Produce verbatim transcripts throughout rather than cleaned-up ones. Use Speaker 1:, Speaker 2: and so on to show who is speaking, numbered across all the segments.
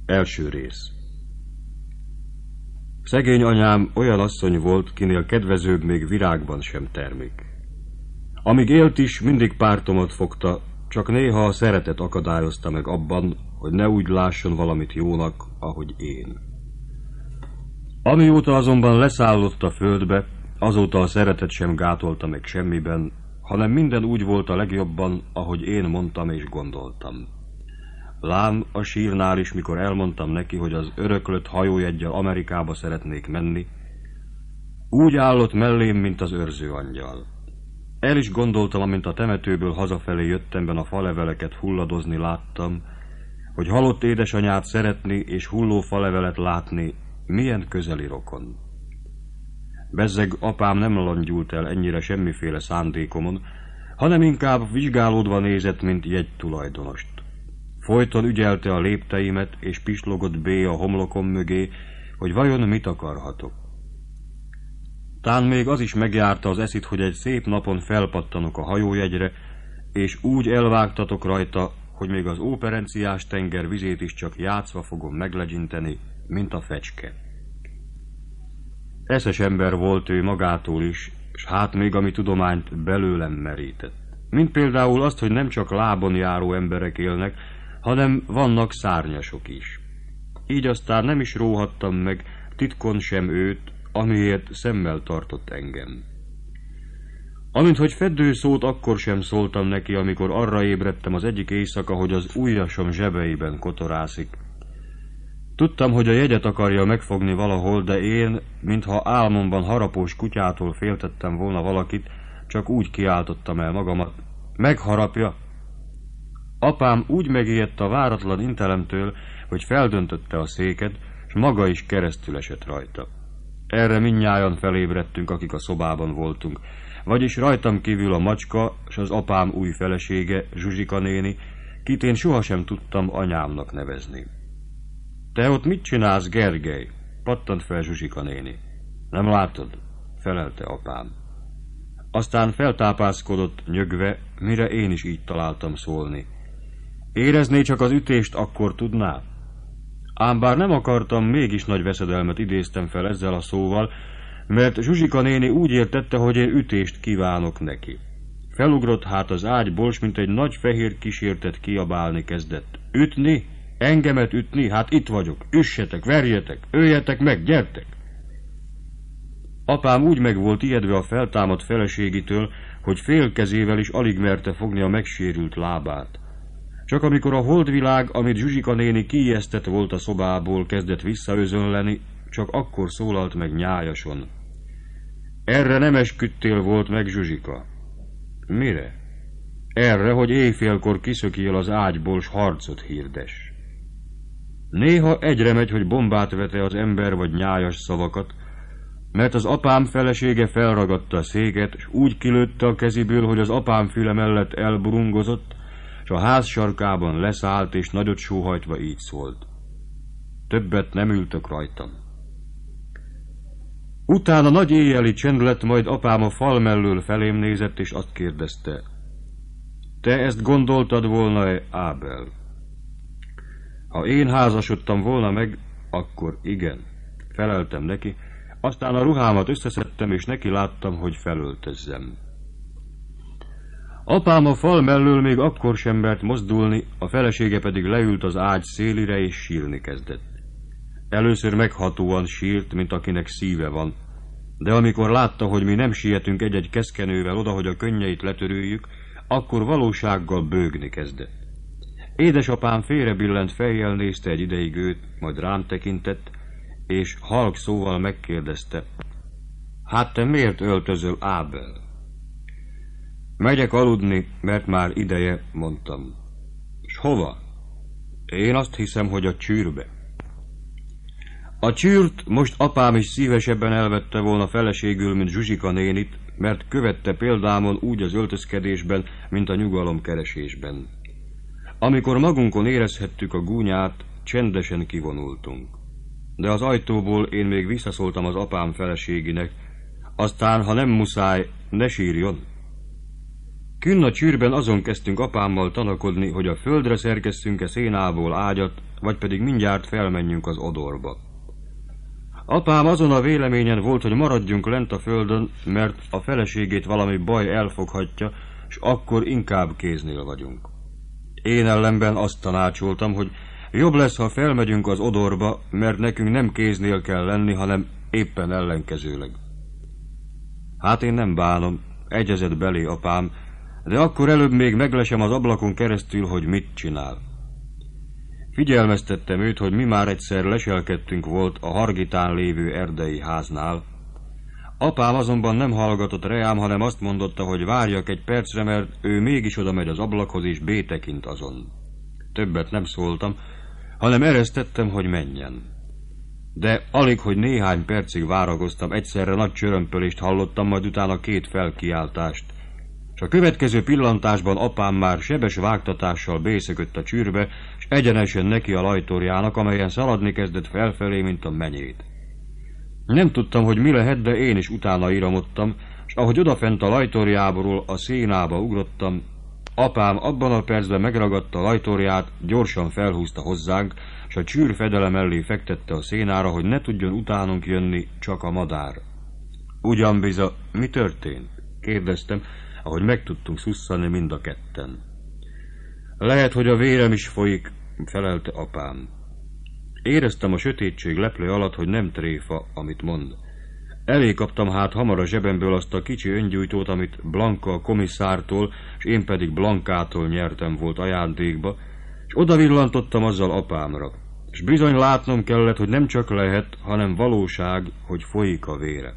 Speaker 1: Első rész. Szegény anyám olyan asszony volt, kinél kedvezőbb még virágban sem termik. Amíg élt is, mindig pártomat fogta, csak néha a szeretet akadályozta meg abban, hogy ne úgy lásson valamit jónak, ahogy én. Amióta azonban leszállott a földbe, azóta a szeretet sem gátolta meg semmiben, hanem minden úgy volt a legjobban, ahogy én mondtam és gondoltam. Lám a sírnál is, mikor elmondtam neki, hogy az öröklött hajójeggyel Amerikába szeretnék menni, úgy állott mellém, mint az őrző angyal. El is gondoltam, amint a temetőből hazafelé jöttemben a faleveleket hulladozni láttam, hogy halott édesanyát szeretni és hulló falevelet látni, milyen közeli rokon. Bezzeg apám nem langyult el ennyire semmiféle szándékomon, hanem inkább vizsgálódva nézett, mint jegytulajdonost. Folyton ügyelte a lépteimet, és pislogott bé a homlokom mögé, hogy vajon mit akarhatok. Tán még az is megjárta az eszit, hogy egy szép napon felpattanok a hajójegyre, és úgy elvágtatok rajta, hogy még az óperenciás tenger vizét is csak játszva fogom meglegyinteni, mint a fecske. Eszes ember volt ő magától is, s hát még ami tudományt belőlem merített. Mint például azt, hogy nem csak lábon járó emberek élnek, hanem vannak szárnyasok is. Így aztán nem is róhattam meg titkon sem őt, amiért szemmel tartott engem. Amint hogy feddő szót akkor sem szóltam neki, amikor arra ébredtem az egyik éjszaka, hogy az ujjasom zsebeiben kotorászik. Tudtam, hogy a jegyet akarja megfogni valahol, de én, mintha álmomban harapós kutyától féltettem volna valakit, csak úgy kiáltottam el magamat: megharapja! Apám úgy megijedt a váratlan intelemtől, hogy feldöntötte a széket, s maga is keresztül esett rajta. Erre mindnyájan felébredtünk, akik a szobában voltunk, vagyis rajtam kívül a macska, s az apám új felesége, Zsuzsika néni, kit én sohasem tudtam anyámnak nevezni. Te ott mit csinálsz, Gergely? Pattant fel Zsuzsika néni. Nem látod? Felelte apám. Aztán feltápászkodott nyögve, mire én is így találtam szólni. Érezné csak az ütést, akkor tudná? Ám bár nem akartam, mégis nagy veszedelmet idéztem fel ezzel a szóval, mert Zsuzsika néni úgy értette, hogy én ütést kívánok neki. Felugrott hát az ágyból, s mint egy nagy fehér kísértet kiabálni kezdett. Ütni? Engemet ütni? Hát itt vagyok. Üssetek, verjetek, öljetek meg, gyertek! Apám úgy meg volt ijedve a feltámadt feleségitől, hogy fél kezével is alig merte fogni a megsérült lábát. Csak amikor a holdvilág, amit Zsuzsika néni kiijesztett volt a szobából, kezdett visszaözönleni, csak akkor szólalt meg nyájason. Erre nem esküdtél volt meg, Zsuzsika? Mire? Erre, hogy éjfélkor kiszökél az ágyból, s harcot hirdes. Néha egyre megy, hogy bombát vete az ember vagy nyájas szavakat, mert az apám felesége felragadta a széket, s úgy kilőtte a keziből, hogy az apám füle mellett elburungozott, s a ház sarkában leszállt, és nagyot sóhajtva így szólt. Többet nem ültök rajtam. Utána nagy éjjeli csend lett, majd apám a fal mellől felém nézett, és azt kérdezte. Te ezt gondoltad volna-e, Ábel? Ha én házasodtam volna meg, akkor igen, feleltem neki, aztán a ruhámat összeszedtem, és neki láttam, hogy felöltözzem. Apám a fal mellől még akkor sem mert mozdulni, a felesége pedig leült az ágy szélire, és sírni kezdett. Először meghatóan sírt, mint akinek szíve van, de amikor látta, hogy mi nem sietünk egy-egy keszkenővel oda, hogy a könnyeit letörőjük, akkor valósággal bőgni kezdett. Édesapám félrebillent fejjel nézte egy ideig őt, majd rám tekintett, és halk szóval megkérdezte. Hát te miért öltözöl, Ábel? Megyek aludni, mert már ideje, mondtam. S hova? Én azt hiszem, hogy a csűrbe. A csűrt most apám is szívesebben elvette volna feleségül, mint Zsuzsika nénit, mert követte példámon úgy az öltözkedésben, mint a nyugalomkeresésben. Amikor magunkon érezhettük a gúnyát, csendesen kivonultunk. De az ajtóból én még visszaszóltam az apám feleségének, aztán, ha nem muszáj, ne sírjon. Künn a csűrben azon kezdtünk apámmal tanakodni, hogy a földre szerkesszünk-e szénából ágyat, vagy pedig mindjárt felmenjünk az odorba. Apám azon a véleményen volt, hogy maradjunk lent a földön, mert a feleségét valami baj elfoghatja, és akkor inkább kéznél vagyunk. Én ellenben azt tanácsoltam, hogy jobb lesz, ha felmegyünk az odorba, mert nekünk nem kéznél kell lenni, hanem éppen ellenkezőleg. Hát én nem bánom, egyezett belé apám, de akkor előbb még meglesem az ablakon keresztül, hogy mit csinál. Figyelmeztettem őt, hogy mi már egyszer leselkedtünk volt a Hargitán lévő erdei háznál. Apám azonban nem hallgatott reám, hanem azt mondotta, hogy várjak egy percre, mert ő mégis oda megy az ablakhoz, és bétekint azon. Többet nem szóltam, hanem eresztettem, hogy menjen. De alig, hogy néhány percig várakoztam, egyszerre nagy csörömpölést hallottam, majd utána két felkiáltást, és a következő pillantásban apám már sebes vágtatással bészökött a csűrbe, és egyenesen neki a lajtorjának, amelyen szaladni kezdett felfelé, mint a menyét. Nem tudtam, hogy mi lehet, de én is utána iramodtam, és ahogy odafent a lajtorjából a szénába ugrottam, apám abban a percben megragadta a lajtorját, gyorsan felhúzta hozzánk, és a csűr fedele mellé fektette a szénára, hogy ne tudjon utánunk jönni csak a madár. Ugyan biza, mi történt? Kérdeztem, ahogy meg tudtunk szusszani mind a ketten. Lehet, hogy a vérem is folyik, felelte apám. Éreztem a sötétség leplő alatt, hogy nem tréfa, amit mond. Elé kaptam hát hamar a zsebemből azt a kicsi öngyújtót, amit Blanka a komisszártól, és én pedig Blankától nyertem volt ajándékba, és oda villantottam azzal apámra. És bizony látnom kellett, hogy nem csak lehet, hanem valóság, hogy folyik a vére.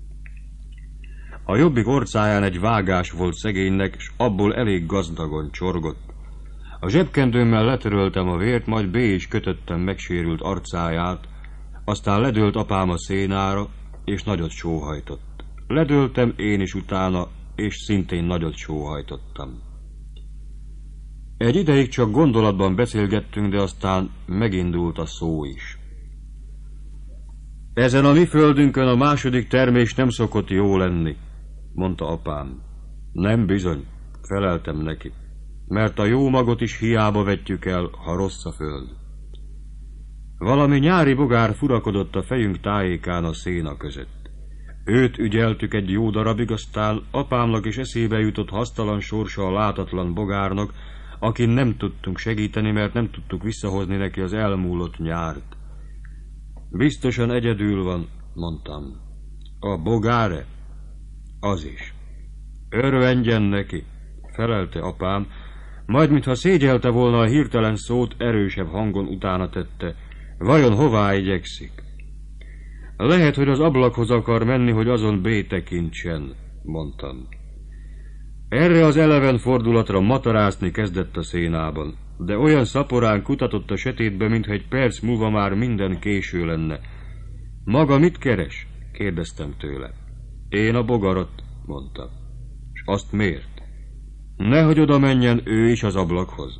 Speaker 1: A jobbik orcáján egy vágás volt szegénynek, és abból elég gazdagon csorgott. A zsebkendőmmel letöröltem a vért, majd bé is kötöttem megsérült arcáját, aztán ledőlt apám a szénára, és nagyot sóhajtott. Ledőltem én is utána, és szintén nagyot sóhajtottam. Egy ideig csak gondolatban beszélgettünk, de aztán megindult a szó is. Ezen a mi földünkön a második termés nem szokott jó lenni, mondta apám. Nem bizony, feleltem neki, mert a jó magot is hiába vetjük el, ha rossz a föld. Valami nyári bogár furakodott a fejünk tájékán a széna között. Őt ügyeltük egy jó darabig, aztán apámnak is eszébe jutott hasztalan sorsa a látatlan bogárnak, akin nem tudtunk segíteni, mert nem tudtuk visszahozni neki az elmúlott nyárt. Biztosan egyedül van, mondtam. A bogáre? Az is. Örvendjen neki, felelte apám, majd mintha szégyelte volna a hirtelen szót, erősebb hangon utána tette. Vajon hová igyekszik? Lehet, hogy az ablakhoz akar menni, hogy azon bétekintsen, mondtam. Erre az eleven fordulatra matarászni kezdett a szénában, de olyan szaporán kutatott a sötétbe, mintha egy perc múlva már minden késő lenne. Maga mit keres? Kérdeztem tőle. Én a bogarat, mondta. És azt miért? Nehogy oda menjen ő is az ablakhoz.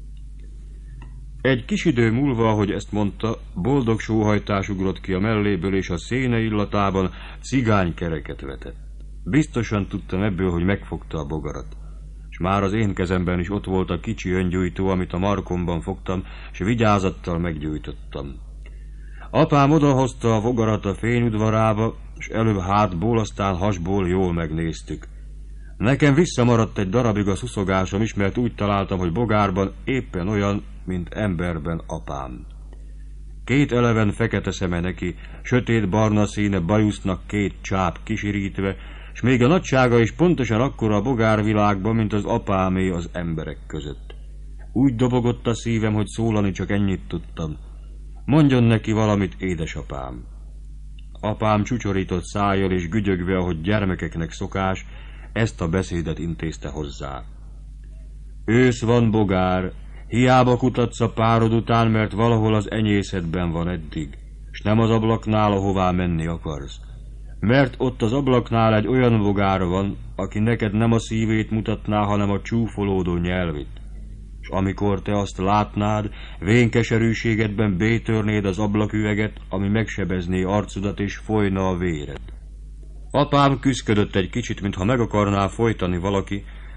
Speaker 1: Egy kis idő múlva, ahogy ezt mondta, boldog sóhajtás ugrott ki a melléből, és a széne illatában cigánykereket vetett. Biztosan tudtam ebből, hogy megfogta a bogarat. És már az én kezemben is ott volt a kicsi öngyújtó, amit a markomban fogtam, és vigyázattal meggyújtottam. Apám odahozta a bogarat a fényudvarába, és előbb hátból, aztán hasból jól megnéztük. Nekem visszamaradt egy darabig a szuszogásom is, mert úgy találtam, hogy bogárban éppen olyan, mint emberben apám. Két eleven fekete szeme neki, sötét barna színe bajusznak két csáp kisirítve, és még a nagysága is pontosan akkora a bogárvilágban, mint az apámé az emberek között. Úgy dobogott a szívem, hogy szólani csak ennyit tudtam. Mondjon neki valamit, édesapám. Apám csúcsorított szájjal és gügyögve, ahogy gyermekeknek szokás, ezt a beszédet intézte hozzá. Ősz van, bogár, hiába kutatsz a párod után, mert valahol az enyészetben van eddig, s nem az ablaknál, ahová menni akarsz. Mert ott az ablaknál egy olyan bogár van, aki neked nem a szívét mutatná, hanem a csúfolódó nyelvét. És amikor te azt látnád, vénkeserűségedben bétörnéd az ablaküveget, ami megsebezné arcodat és folyna a véred. Apám küszködött egy kicsit, mintha meg akarná folytani valaki,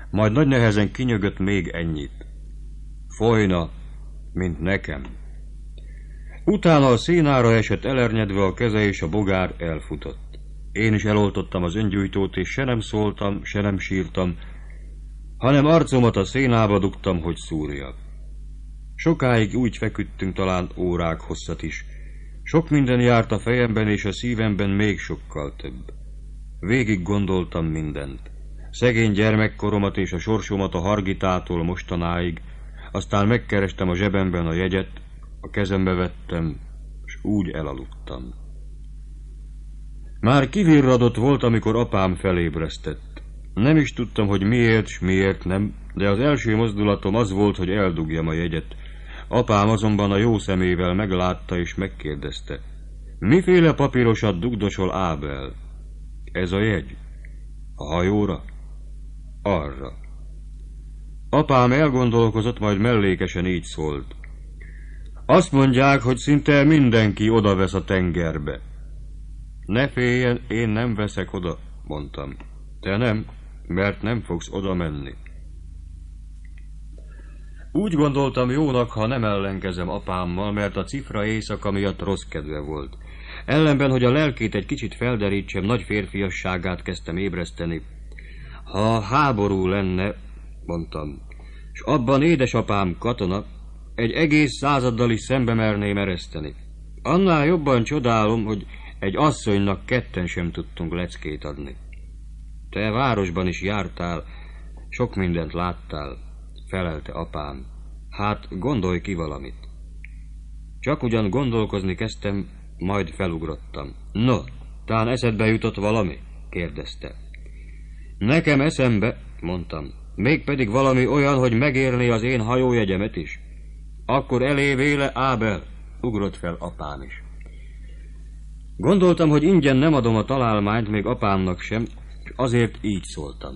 Speaker 1: majd nagy nehezen kinyögött még ennyit. Folyna, mint nekem. Utána a szénára esett elernyedve a keze, és a bogár elfutott. Én is eloltottam az öngyújtót, és se nem szóltam, se nem sírtam, hanem arcomat a szénába dugtam, hogy szúrjak. Sokáig úgy feküdtünk, talán órák hosszat is. Sok minden járt a fejemben, és a szívemben még sokkal több. Végig gondoltam mindent. Szegény gyermekkoromat és a sorsomat a Hargitától mostanáig, aztán megkerestem a zsebemben a jegyet, a kezembe vettem, és úgy elaludtam. Már kivirradott volt, amikor apám felébresztett. Nem is tudtam, hogy miért s miért nem, de az első mozdulatom az volt, hogy eldugjam a jegyet. Apám azonban a jó szemével meglátta és megkérdezte. Miféle papírosat dugdosol, Ábel? Ez a jegy? A hajóra? Arra. Apám elgondolkozott, majd mellékesen így szólt. Azt mondják, hogy szinte mindenki odavesz a tengerbe. Ne féljen, én nem veszek oda, mondtam. Te nem, mert nem fogsz oda menni. Úgy gondoltam jónak, ha nem ellenkezem apámmal, mert a cifra éjszaka miatt rossz kedve volt. Ellenben, hogy a lelkét egy kicsit felderítsem, nagy férfiasságát kezdtem ébreszteni. Ha háború lenne, mondtam, s abban édesapám katona, egy egész századdal is szembe merném ereszteni. Annál jobban csodálom, hogy egy asszonynak ketten sem tudtunk leckét adni. Te városban is jártál, sok mindent láttál, felelte apám. Hát gondolj ki valamit. Csak ugyan gondolkozni kezdtem, majd felugrottam. No, tán eszedbe jutott valami? Kérdezte. Nekem eszembe, mondtam, mégpedig valami olyan, hogy megérné az én hajójegyemet is. Akkor elé véle, Ábel, ugrott fel apám is. Gondoltam, hogy ingyen nem adom a találmányt még apámnak sem, és azért így szóltam.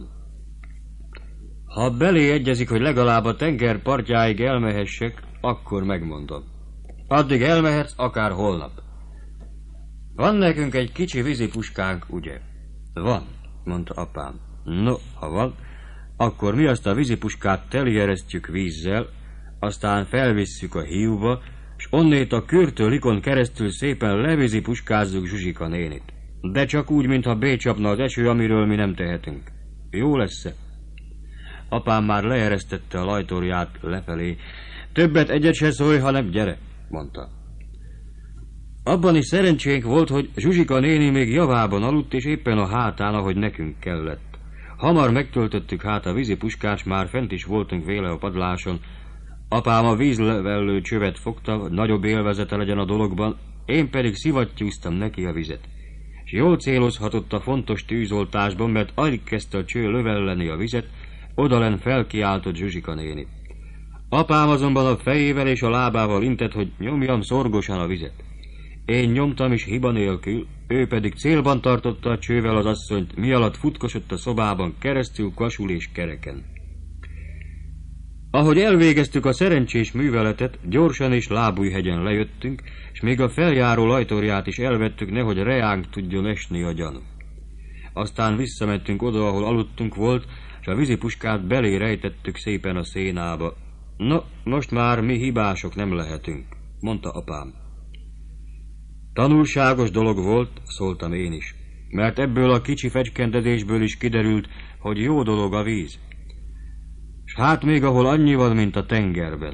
Speaker 1: Ha belé egyezik, hogy legalább a tenger partjáig elmehessek, akkor megmondom. Addig elmehetsz, akár holnap. Van nekünk egy kicsi vízipuskánk, ugye? Van, mondta apám. No, ha van, akkor mi azt a vízipuskát telieresztjük vízzel, aztán felvisszük a híjúba, s onnét a Kürtől Likon keresztül szépen levízipuskázzuk Zsuzsika nénit. De csak úgy, mintha bécsapna az eső, amiről mi nem tehetünk. Jó lesz-e? Apám már leeresztette a lajtorját lefelé. Többet egyet se szólj, hanem gyere, mondta. Abban is szerencsénk volt, hogy Zsuzsika néni még javában aludt, és éppen a hátán, ahogy nekünk kellett. Hamar megtöltöttük hát a vízipuskát, már fent is voltunk véle a padláson. Apám a vízlevellő csövet fogta, hogy nagyobb élvezete legyen a dologban, én pedig szivattyúztam neki a vizet. És jól célozhatott a fontos tűzoltásban, mert alig kezdte a cső lövelleni a vizet, odalen felkiáltott Zsuzsika néni. Apám azonban a fejével és a lábával intett, hogy nyomjam szorgosan a vizet. Én nyomtam is hiba nélkül, ő pedig célban tartotta a csővel az asszonyt, mi alatt futkosott a szobában keresztül, kasul és kereken. Ahogy elvégeztük a szerencsés műveletet, gyorsan és lábújhegyen lejöttünk, és még a feljáró lajtorját is elvettük, nehogy reánk tudjon esni a gyanú. Aztán visszamentünk oda, ahol aludtunk volt, és a vízipuskát belé rejtettük szépen a szénába. No, most már mi hibások nem lehetünk, mondta apám. Tanulságos dolog volt, szóltam én is, mert ebből a kicsi fecskendezésből is kiderült, hogy jó dolog a víz. S hát még ahol annyi van, mint a tengerben.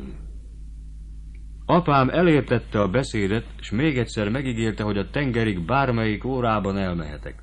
Speaker 1: Apám elértette a beszédet, s még egyszer megígérte, hogy a tengerig bármelyik órában elmehetek.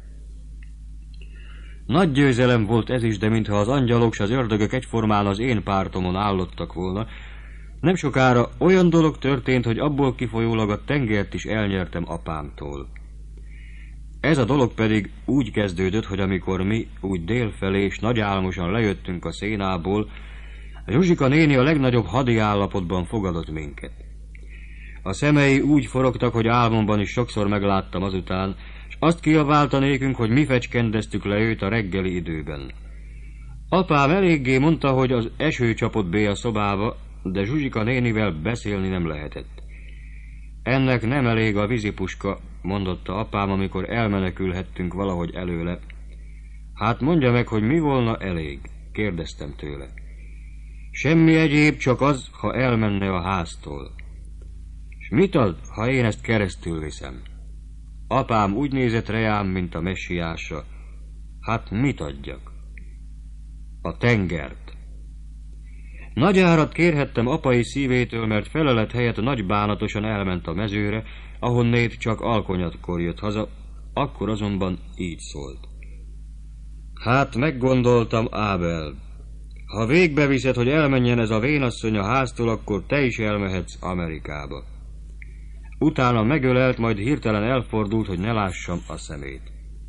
Speaker 1: Nagy győzelem volt ez is, de mintha az angyalok s az ördögök egyformán az én pártomon állottak volna. Nem sokára olyan dolog történt, hogy abból kifolyólag a tengert is elnyertem apámtól. Ez a dolog pedig úgy kezdődött, hogy amikor mi úgy délfelé és nagy álmosan lejöttünk a szénából, Zsuzsika néni a legnagyobb hadi állapotban fogadott minket. A szemei úgy forogtak, hogy álmomban is sokszor megláttam azután, és azt kiabálta nékünk, hogy mi fecskendeztük le őt a reggeli időben. Apám eléggé mondta, hogy az eső csapott be a szobába, de Zsuzsika nénivel beszélni nem lehetett. Ennek nem elég a vízipuska, mondotta apám, amikor elmenekülhettünk valahogy előle. Hát mondja meg, hogy mi volna elég. Kérdeztem tőle. Semmi egyéb, csak az, ha elmenne a háztól. S mit ad, ha én ezt keresztül viszem? Apám úgy nézett rám, mint a messiása. Hát mit adjak? A tengert. Nagy árat kérhettem apai szívétől, mert felelet helyett nagy bánatosan elment a mezőre, ahonnét csak alkonyatkor jött haza, akkor azonban így szólt. Hát meggondoltam, Ábel. Ha végbe viszed, hogy elmenjen ez a vénasszony a háztól, akkor te is elmehetsz Amerikába. Utána megölelt, majd hirtelen elfordult, hogy ne lássam a szemét.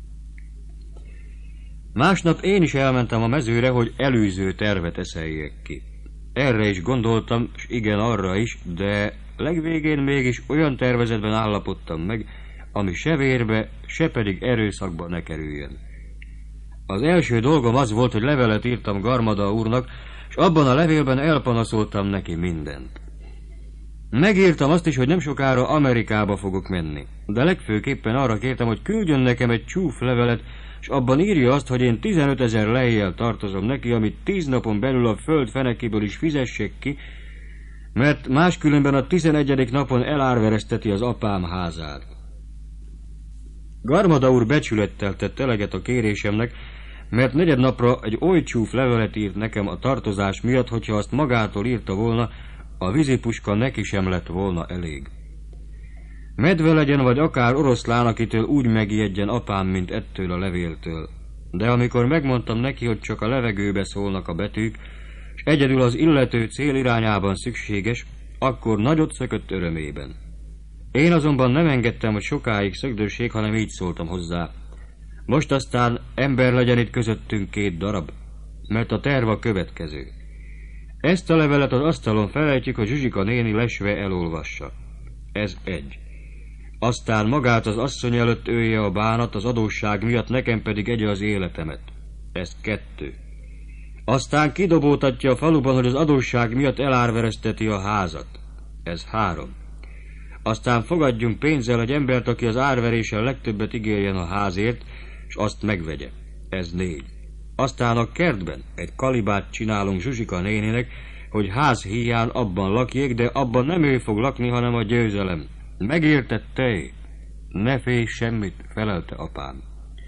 Speaker 1: Másnap én is elmentem a mezőre, hogy előző tervet eszeljek ki. Erre is gondoltam, s igen, arra is, de legvégén mégis olyan tervezetben állapodtam meg, ami se vérbe, se pedig erőszakba ne kerüljön. Az első dolgom az volt, hogy levelet írtam Garmada úrnak, és abban a levélben elpanaszoltam neki mindent. Megírtam azt is, hogy nem sokára Amerikába fogok menni, de legfőképpen arra kértem, hogy küldjön nekem egy csúf levelet, és abban írja azt, hogy én tizenötezer lejjel tartozom neki, amit tíz napon belül a föld fenekéből is fizessék ki, mert máskülönben a tizenegyedik napon elárvereszteti az apám házát. Garmada úr becsülettel tett eleget a kérésemnek, mert negyed napra egy oly csúf levelet írt nekem a tartozás miatt, hogyha azt magától írta volna, a vízipuska neki sem lett volna elég. Medve legyen, vagy akár oroszlán, akitől úgy megijedjen apám, mint ettől a levéltől. De amikor megmondtam neki, hogy csak a levegőbe szólnak a betűk, és egyedül az illető cél irányában szükséges, akkor nagyot szökött örömében. Én azonban nem engedtem, hogy sokáig szökdössék, hanem így szóltam hozzá. Most aztán ember legyen itt közöttünk két darab, mert a terv a következő. Ezt a levelet az asztalon felejtjük, hogy Zsuzsika néni lesve elolvassa. Ez egy. Aztán magát az asszony előtt ölje a bánat az adósság miatt, nekem pedig egye az életemet. Ez kettő. Aztán kidobótatja a faluban, hogy az adósság miatt elárvereszteti a házat. Ez három. Aztán fogadjunk pénzzel egy embert, aki az árveréssel legtöbbet ígérjen a házért, és azt megvegye. Ez négy. Aztán a kertben egy kalibát csinálunk Zsuzsika néninek, hogy ház híján abban lakjék, de abban nem ő fog lakni, hanem a győzelem. Megértette? Ne félj semmit, felelte apám.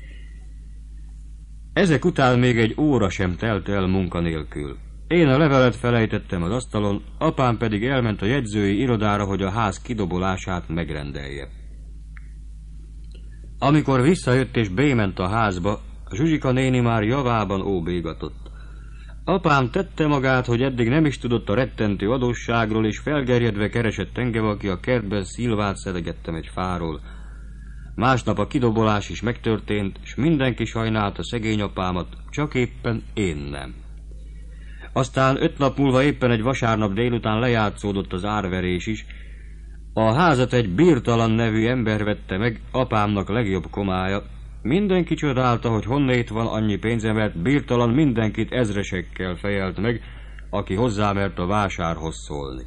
Speaker 1: Ezek után még egy óra sem telt el munkanélkül. Én a levelet felejtettem az asztalon, apám pedig elment a jegyzői irodára, hogy a ház kidobolását megrendelje. Amikor visszajött és bément a házba, Zsuzsika néni már javában óbégatott. Apám tette magát, hogy eddig nem is tudott a rettentő adósságról, és felgerjedve keresett engem, aki a kertben szilvát szedegettem egy fáról. Másnap a kidobolás is megtörtént, és mindenki sajnálta szegény apámat, csak éppen én nem. Aztán öt nap múlva éppen egy vasárnap délután lejátszódott az árverés is. A házat egy Birtalan nevű ember vette meg, apámnak legjobb komája. Mindenki csodálta, hogy honnét van annyi pénze, mert Birtalan mindenkit ezresekkel fejelt meg, aki hozzámert a vásárhoz szólni.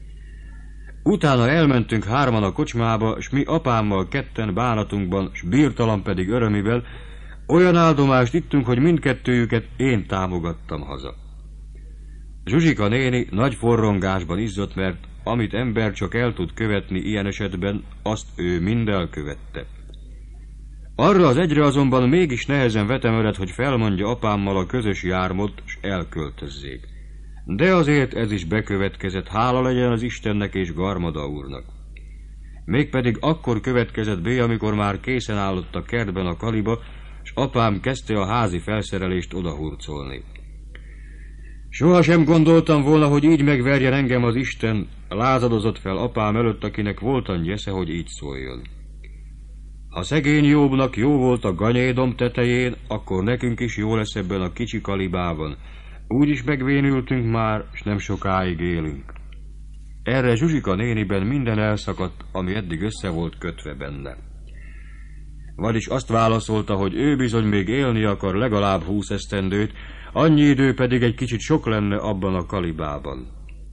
Speaker 1: Utána elmentünk hárman a kocsmába, s mi apámmal ketten bánatunkban, s Birtalan pedig örömivel, olyan áldomást ittünk, hogy mindkettőjüket én támogattam haza. Zsuzsika néni nagy forrongásban izzott, mert amit ember csak el tud követni ilyen esetben, azt ő mind elkövette. Arra az egyre azonban mégis nehezen vetemeredett, hogy felmondja apámmal a közös jármot, s elköltözzék. De azért ez is bekövetkezett, hála legyen az Istennek és Garmada úrnak. Mégpedig akkor következett be, amikor már készen állott a kertben a kaliba, s apám kezdte a házi felszerelést odahurcolni. Soha sem gondoltam volna, hogy így megverjen engem az Isten, lázadozott fel apám előtt, akinek volt annyi esze, hogy így szóljon. Ha szegény Jobbnak jó volt a ganyédom tetején, akkor nekünk is jó lesz ebben a kicsi kalibában. Úgyis megvénültünk már, s nem sokáig élünk. Erre Zsuzsika néniben minden elszakadt, ami eddig össze volt kötve benne. Vagyis azt válaszolta, hogy ő bizony még élni akar legalább húsz esztendőt, annyi idő pedig egy kicsit sok lenne abban a kalibában.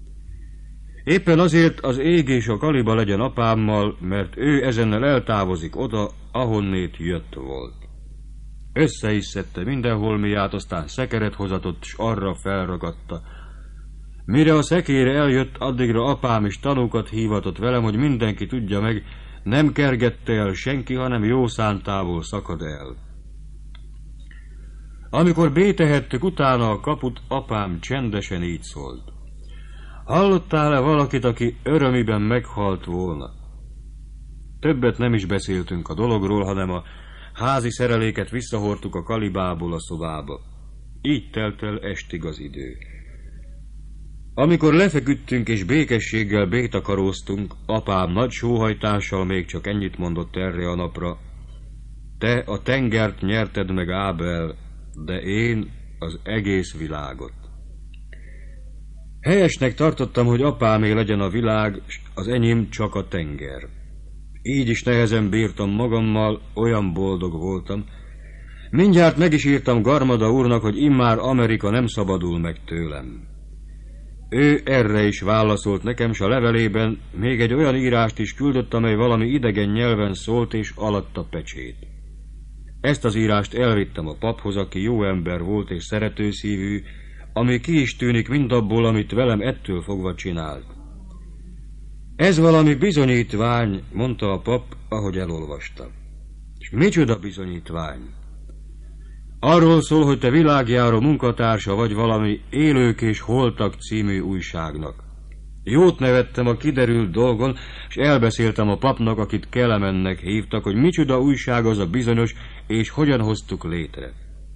Speaker 1: Éppen azért az ég és a kaliba legyen apámmal, mert ő ezennel eltávozik oda, ahonnét jött volt. Össze is szedte minden holmiát, aztán szekeret hozatott, s arra felragadta. Mire a szekére eljött, addigra apám is tanúkat hívatott velem, hogy mindenki tudja meg, nem kergette el senki, hanem jó szántából szakad el. Amikor bétehettük utána a kaput, apám csendesen így szólt. Hallottál-e valakit, aki örömiben meghalt volna? Többet nem is beszéltünk a dologról, hanem a házi szereléket visszahordtuk a kalibából a szobába. Így telt el estig az idő. Amikor lefeküdtünk és békességgel bétakaróztunk, apám nagy sóhajtással még csak ennyit mondott erre a napra. Te a tengert nyerted meg, Ábel, de én az egész világot. Helyesnek tartottam, hogy apámé legyen a világ, s az enyém csak a tenger. Így is nehezen bírtam magammal, olyan boldog voltam. Mindjárt meg is írtam Garmada úrnak, hogy immár Amerika nem szabadul meg tőlem. Ő erre is válaszolt nekem, s a levelében még egy olyan írást is küldött, amely valami idegen nyelven szólt és alatta pecsét. Ezt az írást elvittem a paphoz, aki jó ember volt és szeretőszívű, ami ki is tűnik mindabból, amit velem ettől fogva csinált. Ez valami bizonyítvány, mondta a pap, ahogy elolvasta. És micsoda bizonyítvány? Arról szól, hogy te világjáró munkatársa vagy valami Élők és Holtak című újságnak. Jót nevettem a kiderült dolgon, és elbeszéltem a papnak, akit Kelemennek hívtak, hogy micsoda újság az a bizonyos, és hogyan hoztuk létre.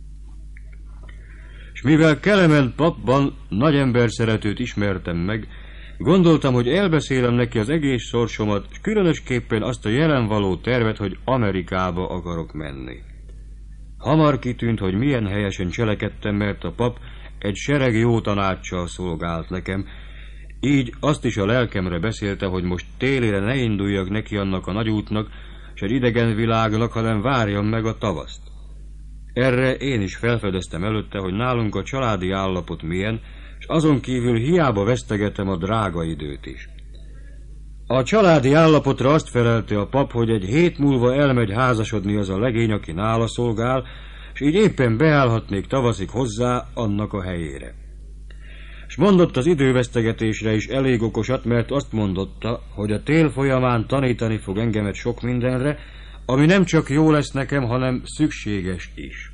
Speaker 1: És mivel Kelemen papban nagy emberszeretőt ismertem meg, gondoltam, hogy elbeszélem neki az egész sorsomat, és különösképpen azt a jelenvaló tervet, hogy Amerikába akarok menni. Hamar kitűnt, hogy milyen helyesen cselekedtem, mert a pap egy sereg jó tanácssal szolgált nekem, így azt is a lelkemre beszélte, hogy most télire ne induljak neki annak a nagy útnak, s egy idegen világnak, hanem várjam meg a tavaszt. Erre én is felfedeztem előtte, hogy nálunk a családi állapot milyen, és azon kívül hiába vesztegetem a drága időt is. A családi állapotra azt felelte a pap, hogy egy hét múlva elmegy házasodni az a legény, aki nála szolgál, és így éppen beállhatnék tavaszig hozzá annak a helyére. És mondott az idővesztegetésre is elég okosat, mert azt mondotta, hogy a tél folyamán tanítani fog engemet sok mindenre, ami nem csak jó lesz nekem, hanem szükséges is.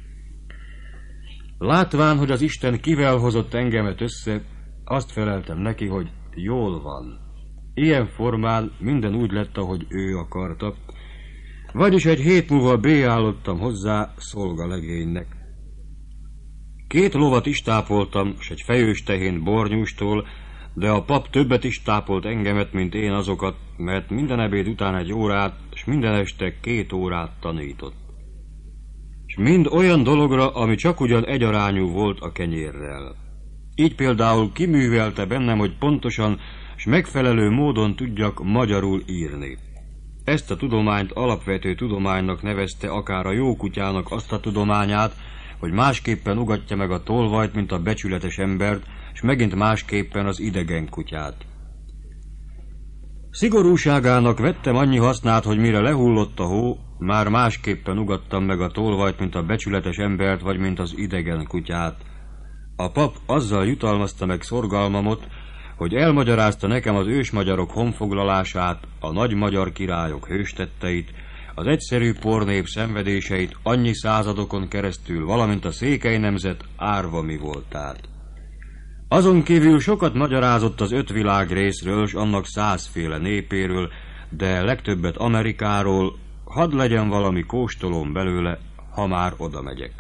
Speaker 1: Látván, hogy az Isten kivel hozott engemet össze, azt feleltem neki, hogy jól van. Ilyen formán minden úgy lett, ahogy ő akarta, vagyis egy hét múlva beállottam hozzá szolgalegénynek. Két lovat is tápoltam, s egy fejős tehén bornyústól, de a pap többet is tápolt engemet, mint én azokat, mert minden ebéd után egy órát, s minden este két órát tanított. És mind olyan dologra, ami csak ugyan egyarányú volt a kenyérrel. Így például kiművelte bennem, hogy pontosan és megfelelő módon tudjak magyarul írni. Ezt a tudományt alapvető tudománynak nevezte, akár a jó kutyának azt a tudományát, hogy másképpen ugatja meg a tolvajt, mint a becsületes embert, és megint másképpen az idegen kutyát. Szigorúságának vettem annyi hasznát, hogy mire lehullott a hó, már másképpen ugattam meg a tolvajt, mint a becsületes embert, vagy mint az idegen kutyát. A pap azzal jutalmazta meg szorgalmamot, hogy elmagyarázta nekem az ősmagyarok honfoglalását, a nagy magyar királyok hőstetteit, az egyszerű pornép szenvedéseit annyi századokon keresztül, valamint a székely nemzet árva mi voltát. Azon kívül sokat magyarázott az öt világ részről, s annak százféle népéről, de legtöbbet Amerikáról, hadd legyen valami kóstolóm belőle, ha már oda megyek.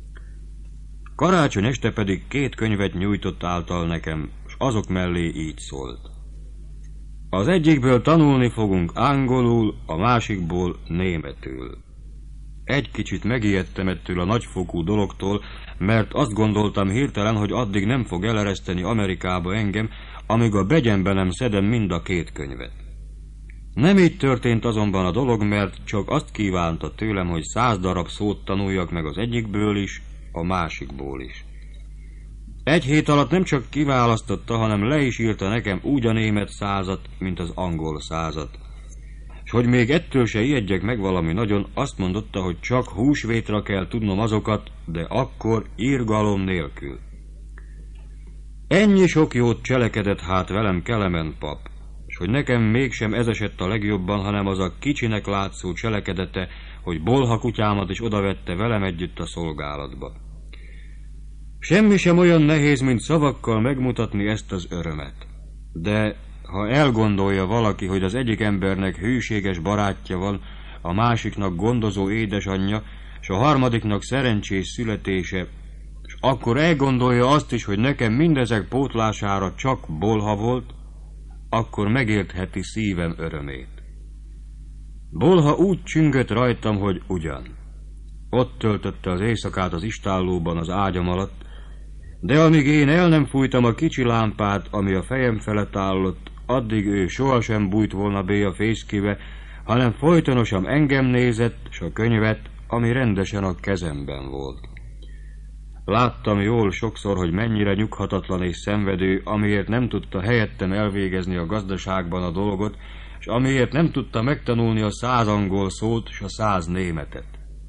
Speaker 1: Karácsony este pedig két könyvet nyújtott által nekem, s azok mellé így szólt. Az egyikből tanulni fogunk angolul, a másikból németül. Egy kicsit megijedtem ettől a nagyfokú dologtól, mert azt gondoltam hirtelen, hogy addig nem fog elereszteni Amerikába engem, amíg a begyenbe nem szedem mind a két könyvet. Nem így történt azonban a dolog, mert csak azt kívánta tőlem, hogy száz darab szót tanuljak meg az egyikből is, a másikból is. Egy hét alatt nem csak kiválasztotta, hanem le is írta nekem úgy a német százat, mint az angol százat. és hogy még ettől se ijedjek meg valami nagyon, azt mondotta, hogy csak húsvétra kell tudnom azokat, de akkor irgalom nélkül. Ennyi sok jót cselekedett hát velem Kelemen pap, és hogy nekem mégsem ez esett a legjobban, hanem az a kicsinek látszó cselekedete, hogy bolha kutyámat is odavette velem együtt a szolgálatba. Semmi sem olyan nehéz, mint szavakkal megmutatni ezt az örömet. De ha elgondolja valaki, hogy az egyik embernek hűséges barátja van, a másiknak gondozó édesanyja, és a harmadiknak szerencsés születése, és akkor elgondolja azt is, hogy nekem mindezek pótlására csak bolha volt, akkor megértheti szívem örömét. Bolha úgy csüngött rajtam, hogy ugyan. Ott töltötte az éjszakát az istállóban az ágyam alatt, de amíg én el nem fújtam a kicsi lámpát, ami a fejem felett állott, addig ő sohasem bújt volna bé a fészkibe, hanem folytonosan engem nézett, s a könyvet, ami rendesen a kezemben volt. Láttam jól sokszor, hogy mennyire nyughatatlan és szenvedő, amiért nem tudta helyettem elvégezni a gazdaságban a dolgot, és amiért nem tudta megtanulni a száz angol szót, s a száz németet.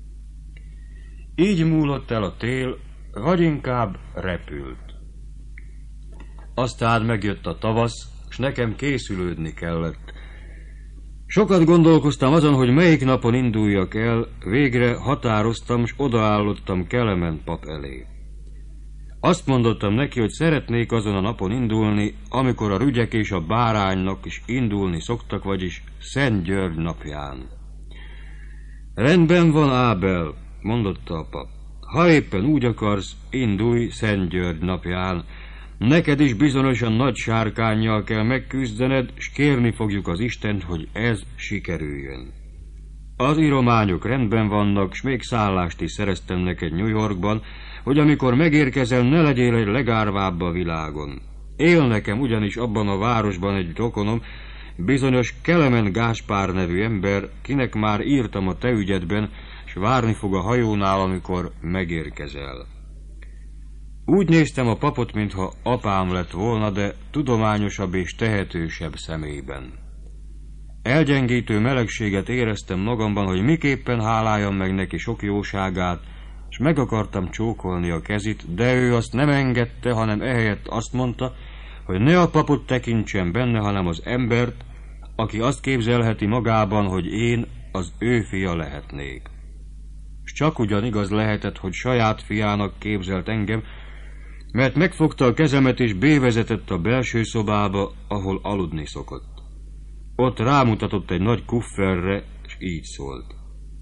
Speaker 1: Így múlott el a tél, vagy inkább repült. Aztán megjött a tavasz, s nekem készülődni kellett. Sokat gondolkoztam azon, hogy melyik napon induljak el, végre határoztam, s odaállottam Kelemen pap elé. Azt mondottam neki, hogy szeretnék azon a napon indulni, amikor a rügyek és a báránynak is indulni szoktak, vagyis Szent György napján. Rendben van, Ábel, mondotta a pap. Ha éppen úgy akarsz, indulj Szent György napján. Neked is bizonyosan nagy sárkánnyal kell megküzdened, s kérni fogjuk az Istent, hogy ez sikerüljön. Az írományok rendben vannak, s még szállást is szereztem neked New Yorkban, hogy amikor megérkezel, ne legyél egy legárvább a világon. Él nekem ugyanis abban a városban egy rokonom, bizonyos Kelemen Gáspár nevű ember, kinek már írtam a te ügyedben, s várni fog a hajónál, amikor megérkezel. Úgy néztem a papot, mintha apám lett volna, de tudományosabb és tehetősebb szemében. Elgyengítő melegséget éreztem magamban, hogy miképpen háláljam meg neki sok jóságát, és meg akartam csókolni a kezit, de ő azt nem engedte, hanem ehelyett azt mondta, hogy ne a papot tekintsem benne, hanem az embert, aki azt képzelheti magában, hogy én az ő fia lehetnék. És csak ugyan igaz lehetett, hogy saját fiának képzelt engem, mert megfogta a kezemet és bévezetett a belső szobába, ahol aludni szokott. Ott rámutatott egy nagy kufferre, és így szólt.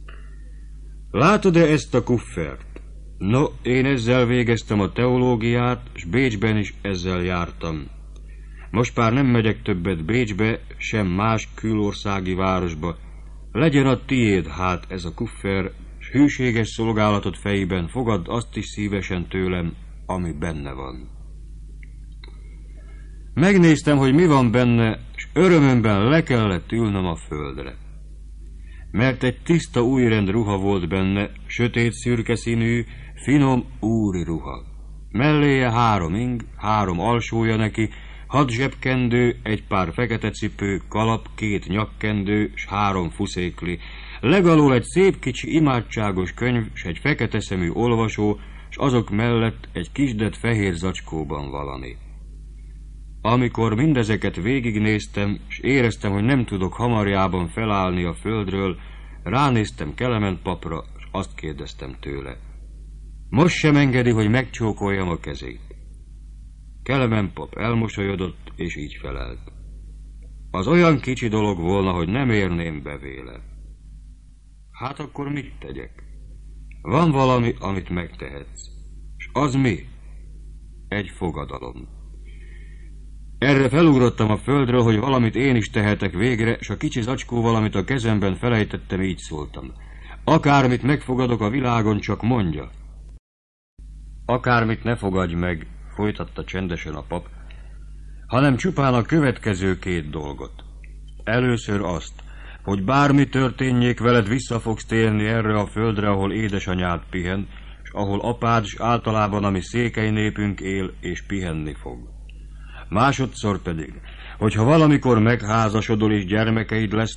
Speaker 1: Látod-e ezt a kuffert? No, én ezzel végeztem a teológiát, s Bécsben is ezzel jártam. Most már nem megyek többet Bécsbe, sem más külországi városba. Legyen a tiéd hát ez a kuffer, s hűséges szolgálatot fejében fogadd azt is szívesen tőlem, ami benne van. Megnéztem, hogy mi van benne, s örömömben le kellett ülnöm a földre. Mert egy tiszta újrend ruha volt benne, sötét szürke színű, finom úri ruha. Melléje három ing, három alsója neki, hat zsebkendő, egy pár fekete cipő, kalap, két nyakkendő, s három fuszékli. Legalól egy szép kicsi imádságos könyv, s egy fekete szemű olvasó, s azok mellett egy kisdett fehér zacskóban valami. Amikor mindezeket végignéztem, s éreztem, hogy nem tudok hamarjában felállni a földről, ránéztem Kelemen papra, s azt kérdeztem tőle. Most sem engedi, hogy megcsókoljam a kezét. Kelemen pap elmosolyodott, és így felelt. Az olyan kicsi dolog volna, hogy nem érném be véle. Hát akkor mit tegyek? Van valami, amit megtehetsz. És az mi? Egy fogadalom. Erre felugrottam a földről, hogy valamit én is tehetek végre, s a kicsi zacskóval, amit a kezemben felejtettem, így szóltam. Akármit megfogadok a világon, csak mondja. Akármit ne fogadj meg, folytatta csendesen a pap, hanem csupán a következő két dolgot. Először azt, hogy bármi történjék veled, vissza fogsz térni erre a földre, ahol édesanyád pihen, s ahol apád, s általában a mi székely népünk él, és pihenni fog. Másodszor pedig, hogyha valamikor megházasodol és gyermekeid lesznek,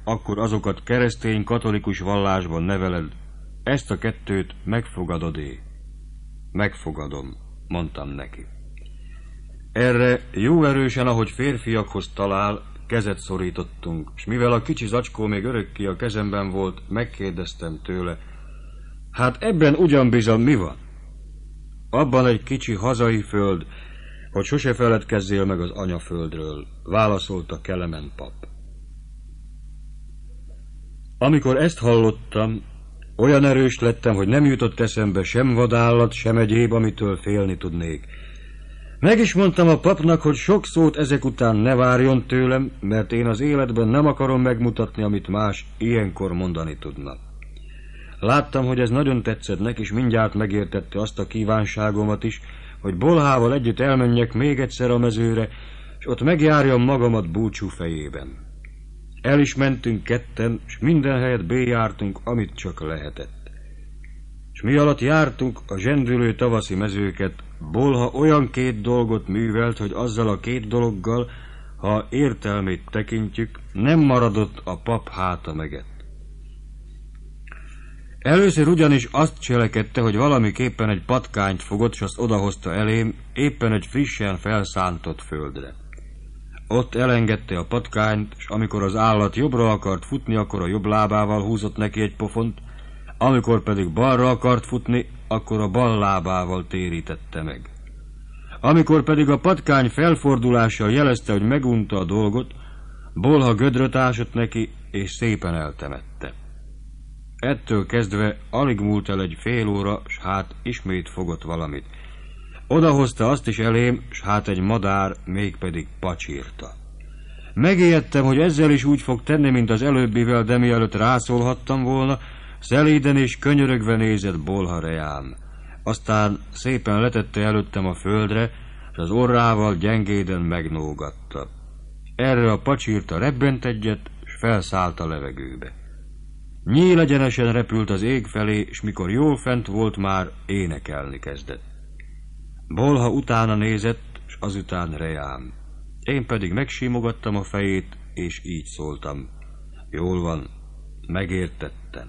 Speaker 1: akkor azokat keresztény katolikus vallásban neveled. Ezt a kettőt megfogadod-é? Megfogadom, mondtam neki. Erre jó erősen, ahogy férfiakhoz talál, kezet szorítottunk, és mivel a kicsi zacskó még örökké a kezemben volt, megkérdeztem tőle, hát ebben ugyan bizony mi van? Abban egy kicsi hazai föld, hogy sose feledkezzél meg az anyaföldről, válaszolta Kelemen pap. Amikor ezt hallottam, olyan erős lettem, hogy nem jutott eszembe sem vadállat, sem egyéb, amitől félni tudnék. Meg is mondtam a papnak, hogy sok szót ezek után ne várjon tőlem, mert én az életben nem akarom megmutatni, amit más ilyenkor mondani tudna. Láttam, hogy ez nagyon tetszett neki, és mindjárt megértette azt a kívánságomat is, hogy Bolhával együtt elmenjek még egyszer a mezőre, és ott megjárjam magamat búcsú fejében. El is mentünk ketten, és minden helyet béjártunk, amit csak lehetett. És mi alatt jártunk a zsendülő tavaszi mezőket, Bolha olyan két dolgot művelt, hogy azzal a két dologgal, ha értelmét tekintjük, nem maradott a pap háta meget. Először ugyanis azt cselekedte, hogy valamiképpen egy patkányt fogott, s azt odahozta elém, éppen egy frissen felszántott földre. Ott elengedte a patkányt, és amikor az állat jobbra akart futni, akkor a jobb lábával húzott neki egy pofont, amikor pedig balra akart futni, akkor a bal lábával térítette meg. Amikor pedig a patkány felfordulással jelezte, hogy megunta a dolgot, Bolha gödröt ásott neki, és szépen eltemette. Ettől kezdve alig múlt el egy fél óra, s hát ismét fogott valamit. Odahozta azt is elém, s hát egy madár, mégpedig pacsírta. Megijedtem, hogy ezzel is úgy fog tenni, mint az előbbivel, de mielőtt rászólhattam volna, szelíden és könyörögve nézett Bolha rejám. Aztán szépen letette előttem a földre, és az orrával gyengéden megnógatta. Erre a pacsírta rebbent egyet, s felszállt a levegőbe. Nyílegyenesen repült az ég felé, és mikor jól fent volt már, énekelni kezdett. Bolha utána nézett, s azután rejám. Én pedig megsimogattam a fejét, és így szóltam. Jól van, megértettem.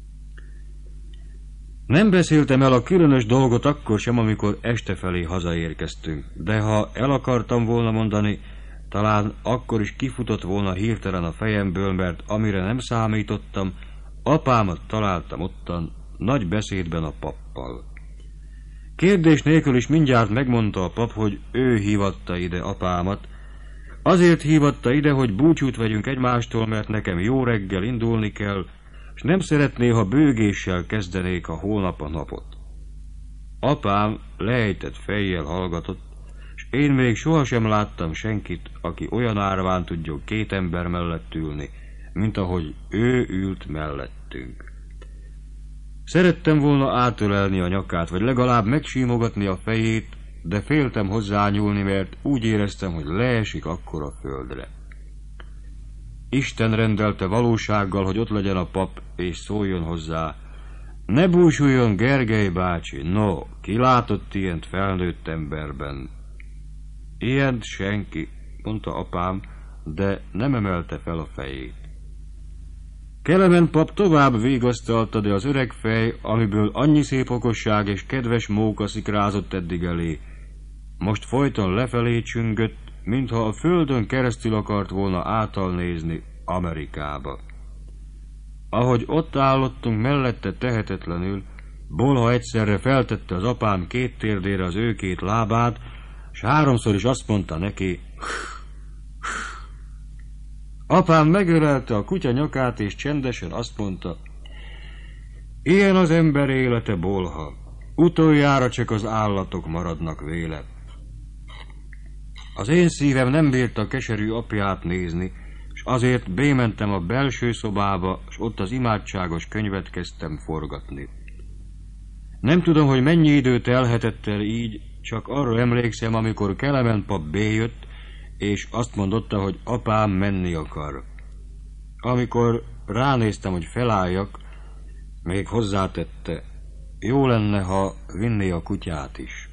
Speaker 1: Nem beszéltem el a különös dolgot akkor sem, amikor este felé hazaérkeztünk, de ha el akartam volna mondani, talán akkor is kifutott volna hirtelen a fejemből, mert amire nem számítottam, apámat találtam ottan, nagy beszédben a pappal. Kérdés nélkül is mindjárt megmondta a pap, hogy ő hívatta ide apámat. Azért hívatta ide, hogy búcsút vegyünk egymástól, mert nekem jó reggel indulni kell, és nem szeretné, ha bőgéssel kezdenék a holnap a napot. Apám leejtett fejjel hallgatott, és én még sohasem láttam senkit, aki olyan árván tudjon két ember mellett ülni, mint ahogy ő ült mellettünk. Szerettem volna átölelni a nyakát, vagy legalább megsímogatni a fejét, de féltem hozzányúlni, mert úgy éreztem, hogy leesik akkor a földre. Isten rendelte valósággal, hogy ott legyen a pap, és szóljon hozzá. Ne búsuljon, Gergely bácsi, no, ki látott ilyent felnőtt emberben? Ilyent senki, mondta apám, de nem emelte fel a fejét. Kelemen pap tovább vigasztalta, de az öreg fej, amiből annyi szép okosság és kedves móka szikrázott eddig elé, most folyton lefelé csüngött, mintha a földön keresztül akart volna átalnézni Amerikába. Ahogy ott állottunk mellette tehetetlenül, Bolha egyszerre feltette az apám két térdére az ő két lábát, s háromszor is azt mondta neki, apám megölelte a kutya nyakát, és csendesen azt mondta, ilyen az ember élete, Bolha, utoljára csak az állatok maradnak véle. Az én szívem nem bírta a keserű apját nézni, és azért bémentem a belső szobába, és ott az imádságos könyvet kezdtem forgatni. Nem tudom, hogy mennyi időt elhetett el így, csak arra emlékszem, amikor Kelemen pap béjött, és azt mondotta, hogy apám menni akar. Amikor ránéztem, hogy felálljak, még hozzátette, jó lenne, ha vinné a kutyát is.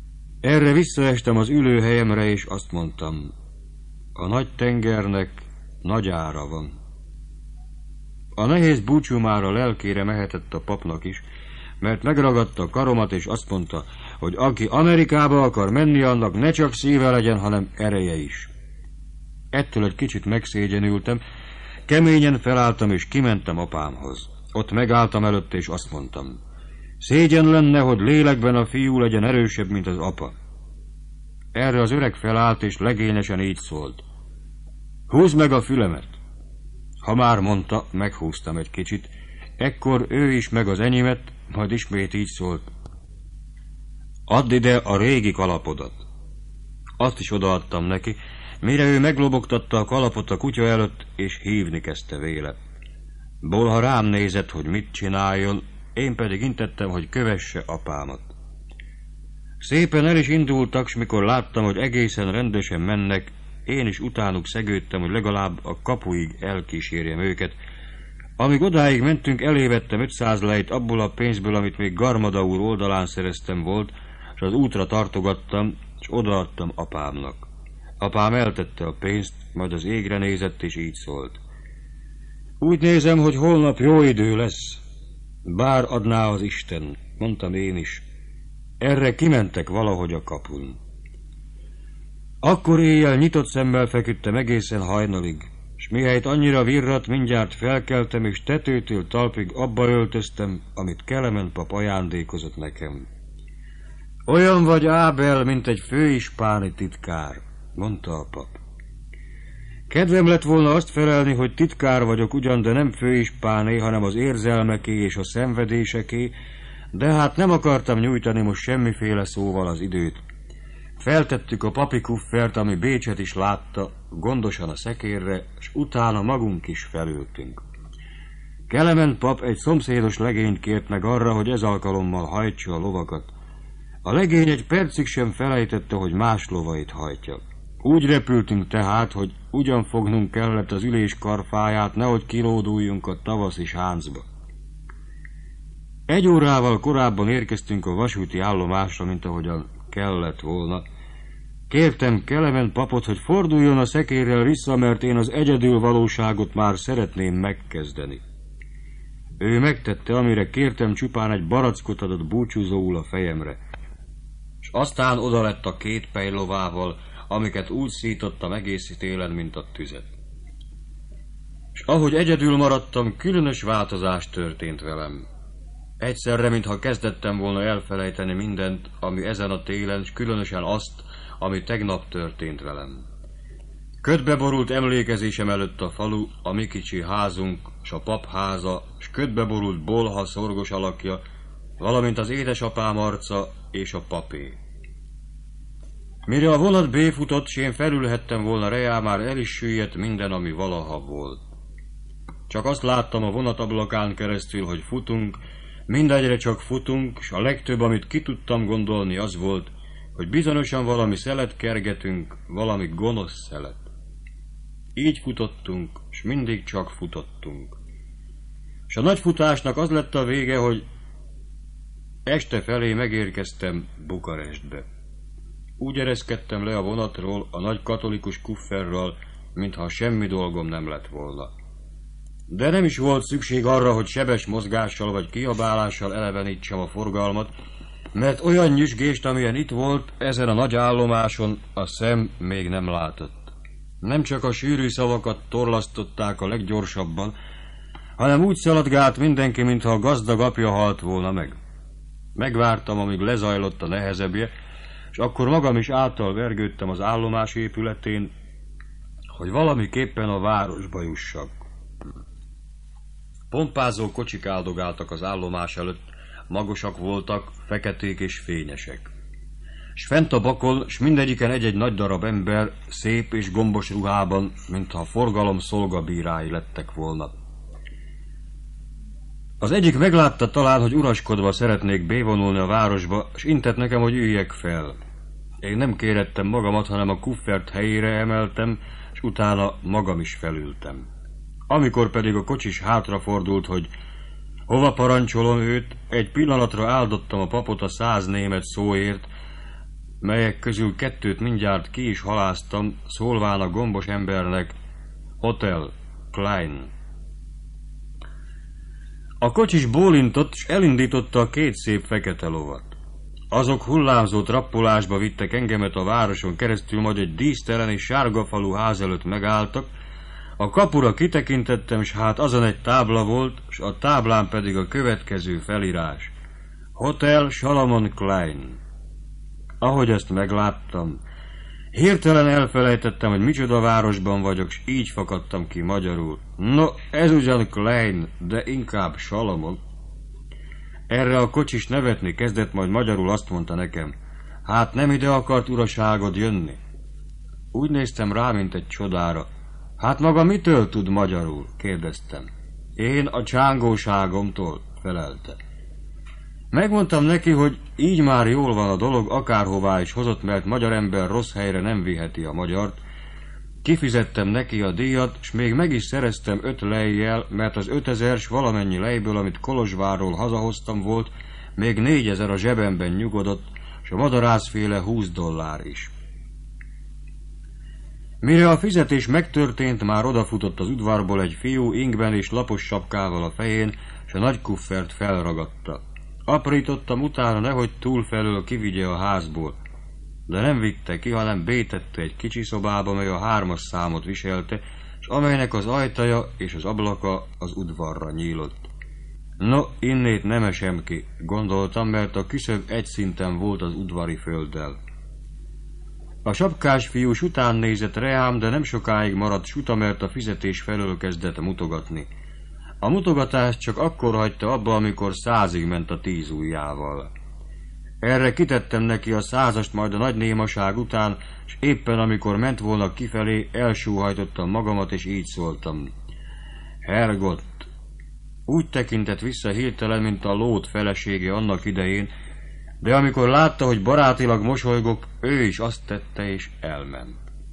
Speaker 1: Erre visszaestem az ülőhelyemre, és azt mondtam, a nagy tengernek nagy ára van. A nehéz búcsú már a lelkére mehetett a papnak is, mert megragadta a karomat, és azt mondta, hogy aki Amerikába akar menni, annak ne csak szíve legyen, hanem ereje is. Ettől egy kicsit megszégyenültem, keményen felálltam, és kimentem apámhoz. Ott megálltam előtt, és azt mondtam, szégyen lenne, hogy lélekben a fiú legyen erősebb, mint az apa. Erre az öreg felállt, és legényesen így szólt, húzd meg a fülemet. Ha már mondta, meghúztam egy kicsit, ekkor ő is meg az enyémet, majd ismét így szólt, add ide a régi kalapodat. Azt is odaadtam neki, mire ő meglobogtatta a kalapot a kutya előtt, és hívni kezdte véle. Bolha rám nézett, hogy mit csináljon, én pedig intettem, hogy kövesse apámat. Szépen el is indultak, s mikor láttam, hogy egészen rendesen mennek, én is utánuk szegődtem, hogy legalább a kapuig elkísérjem őket. Amíg odáig mentünk, elévettem ötszáz lejt abból a pénzből, amit még Garmada úr oldalán szereztem volt, és az útra tartogattam, és odaadtam apámnak. Apám eltette a pénzt, majd az égre nézett, és így szólt. Úgy nézem, hogy holnap jó idő lesz. Bár adná az Isten, mondtam én is. Erre kimentek valahogy a kapun. Akkor éjjel nyitott szemmel feküdtem egészen hajnalig, s mihelyt annyira virrat, mindjárt felkeltem, és tetőtől talpig abba öltöztem, amit Kelemen pap ajándékozott nekem. Olyan vagy, Ábel, mint egy főispáni titkár, mondta a pap. Kedvem lett volna azt felelni, hogy titkár vagyok ugyan, de nem főispáné, hanem az érzelmeké és a szenvedéseké, de hát nem akartam nyújtani most semmiféle szóval az időt. Feltettük a papi kuffert, ami Bécset is látta, gondosan a szekérre, és utána magunk is felültünk. Kelemen pap egy szomszédos legényt kért meg arra, hogy ez alkalommal hajtsa a lovakat. A legény egy percig sem felejtette, hogy más lovait hajtja. Úgy repültünk tehát, hogy ugyan fognunk kellett az ülés karfáját, nehogy kilóduljunk a tavaszi sáncba. Egy órával korábban érkeztünk a vasúti állomásra, mint ahogyan kellett volna. Kértem Kelemen papot, hogy forduljon a szekérrel vissza, mert én az egyedül valóságot már szeretném megkezdeni. Ő megtette, amire kértem, csupán egy barackot adott búcsúzóul a fejemre. És aztán oda lett a két pejlovával, amiket úgy szítottam egész télen, mint a tüzet. És ahogy egyedül maradtam, különös változás történt velem. Egyszerre, mintha kezdettem volna elfelejteni mindent, ami ezen a télen, és különösen azt, ami tegnap történt velem. Ködbe borult emlékezésem előtt a falu, a mi kicsi házunk, s a papháza, s ködbe borult bolha szorgos alakja, valamint az édesapám arca és a papé. Mire a vonat béfutott, s én felülhettem volna rejá, már el is süllyedt minden, ami valaha volt. Csak azt láttam a vonat ablakán keresztül, hogy futunk, mindegyre csak futunk, s a legtöbb, amit ki tudtam gondolni, az volt, hogy bizonyosan valami szelet kergetünk, valami gonosz szelet. Így futottunk, s mindig csak futottunk. S a nagy futásnak az lett a vége, hogy este felé megérkeztem Bukarestbe. Úgy ereszkedtem le a vonatról a nagy katolikus kufferral, mintha semmi dolgom nem lett volna. De nem is volt szükség arra, hogy sebes mozgással vagy kiabálással elevenítsem a forgalmat, mert olyan nyüzsgést, amilyen itt volt, ezen a nagy állomáson a szem még nem látott. Nem csak a sűrű szavakat torlasztották a leggyorsabban, hanem úgy szaladgált mindenki, mintha a gazdag apja halt volna meg. Megvártam, amíg lezajlott a nehezebbje, és akkor magam is által vergődtem az állomás épületén, hogy valamiképpen a városba jussak. Pompázó kocsik áldogáltak az állomás előtt, magasak voltak, feketék és fényesek. S fent a bakon, s mindegyiken egy-egy nagy darab ember, szép és gombos ruhában, mintha a forgalom szolgabírái lettek volna. Az egyik meglátta talán, hogy uraskodva szeretnék bévonulni a városba, s intett nekem, hogy üljek fel. Én nem kérettem magamat, hanem a kuffert helyére emeltem, s utána magam is felültem. Amikor pedig a kocsis hátrafordult, hogy hova parancsolom őt, egy pillanatra áldottam a papot a száz német szóért, melyek közül kettőt mindjárt ki is haláztam, szólván a gombos embernek, Hotel Klein. A kocsis bólintott, s elindította a két szép fekete lovat. Azok hullámzó trappolásba vittek engemet a városon keresztül, majd egy dísztelen és sárga falu ház előtt megálltak. A kapura kitekintettem, s hát azon egy tábla volt, s a táblán pedig a következő felírás: Hotel Salomon Klein. Ahogy ezt megláttam, hirtelen elfelejtettem, hogy micsoda városban vagyok, s így fakadtam ki magyarul: No, ez ugyan Klein, de inkább Salomon. Erre a kocsis nevetni kezdett, majd magyarul azt mondta nekem: Hát nem ide akart uraságod jönni? Úgy néztem rá, mint egy csodára. Hát maga mitől tud magyarul? Kérdeztem. Én a csángóságomtól, felelte. Megmondtam neki, hogy így már jól van a dolog, akárhová is hozott, mert magyar ember rossz helyre nem viheti a magyart. Kifizettem neki a díjat, s még meg is szereztem öt lejjel, mert az ötezers valamennyi lejből, amit Kolozsvárról hazahoztam volt, még négyezer a zsebemben nyugodott, s a madarászféle húsz dollár is. Mire a fizetés megtörtént, már odafutott az udvarból egy fiú ingben és lapos sapkával a fején, s a nagy kuffert felragadta. Aprítottam utána, nehogy túlfelől kivigye a házból, de nem vitte ki, hanem bétette egy kicsi szobába, mely a hármas számot viselte, s amelynek az ajtaja és az ablaka az udvarra nyílott. No, innét nem esem ki, gondoltam, mert a küszöb egy szinten volt az udvari földdel. A sapkás fiús után nézett reám, de nem sokáig maradt suta, mert a fizetés felől kezdett mutogatni. A mutogatást csak akkor hagyta abba, amikor százig ment a tíz ujjával. Erre kitettem neki a százast, majd a nagy némaság után, és éppen amikor ment volna kifelé, elsóhajtottam magamat, és így szóltam: Hergott! Úgy tekintett vissza hirtelen, mint a Lót felesége annak idején, de amikor látta, hogy barátilag mosolygok, ő is azt tette, és elment.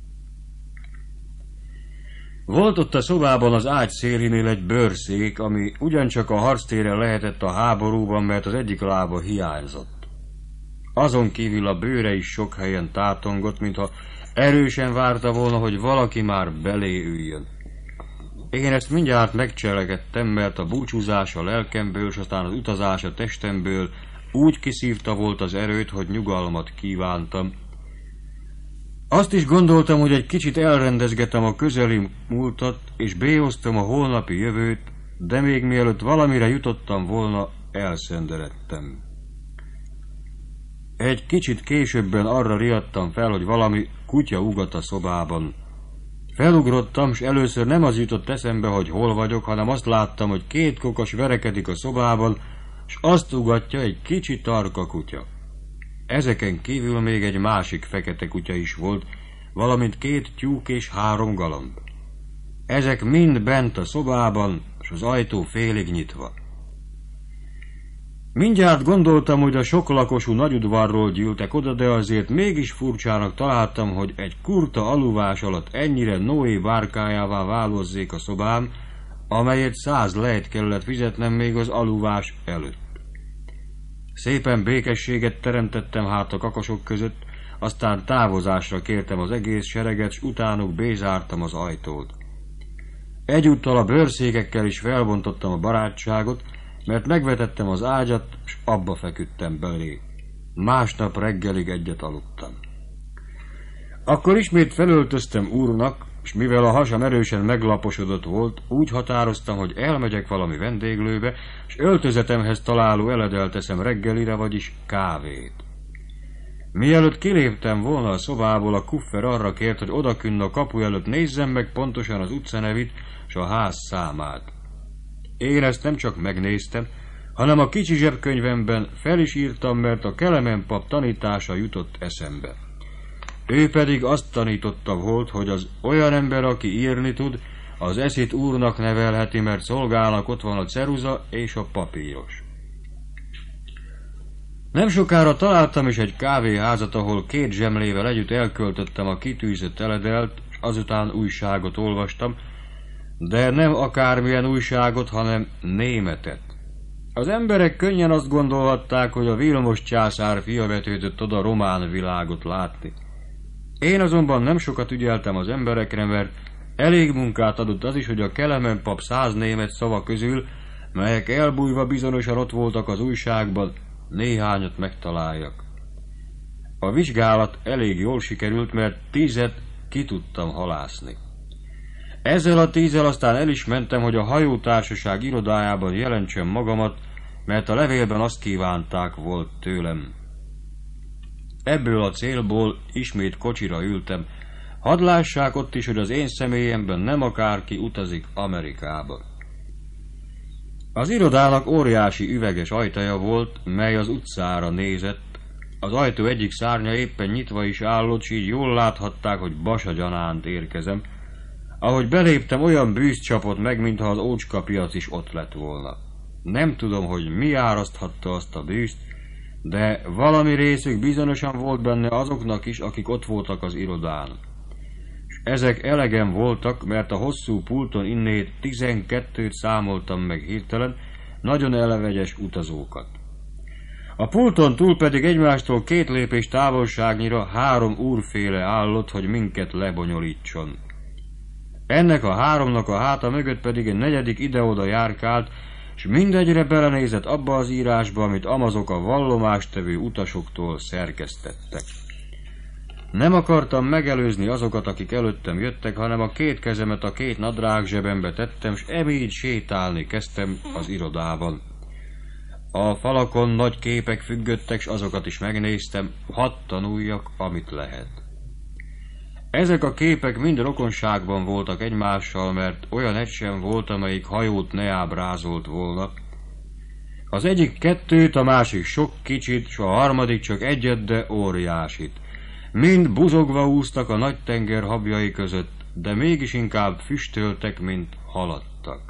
Speaker 1: Volt ott a szobában az ágy szélénél egy bőrszék, ami ugyancsak a harctéren lehetett a háborúban, mert az egyik lába hiányzott. Azon kívül a bőre is sok helyen tátongott, mintha erősen várta volna, hogy valaki már belé üljön. Én ezt mindjárt megcselekedtem, mert a búcsúzás a lelkemből, s aztán az utazás a testemből úgy kiszívta volt az erőt, hogy nyugalmat kívántam. Azt is gondoltam, hogy egy kicsit elrendezgetem a közeli múltat, és béoztam a holnapi jövőt, de még mielőtt valamire jutottam volna, elszenderedtem. Egy kicsit későbben arra riadtam fel, hogy valami kutya ugat a szobában. Felugrottam, s először nem az jutott eszembe, hogy hol vagyok, hanem azt láttam, hogy két kokas verekedik a szobában, s azt ugatja egy kicsi tarka kutya. Ezeken kívül még egy másik fekete kutya is volt, valamint két tyúk és három galamb. Ezek mind bent a szobában, s az ajtó félig nyitva. Mindjárt gondoltam, hogy a soklakosú nagyudvarról gyűltek oda, de azért mégis furcsának találtam, hogy egy kurta aluvás alatt ennyire Noé bárkájává válozzék a szobám, amelyet száz lejt kellett fizetnem még az aluvás előtt. Szépen békességet teremtettem hát a kakasok között, aztán távozásra kértem az egész sereget, s utánuk bézártam az ajtót. Egyúttal a bőrszékekkel is felbontottam a barátságot, mert megvetettem az ágyat, s abba feküdtem belé. Másnap reggelig egyet aludtam. Akkor ismét felöltöztem úrnak, s mivel a hasam erősen meglaposodott volt, úgy határoztam, hogy elmegyek valami vendéglőbe, s öltözetemhez találó eledel teszem reggelire, vagyis kávét. Mielőtt kiléptem volna a szobából, a kuffer arra kért, hogy odakünn a kapu előtt nézzem meg pontosan az utcanevit s a ház számát. Én ezt nem csak megnéztem, hanem a kicsi zsebkönyvemben fel is írtam, mert a Kelemen pap tanítása jutott eszembe. Ő pedig azt tanította volt, hogy az olyan ember, aki írni tud, az eszét úrnak nevelheti, mert szolgálnak ott van a ceruza és a papíros. Nem sokára találtam is egy kávéházat, ahol két zsemlével együtt elköltöttem a kitűzött eledelt, és azután újságot olvastam, de nem akármilyen újságot, hanem németet. Az emberek könnyen azt gondolhatták, hogy a Vilmos császár fia vetődött oda román világot látni. Én azonban nem sokat ügyeltem az emberekre, mert Elég munkát adott az is, hogy a Kelemen pap száz német szava közül, melyek elbújva bizonyosan ott voltak az újságban, néhányat megtaláljak. A vizsgálat elég jól sikerült, mert tízet ki tudtam halászni. Ezzel a tízzel aztán el is mentem, hogy a hajótársaság irodájában jelentsem magamat, mert a levélben azt kívánták volt tőlem. Ebből a célból ismét kocsira ültem. Hadd lássák ott is, hogy az én személyemben nem akárki utazik Amerikába. Az irodának óriási üveges ajtaja volt, mely az utcára nézett. Az ajtó egyik szárnya éppen nyitva is állott, s így jól láthatták, hogy basagyanánt érkezem. Ahogy beléptem, olyan bűz csapott meg, mintha az ócskapiac is ott lett volna. Nem tudom, hogy mi áraszthatta azt a bűzt, de valami részük bizonyosan volt benne azoknak is, akik ott voltak az irodán. És ezek elegem voltak, mert a hosszú pulton innét tizenkettőt számoltam meg hirtelen, nagyon elvegyes utazókat. A pulton túl pedig egymástól két lépés távolságnyira három úrféle állott, hogy minket lebonyolítson. Ennek a háromnak a háta mögött pedig egy negyedik ide-oda járkált, és mindegyre belenézett abba az írásba, amit amazok a vallomástevő utasoktól szerkesztettek. Nem akartam megelőzni azokat, akik előttem jöttek, hanem a két kezemet a két nadrág zsebembe tettem, és emígy sétálni kezdtem az irodában. A falakon nagy képek függöttek, s azokat is megnéztem, hadd tanuljak, amit lehet. Ezek a képek mind rokonságban voltak egymással, mert olyan egy sem volt, amelyik hajót ne ábrázolt volna. Az egyik kettőt, a másik sok kicsit, s a harmadik csak egyet, de óriásit. Mind buzogva úsztak a nagy tenger habjai között, de mégis inkább füstöltek, mint haladtak.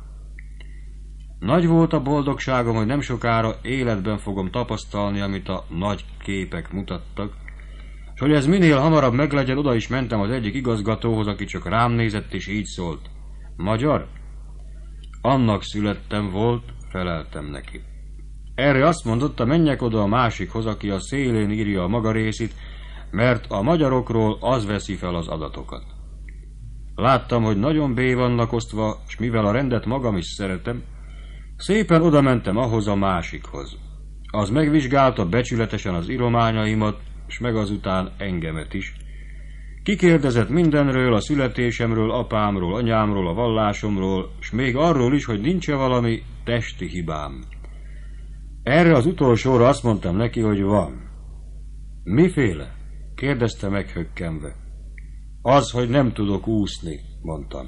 Speaker 1: Nagy volt a boldogságom, hogy nem sokára életben fogom tapasztalni, amit a nagy képek mutattak, és hogy ez minél hamarabb meglegyen, oda is mentem az egyik igazgatóhoz, aki csak rám nézett, és így szólt. Magyar? Annak születtem volt, feleltem neki. Erre azt mondotta, menjek oda a másikhoz, aki a szélén írja a maga részét, mert a magyarokról az veszi fel az adatokat. Láttam, hogy nagyon bé vannak osztva, és mivel a rendet magam is szeretem, szépen oda mentem ahhoz a másikhoz. Az megvizsgálta becsületesen az írományaimat, és meg azután engemet is. Kikérdezett mindenről, a születésemről, apámról, anyámról, a vallásomról, és még arról is, hogy nincs-e valami testi hibám. Erre az utolsóra azt mondtam neki, hogy van. Miféle? Kérdezte meghökkenve. Az, hogy nem tudok úszni, mondtam.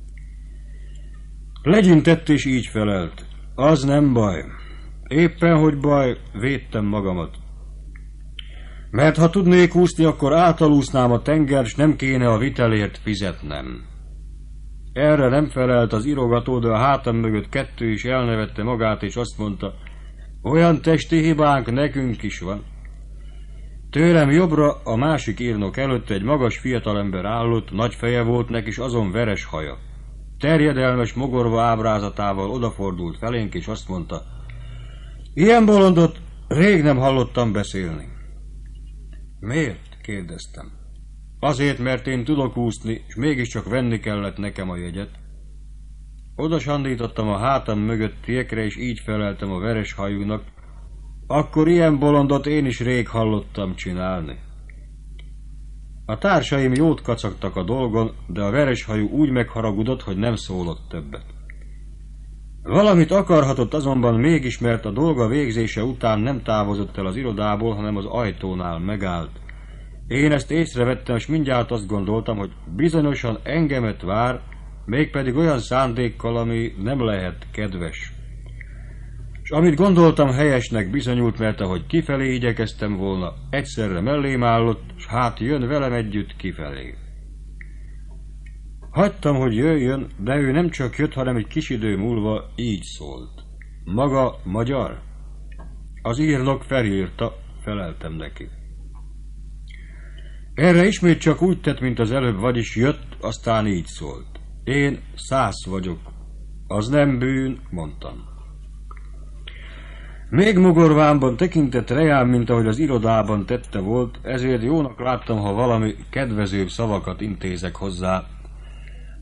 Speaker 1: Legyintett és így felelt. Az nem baj. Éppen, hogy baj, védtem magamat. Mert ha tudnék úszni, akkor átalúsznám a tenger, s nem kéne a vitelért fizetnem. Erre nem felelt az írogató, de a hátam mögött kettő is elnevette magát, és azt mondta, olyan testi hibánk nekünk is van. Tőlem jobbra a másik írnok előtt egy magas fiatalember állott, nagy feje volt neki, és azon veres haja. Terjedelmes mogorva ábrázatával odafordult felénk, és azt mondta, ilyen bolondot rég nem hallottam beszélni. Miért? Kérdeztem. Azért, mert én tudok úszni, és mégiscsak venni kellett nekem a jegyet. Oda sandítottam a hátam mögöttiekre, és így feleltem a veres hajúnak, akkor ilyen bolondot én is rég hallottam csinálni. A társaim jót kacagtak a dolgon, de a vereshajú úgy megharagudott, hogy nem szólott többet. Valamit akarhatott azonban mégis, mert a dolga végzése után nem távozott el az irodából, hanem az ajtónál megállt. Én ezt észrevettem, és mindjárt azt gondoltam, hogy bizonyosan engemet vár, mégpedig olyan szándékkal, ami nem lehet kedves. És amit gondoltam helyesnek bizonyult, mert ahogy kifelé igyekeztem volna, egyszerre mellém állott, s hát jön velem együtt kifelé. Hagytam, hogy jöjjön, de ő nem csak jött, hanem egy kis idő múlva így szólt. Maga magyar? Az írnok felírta, feleltem neki. Erre ismét csak úgy tett, mint az előbb, vagyis jött, aztán így szólt. Én Szász vagyok. Az nem bűn, mondtam. Még mogorvámban tekintett rejám, mint ahogy az irodában tette volt, ezért jónak láttam, ha valami kedvezőbb szavakat intézek hozzá.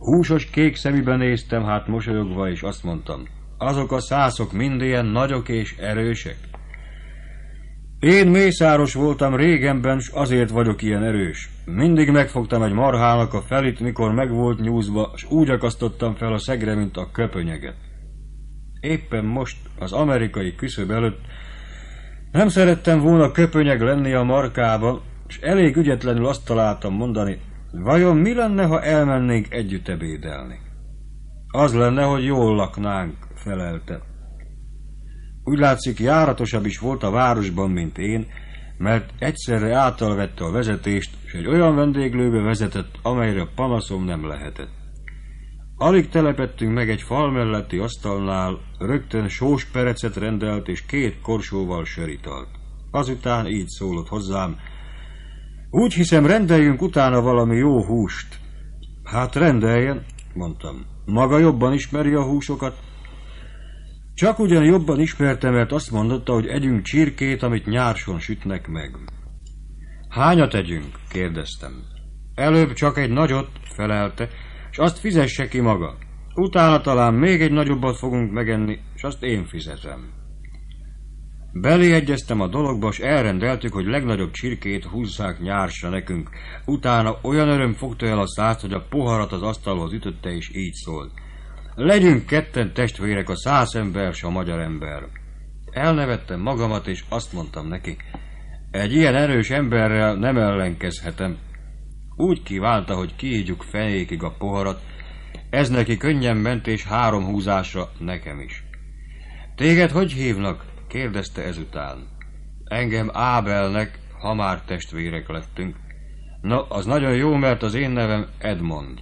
Speaker 1: Húsos kék szemébe néztem hát mosolyogva, és azt mondtam, azok a szászok mind ilyen nagyok és erősek? Én mészáros voltam régenben, s azért vagyok ilyen erős. Mindig megfogtam egy marhának a felit, mikor meg volt nyúzva, s úgy akasztottam fel a szegre, mint a köpönyeget. Éppen most, az amerikai küszöb előtt nem szerettem volna köpönyeg lenni a markába, s elég ügyetlenül azt találtam mondani, vajon mi lenne, ha elmennénk együtt ebédelni? Az lenne, hogy jól laknánk, felelte. Úgy látszik, járatosabb is volt a városban, mint én, mert egyszerre átalvette a vezetést, és egy olyan vendéglőbe vezetett, amelyre panaszom nem lehetett. Alig telepettünk meg egy fal melletti asztalnál, rögtön sós perecet rendelt, és két korsóval söritalt. Azután így szólott hozzám, úgy hiszem, rendeljünk utána valami jó húst. Hát rendeljen, mondtam. Maga jobban ismeri a húsokat? Csak ugyan jobban ismerte, mert azt mondotta, hogy együnk csirkét, amit nyárson sütnek meg. Hányat együnk? Kérdeztem. Előbb csak egy nagyot, felelte, és azt fizesse ki maga. Utána talán még egy nagyobbat fogunk megenni, és azt én fizetem. Beleegyeztem a dologba, s elrendeltük, hogy legnagyobb csirkét húzzák nyársra nekünk. Utána olyan öröm fogta el a százt, hogy a poharat az asztalhoz ütötte, és így szólt. Legyünk ketten testvérek, a szász ember, s a magyar ember. Elnevettem magamat, és azt mondtam neki, egy ilyen erős emberrel nem ellenkezhetem. Úgy kívánta, hogy kiígyuk fejékig a poharat, ez neki könnyen ment, és három húzásra nekem is. Téged hogy hívnak? Kérdezte ezután. Engem Ábelnek, ha már testvérek lettünk. Na, az nagyon jó, mert az én nevem Edmond.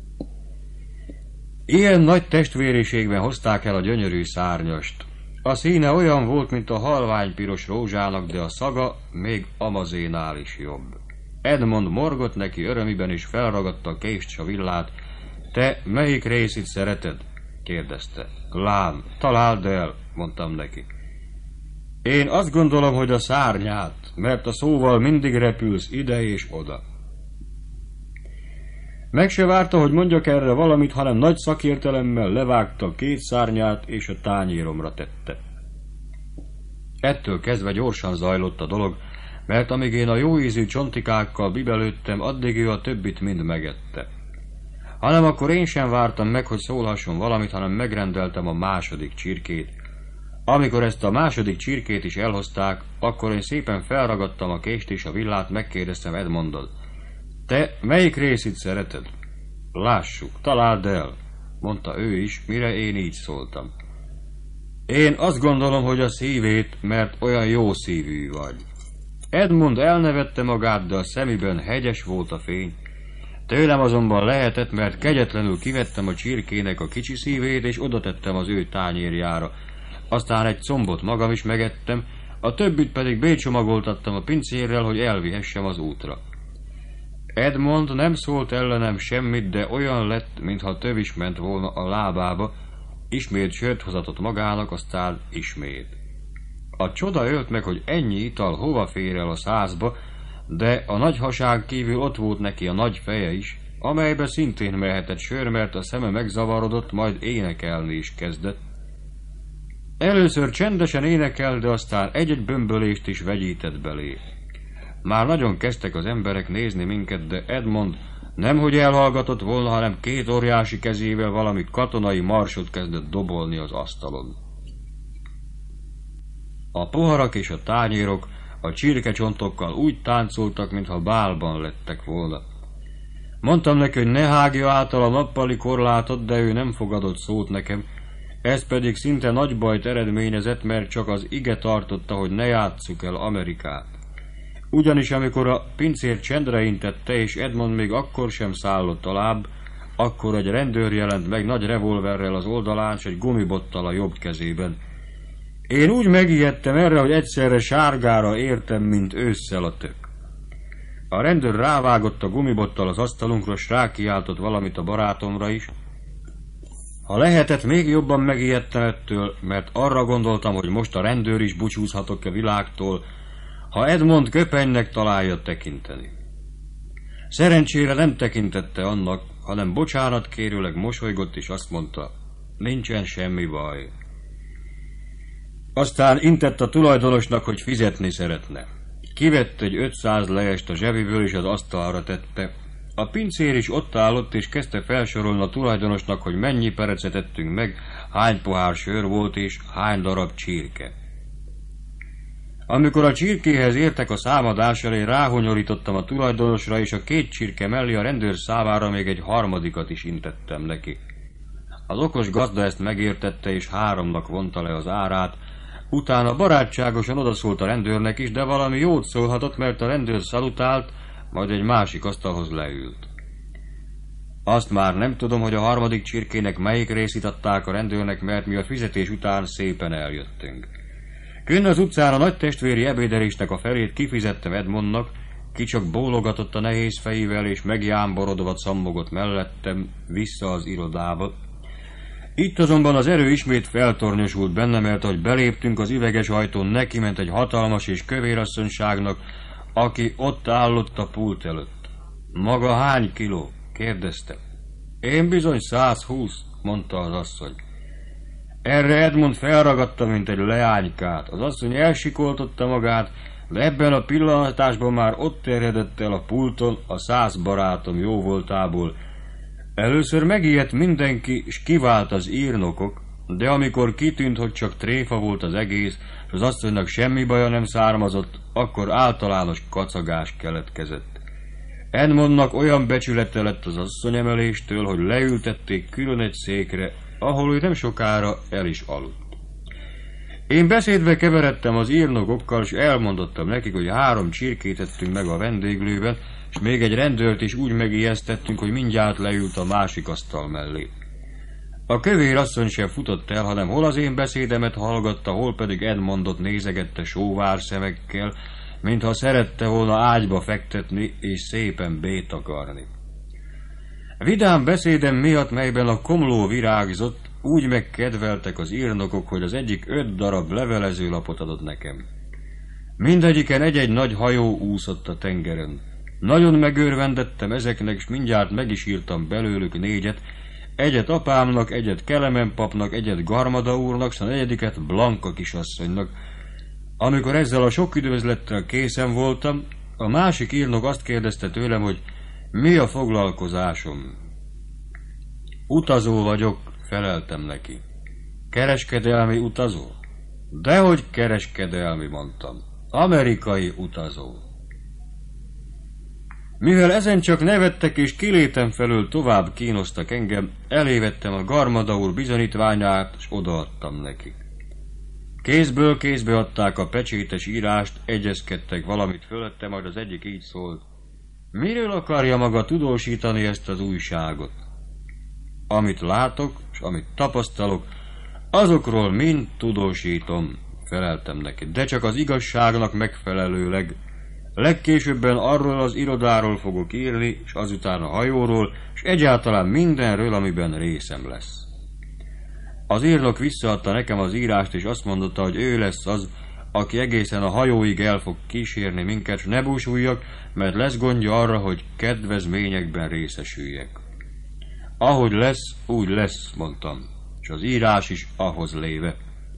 Speaker 1: Ilyen nagy testvériségben hozták el a gyönyörű szárnyast. A színe olyan volt, mint a halványpiros rózsának, de a szaga még amazénál is jobb. Edmond morgott neki örömiben, és felragadta a kést s a villát. Te melyik részét szereted? Kérdezte. Lám, találd el, mondtam neki. Én azt gondolom, hogy a szárnyát, mert a szóval mindig repülsz ide és oda. Meg se várta, hogy mondjak erre valamit, hanem nagy szakértelemmel levágta két szárnyát, és a tányéromra tette. Ettől kezdve gyorsan zajlott a dolog, mert amíg én a jóízű csontikákkal bibelődtem, addig ő a többit mind megette. Hanem akkor én sem vártam meg, hogy szólhasson valamit, hanem megrendeltem a második csirkét. Amikor ezt a második csirkét is elhozták, akkor én szépen felragadtam a kést és a villát, megkérdeztem Edmondot. Te melyik részét szereted? Lássuk, találd el, mondta ő is, mire én így szóltam. Én azt gondolom, hogy a szívét, mert olyan jó szívű vagy. Edmond elnevette magát, de a szemében hegyes volt a fény. Tőlem azonban lehetett, mert kegyetlenül kivettem a csirkének a kicsi szívét, és odatettem az ő tányérjára. Aztán egy combot magam is megettem, a többit pedig bécsomagoltattam a pincérrel, hogy elvihessem az útra. Edmond nem szólt ellenem semmit, de olyan lett, mintha több is ment volna a lábába, ismét sört hozatott magának, aztán ismét. A csoda ölt meg, hogy ennyi ital hova fér el a százba, de a nagy haság kívül ott volt neki a nagy feje is, amelybe szintén mehetett sör, mert a szeme megzavarodott, majd énekelni is kezdett. Először csendesen énekel, de aztán egy-egy bömbölést is vegyített belé. Már nagyon kezdtek az emberek nézni minket, de Edmond nemhogy elhallgatott volna, hanem két óriási kezével valami katonai marsot kezdett dobolni az asztalon. A poharak és a tányérok a csirkecsontokkal úgy táncoltak, mintha bálban lettek volna. Mondtam neki, hogy ne hágja által a nappali korlátot, de ő nem fogadott szót nekem, ez pedig szinte nagy bajt eredményezett, mert csak az ige tartotta, hogy ne játsszuk el Amerikát. Ugyanis amikor a pincér csendre intette, és Edmond még akkor sem szállott a láb, akkor egy rendőr jelent meg nagy revolverrel az oldalán, s egy gumibottal a jobb kezében. Én úgy megijedtem erre, hogy egyszerre sárgára értem, mint ősszel a tök. A rendőr rávágott a gumibottal az asztalunkra, s rákiáltott valamit a barátomra is. Ha lehetett, még jobban megijedtem ettől, mert arra gondoltam, hogy most a rendőr is búcsúzhatok a világtól, ha Edmond köpenynek találja tekinteni. Szerencsére nem tekintette annak, hanem bocsánat kérőleg mosolygott, és azt mondta, nincsen semmi baj. Aztán intett a tulajdonosnak, hogy fizetni szeretne. Kivett egy ötszáz lejest a zsebiből, és az asztalra tette. A pincér is ott állott, és kezdte felsorolni a tulajdonosnak, hogy mennyi perecet ettünk meg, hány pohár sör volt, és hány darab csirke. Amikor a csirkéhez értek a számadással, én ráhonyorítottam a tulajdonosra, és a két csirke mellé a rendőr számára még egy harmadikat is intettem neki. Az okos gazda ezt megértette, és háromnak vonta le az árát. Utána barátságosan odaszólt a rendőrnek is, de valami jót szólhatott, mert a rendőr szalutált, majd egy másik asztalhoz leült. Azt már nem tudom, hogy a harmadik csirkének melyik részét adták a rendőrnek, mert mi a fizetés után szépen eljöttünk. Könn az utcán a nagy testvéri ebédelésnek a felét kifizettem Edmondnak, ki csak bólogatott a nehéz fejével, és megjámborodva szammogott mellettem vissza az irodába. Itt azonban az erő ismét feltornyosult benne, mert ahogy beléptünk, az üveges ajtón neki ment egy hatalmas és kövér asszonyságnak, aki ott állott a pult előtt. Maga hány kiló? Kérdezte. Én bizony százhúsz, mondta az asszony. Erre Edmond felragadta, mint egy leánykát. Az asszony elsikoltotta magát, de ebben a pillanatásban már ott terjedett el a pulton a száz barátom jóvoltából. Először megijedt mindenki, s kivált az írnokok, de amikor kitűnt, hogy csak tréfa volt az egész, és az asszonynak semmi baja nem származott, akkor általános kacagás keletkezett. Edmondnak olyan becsülete lett az asszonyemeléstől, hogy leültették külön egy székre, ahol ő nem sokára el is aludt. Én beszédbe keveredtem az írnokokkal, és elmondottam nekik, hogy három csirkét ettünk meg a vendéglőben, és még egy rendőrt is úgy megijesztettünk, hogy mindjárt leült a másik asztal mellé. A kövér asszony sem futott el, hanem hol az én beszédemet hallgatta, hol pedig Edmondot nézegette sóvár szemekkel, mintha szerette volna ágyba fektetni és szépen bétakarni. Vidám beszédem miatt, melyben a komló virágzott, úgy megkedveltek az írnokok, hogy az egyik öt darab levelezőlapot adott nekem. Mindegyiken egy-egy nagy hajó úszott a tengeren. Nagyon megörvendettem ezeknek, és mindjárt meg is írtam belőlük négyet, egyet apámnak, egyet Kelemen papnak, egyet Garmada úrnak, s a negyediket Blanka kisasszonynak. Amikor ezzel a sok üdvözlettel készen voltam, a másik írnok azt kérdezte tőlem, hogy mi a foglalkozásom. Utazó vagyok, feleltem neki. Kereskedelmi utazó? Dehogy kereskedelmi, mondtam. Amerikai utazó. Mivel ezen csak nevettek és kilétem felől tovább kínoztak engem, elévettem a Garmada úr bizonyítványát, és odaadtam nekik. Kézből kézbe adták a pecsétes írást, egyezkedtek valamit fölötte, majd az egyik így szólt. Miről akarja maga tudósítani ezt az újságot? Amit látok, és amit tapasztalok, azokról mind tudósítom, feleltem neki, de csak az igazságnak megfelelőleg. Legkésőbben arról az irodáról fogok írni, és azután a hajóról, és egyáltalán mindenről, amiben részem lesz. Az írnok visszaadta nekem az írást, és azt mondotta, hogy ő lesz az, aki egészen a hajóig el fog kísérni minket, s ne búsuljak, mert lesz gondja arra, hogy kedvezményekben részesüljek. Ahogy lesz, úgy lesz, mondtam, és az írás is ahhoz léve.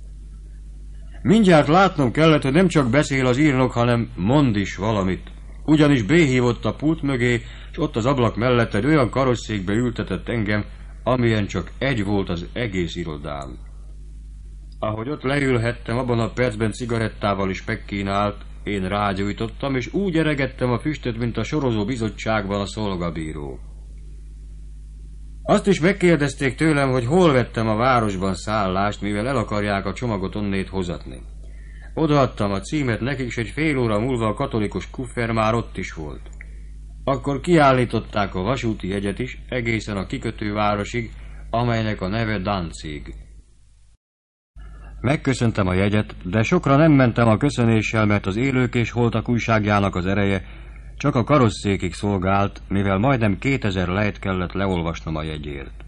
Speaker 1: Mindjárt látnom kellett, hogy nem csak beszél az írnok, hanem mond is valamit. Ugyanis béhívott a pult mögé, és ott az ablak mellett egy olyan karosszékbe ültetett engem, amilyen csak egy volt az egész irodán. Ahogy ott leülhettem, abban a percben cigarettával is megkínált, én rágyújtottam, és úgy eregettem a füstöt, mint a sorozó bizottságban a szolgabíró. Azt is megkérdezték tőlem, hogy hol vettem a városban szállást, mivel el akarják a csomagot onnét hozatni. Odaadtam a címet nekik, és egy fél óra múlva a katolikus kuffer már ott is volt. Akkor kiállították a vasúti jegyet is, egészen a kikötővárosig, amelynek a neve Danzig. Megköszöntem a jegyet, de sokra nem mentem a köszönéssel, mert az Élők és Holtak újságjának az ereje csak a karosszékig szolgált, mivel majdnem kétezer lejt kellett leolvasnom a jegyért.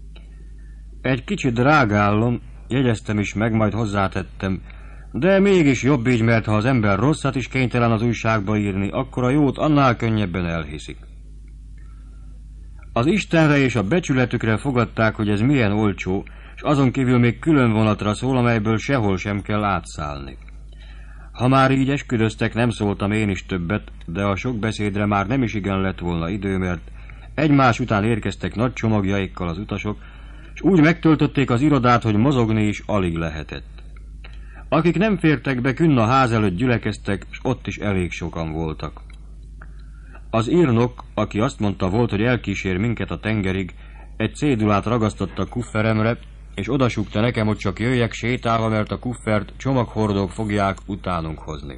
Speaker 1: Egy kicsit drágállom, jegyeztem is meg, majd hozzátettem, de mégis jobb így, mert ha az ember rosszat is kénytelen az újságba írni, akkor a jót annál könnyebben elhiszik. Az Istenre és a becsületükre fogadták, hogy ez milyen olcsó, és azon kívül még külön vonatra szól, amelyből sehol sem kell átszállni. Ha már így esküdöztek, nem szóltam én is többet, de a sok beszédre már nem is igen lett volna idő, mert egymás után érkeztek nagy csomagjaikkal az utasok, és úgy megtöltötték az irodát, hogy mozogni is alig lehetett. Akik nem fértek be, künn a ház előtt gyülekeztek, és ott is elég sokan voltak. Az írnok, aki azt mondta volt, hogy elkísér minket a tengerig, egy cédulát ragasztott a kufferemre, és odasúgta nekem, hogy csak jöjjek sétálva, mert a kuffert csomaghordók fogják utánunk hozni.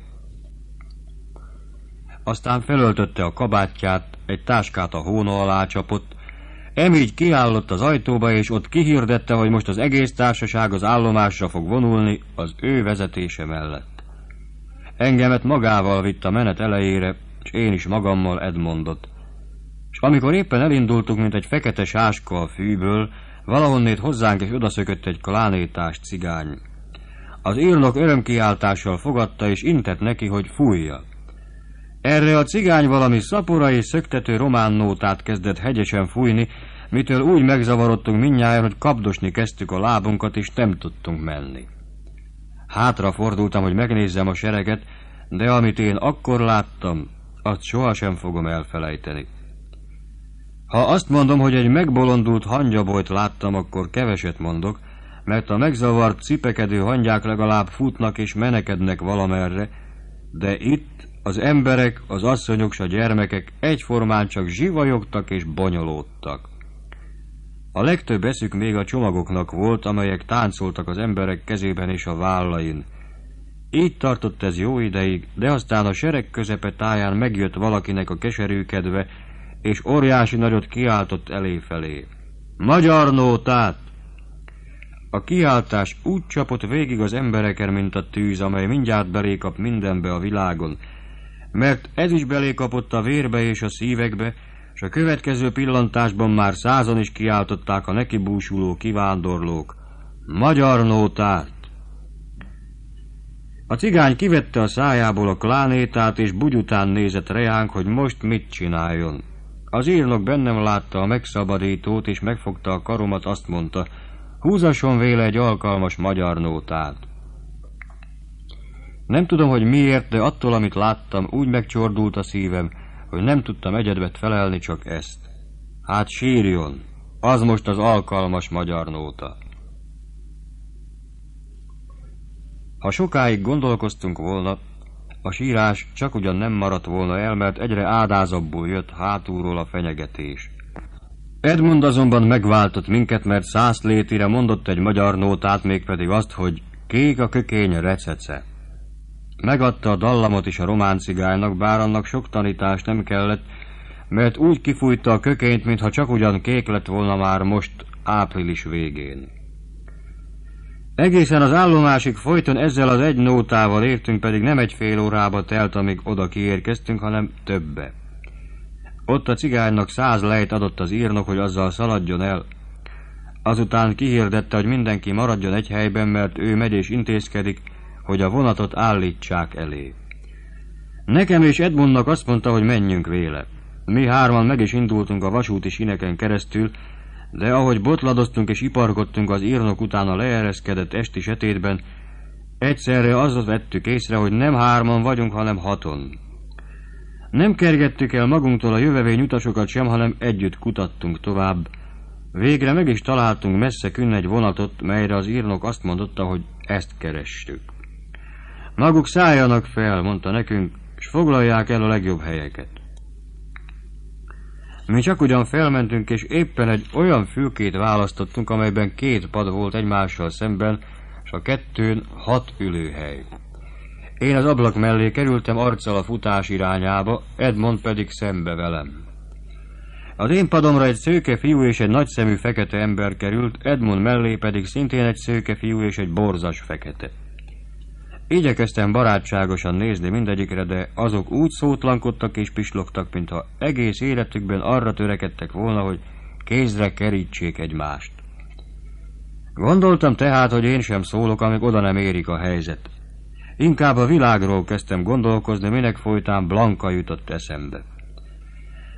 Speaker 1: Aztán felöltötte a kabátját, egy táskát a hóna alá csapott, emígy kiállott az ajtóba, és ott kihirdette, hogy most az egész társaság az állomásra fog vonulni az ő vezetése mellett. Engemet magával vitt a menet elejére, és én is magammal Edmondot. És amikor éppen elindultunk, mint egy fekete sáska a fűből, valahonnét hozzánk és odaszökött egy klánétás cigány. Az írnok örömkiáltással fogadta, és intett neki, hogy fújja. Erre a cigány valami szapora és szöktető román nótát kezdett hegyesen fújni, mitől úgy megzavarodtunk mindnyájan, hogy kapdosni kezdtük a lábunkat, és nem tudtunk menni. Hátra fordultam, hogy megnézzem a sereget, de amit én akkor láttam, azt sohasem fogom elfelejteni. Ha azt mondom, hogy egy megbolondult hangyabolyt láttam, akkor keveset mondok, mert a megzavart, cipekedő hangyák legalább futnak és menekednek valamerre, de itt az emberek, az asszonyok s a gyermekek egyformán csak zsivajogtak és bonyolódtak. A legtöbb eszük még a csomagoknak volt, amelyek táncoltak az emberek kezében és a vállain. Így tartott ez jó ideig, de aztán a sereg közepe táján megjött valakinek a keserű kedve, és óriási nagyot kiáltott eléfelé. Magyar nótát! A kiáltás úgy csapott végig az embereken, mint a tűz, amely mindjárt belékap mindenbe a világon, mert ez is belékapott a vérbe és a szívekbe, és a következő pillantásban már százan is kiáltották a nekibúsuló kivándorlók. Magyar nótát! A cigány kivette a szájából a klánétát, és bugyután nézett reánk, hogy most mit csináljon. Az írnok bennem látta a megszabadítót, és megfogta a karomat, azt mondta, húzasson véle egy alkalmas magyar nótát. Nem tudom, hogy miért, de attól, amit láttam, úgy megcsordult a szívem, hogy nem tudtam egyedvet felelni, csak ezt. Hát sírjon, az most az alkalmas magyar nóta. Ha sokáig gondolkoztunk volna, a sírás csak ugyan nem maradt volna el, mert egyre ádázabbul jött hátulról a fenyegetés. Edmund azonban megváltott minket, mert száz létire mondott egy magyar nótát, mégpedig azt, hogy kék a kökény recece. Megadta a dallamot is a román cigánynak, bár annak sok tanítás nem kellett, mert úgy kifújta a kökényt, mintha csak ugyan kék lett volna már most április végén. Egészen az állomásig folyton ezzel az egy nótával értünk, pedig nem egy fél órába telt, amíg oda kiérkeztünk, hanem többe. Ott a cigánynak száz lejt adott az írnok, hogy azzal szaladjon el. Azután kihirdette, hogy mindenki maradjon egy helyben, mert ő megy és intézkedik, hogy a vonatot állítsák elé. Nekem és Edmundnak azt mondta, hogy menjünk véle. Mi hárman meg is indultunk a vasúti sineken keresztül, de ahogy botladoztunk és iparkodtunk az írnok utána leereszkedett esti sötétben, egyszerre azt vettük észre, hogy nem hárman vagyunk, hanem haton. Nem kergettük el magunktól a jövevény utasokat sem, hanem együtt kutattunk tovább. Végre meg is találtunk messze künn egy vonatot, melyre az írnok azt mondotta, hogy ezt kerestük. Maguk szálljanak fel, mondta nekünk, és foglalják el a legjobb helyeket. Mi csak ugyan felmentünk, és éppen egy olyan fülkét választottunk, amelyben két pad volt egymással szemben, és a kettőn hat ülőhely. Én az ablak mellé kerültem arccal a futás irányába, Edmond pedig szembe velem. Az én padomra egy szőke fiú és egy nagyszemű fekete ember került, Edmond mellé pedig szintén egy szőke fiú és egy borzas fekete. Igyekeztem barátságosan nézni mindegyikre, de azok úgy szótlankodtak és pislogtak, mintha egész életükben arra törekedtek volna, hogy kézre kerítsék egymást. Gondoltam tehát, hogy én sem szólok, amíg oda nem érik a helyzet. Inkább a világról kezdtem gondolkozni, minek folytán Blanka jutott eszembe.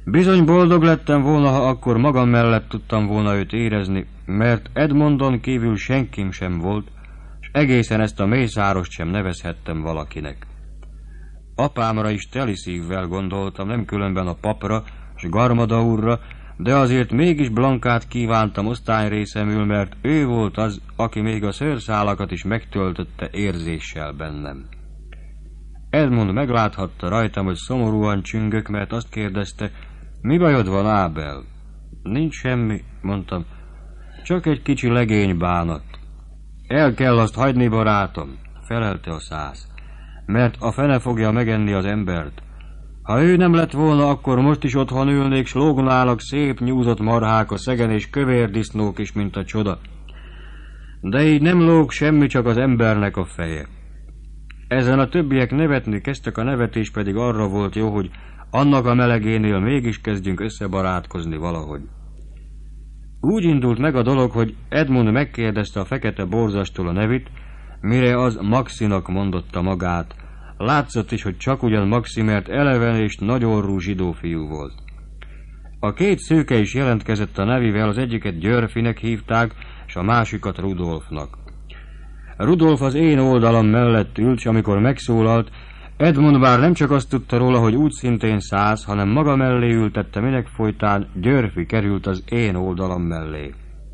Speaker 1: Bizony boldog lettem volna, ha akkor magam mellett tudtam volna őt érezni, mert Edmondon kívül senkim sem volt, és egészen ezt a mészárost sem nevezhettem valakinek. Apámra is teli szívvel gondoltam, nem különben a papra és Garmada úrra, de azért mégis Blankát kívántam osztályrészemül, mert ő volt az, aki még a szőrszálakat is megtöltötte érzéssel bennem. Edmund megláthatta rajtam, hogy szomorúan csüngök, mert azt kérdezte, mi bajod van, Ábel? Nincs semmi, mondtam, csak egy kicsi legény bánat. El kell azt hagyni, barátom, felelte a szász, mert a fene fogja megenni az embert. Ha ő nem lett volna, akkor most is otthon ülnék, s lógnának szép nyúzott marhák a szegen, és kövérdisznók is, mint a csoda. De így nem lóg semmi, csak az embernek a feje. Ezen a többiek nevetni kezdtek, a nevetés pedig arra volt jó, hogy annak a melegénél mégis kezdjünk összebarátkozni valahogy. Úgy indult meg a dolog, hogy Edmund megkérdezte a fekete borzastól a nevét, mire az Maxinak mondotta magát. Látszott is, hogy csak ugyan Maxi, mert eleven és nagyorrú zsidó fiú volt. A két szőke is jelentkezett a nevivel, az egyiket Györfinek hívták, és a másikat Rudolfnak. Rudolf az én oldalam mellett ült, és amikor megszólalt, Edmund bár nem csak azt tudta róla, hogy úgy szintén száz, hanem maga mellé ültette, minek folytán Györfi került az én oldalam mellé.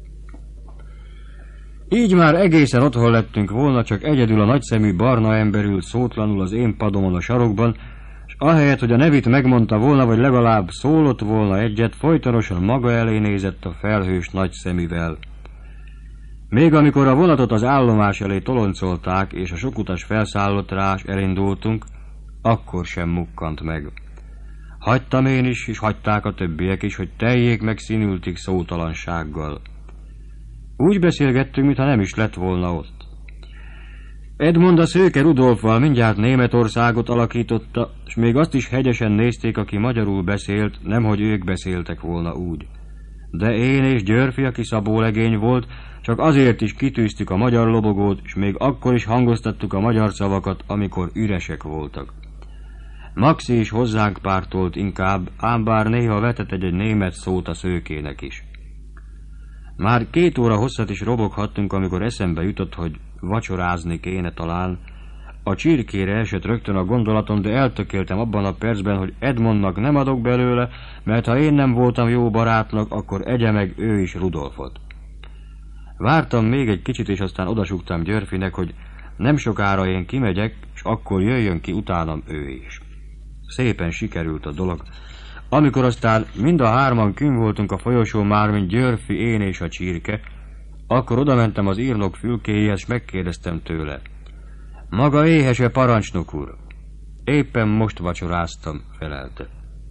Speaker 1: Így már egészen otthon lettünk volna, csak egyedül a nagyszemű barna ember ült szótlanul az én padomon a sarokban, és ahelyett, hogy a nevét megmondta volna, vagy legalább szólott volna egyet, folytonosan maga elé nézett a felhős nagyszeművel. Még amikor a vonatot az állomás elé toloncolták, és a sok utas felszállott rá, és elindultunk, akkor sem mukkant meg. Hagytam én is, és hagyták a többiek is, hogy teljék meg színültig szótalansággal. Úgy beszélgettünk, mintha nem is lett volna ott. Edmund a szőke Rudolfval mindjárt Németországot alakította, és még azt is hegyesen nézték, aki magyarul beszélt, nemhogy ők beszéltek volna úgy. De én és Györfi, aki szabólegény volt, csak azért is kitűztük a magyar lobogót, és még akkor is hangoztattuk a magyar szavakat, amikor üresek voltak. Maxi is hozzánk pártolt inkább, ám bár néha vetett egy-egy német szót a szőkének is. Már két óra hosszat is roboghattunk, amikor eszembe jutott, hogy vacsorázni kéne talán. A csirkére esett rögtön a gondolatom, de eltökéltem abban a percben, hogy Edmundnak nem adok belőle, mert ha én nem voltam jó barátnak, akkor egye meg ő is Rudolfot. Vártam még egy kicsit, és aztán odasugtam Györfinek, hogy nem sokára én kimegyek, és akkor jöjjön ki utánam ő is. Szépen sikerült a dolog. Amikor aztán mind a hárman kinn voltunk a folyosón már, mint Györfi, én és a csirke, akkor odamentem az írnok fülkéjéhez, és megkérdeztem tőle. Maga éhese, parancsnok úr? Éppen most vacsoráztam, felelte.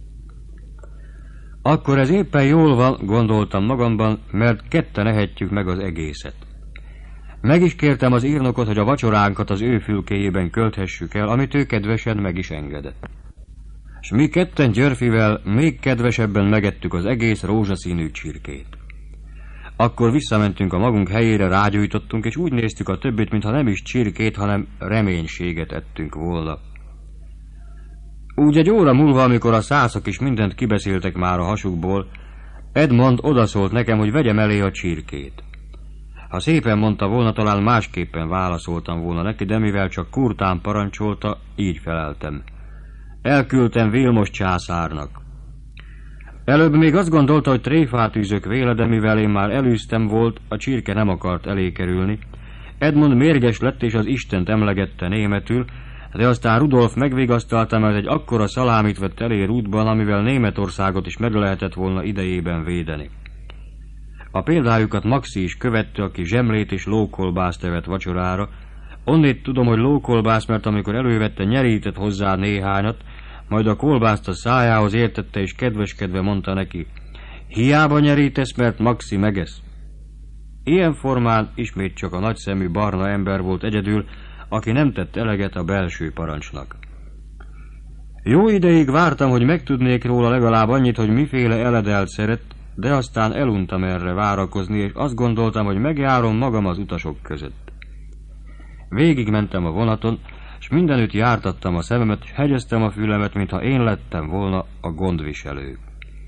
Speaker 1: Akkor ez éppen jól van, gondoltam magamban, mert ketten ehetjük meg az egészet. Meg is kértem az írnokot, hogy a vacsoránkat az ő fülkéjében költhessük el, amit ő kedvesen meg is engedett. S mi ketten Györfivel még kedvesebben megettük az egész rózsaszínű csirkét. Akkor visszamentünk a magunk helyére, rágyújtottunk, és úgy néztük a többit, mintha nem is csirkét, hanem reménységet ettünk volna. Úgy egy óra múlva, amikor a szászok is mindent kibeszéltek már a hasukból, Edmund odaszólt nekem, hogy vegyem elé a csirkét. Ha szépen mondta volna, talán másképpen válaszoltam volna neki, de mivel csak kurtán parancsolta, így feleltem. Elküldtem Vilmos császárnak. Előbb még azt gondolta, hogy tréfát űzök véle, de mivel én már elűztem volt, a csirke nem akart elé kerülni. Edmund mérges lett, és az Istent emlegette németül, de aztán Rudolf megvigasztalta, mert egy akkora szalámit vett elé rútban, amivel Németországot is meg lehetett volna idejében védeni. A példájukat Maxi is követte, aki zsemlét és lókolbászt evett vacsorára. Onnét tudom, hogy lókolbász, mert amikor elővette, nyerített hozzá néhányat, majd a kolbászt a szájához értette, és kedveskedve mondta neki, hiába nyerítesz, mert Maxi megesz. Ilyen formán ismét csak a nagyszemű barna ember volt egyedül, aki nem tett eleget a belső parancsnak. Jó ideig vártam, hogy megtudnék róla legalább annyit, hogy miféle eledelt szeret, de aztán eluntam erre várakozni, és azt gondoltam, hogy megjárom magam az utasok között. Végigmentem a vonaton, és mindenütt jártattam a szememet, és hegyeztem a fülemet, mintha én lettem volna a gondviselő.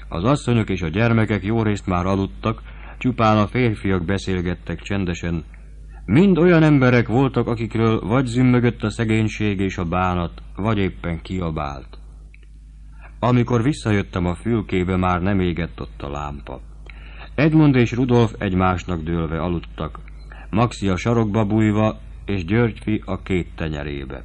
Speaker 1: Az asszonyok és a gyermekek jó részt már aludtak, csupán a férfiak beszélgettek csendesen. Mind olyan emberek voltak, akikről vagy zümmögött a szegénység és a bánat, vagy éppen kiabált. Amikor visszajöttem a fülkébe, már nem égett ott a lámpa. Edmund és Rudolf egymásnak dőlve aludtak, Maxi a sarokba bújva, és Györgyfi a két tenyerébe.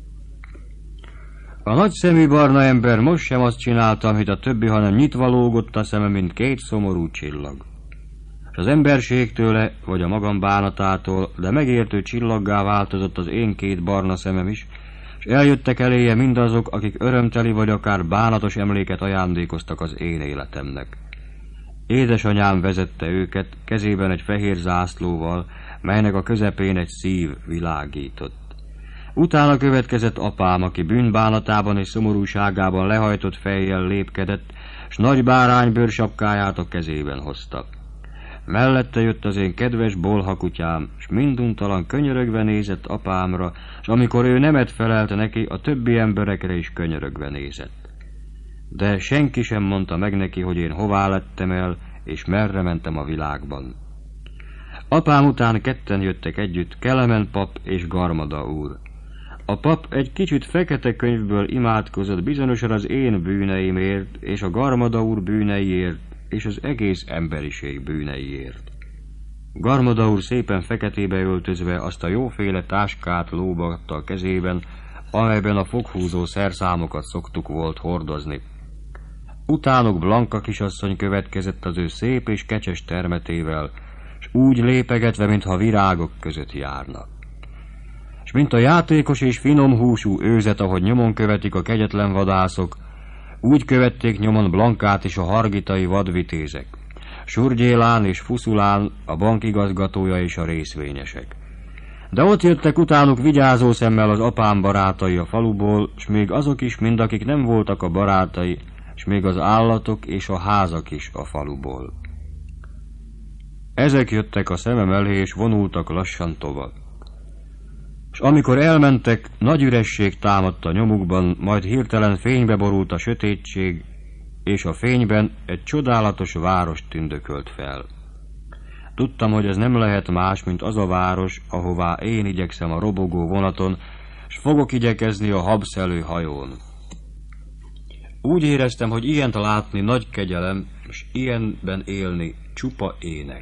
Speaker 1: A nagy szemű barna ember most sem azt csinálta, amit a többi, hanem nyitva lógott a szeme, mint két szomorú csillag. És az emberség tőle, vagy a magam bánatától, de megértő csillaggá változott az én két barna szemem is, és eljöttek eléje mindazok, akik örömteli vagy akár bánatos emléket ajándékoztak az én életemnek. Édesanyám vezette őket, kezében egy fehér zászlóval, melynek a közepén egy szív világított. Utána következett apám, aki bűnbánatában és szomorúságában lehajtott fejjel lépkedett, s nagy báránybőr sapkáját a kezében hozta. Mellette jött az én kedves bolhakutyám, s minduntalan könyörögve nézett apámra, s amikor ő nemet felelt neki, a többi emberekre is könyörögve nézett. De senki sem mondta meg neki, hogy én hová lettem el, és merre mentem a világban. Apám után ketten jöttek együtt, Kelemen pap és Garmada úr. A pap egy kicsit fekete könyvből imádkozott bizonyosan az én bűneimért, és a Garmada úr bűneiért, és az egész emberiség bűneiért. Garmada úr szépen feketébe öltözve azt a jóféle táskát lóbatta a kezében, amelyben a foghúzó szerszámokat szoktuk volt hordozni. Utánuk Blanka kisasszony következett az ő szép és kecses termetével, s úgy lépegetve, mintha virágok között járna. S mint a játékos és finom húsú őzet, ahogy nyomon követik a kegyetlen vadászok, úgy követték nyomon Blankát is a hargitai vadvitézek, Surgyélán és Fuszulán a bankigazgatója és a részvényesek. De ott jöttek utánuk vigyázó szemmel az apám barátai a faluból, s még azok is, mind akik nem voltak a barátai, s még az állatok és a házak is a faluból. Ezek jöttek a szemem elé, és vonultak lassan tovább. S amikor elmentek, nagy üresség támadt a nyomukban, majd hirtelen fénybe borult a sötétség, és a fényben egy csodálatos város tündökölt fel. Tudtam, hogy ez nem lehet más, mint az a város, ahová én igyekszem a robogó vonaton, s fogok igyekezni a habszelő hajón. Úgy éreztem, hogy ilyent látni nagy kegyelem, s ilyenben élni csupa ének.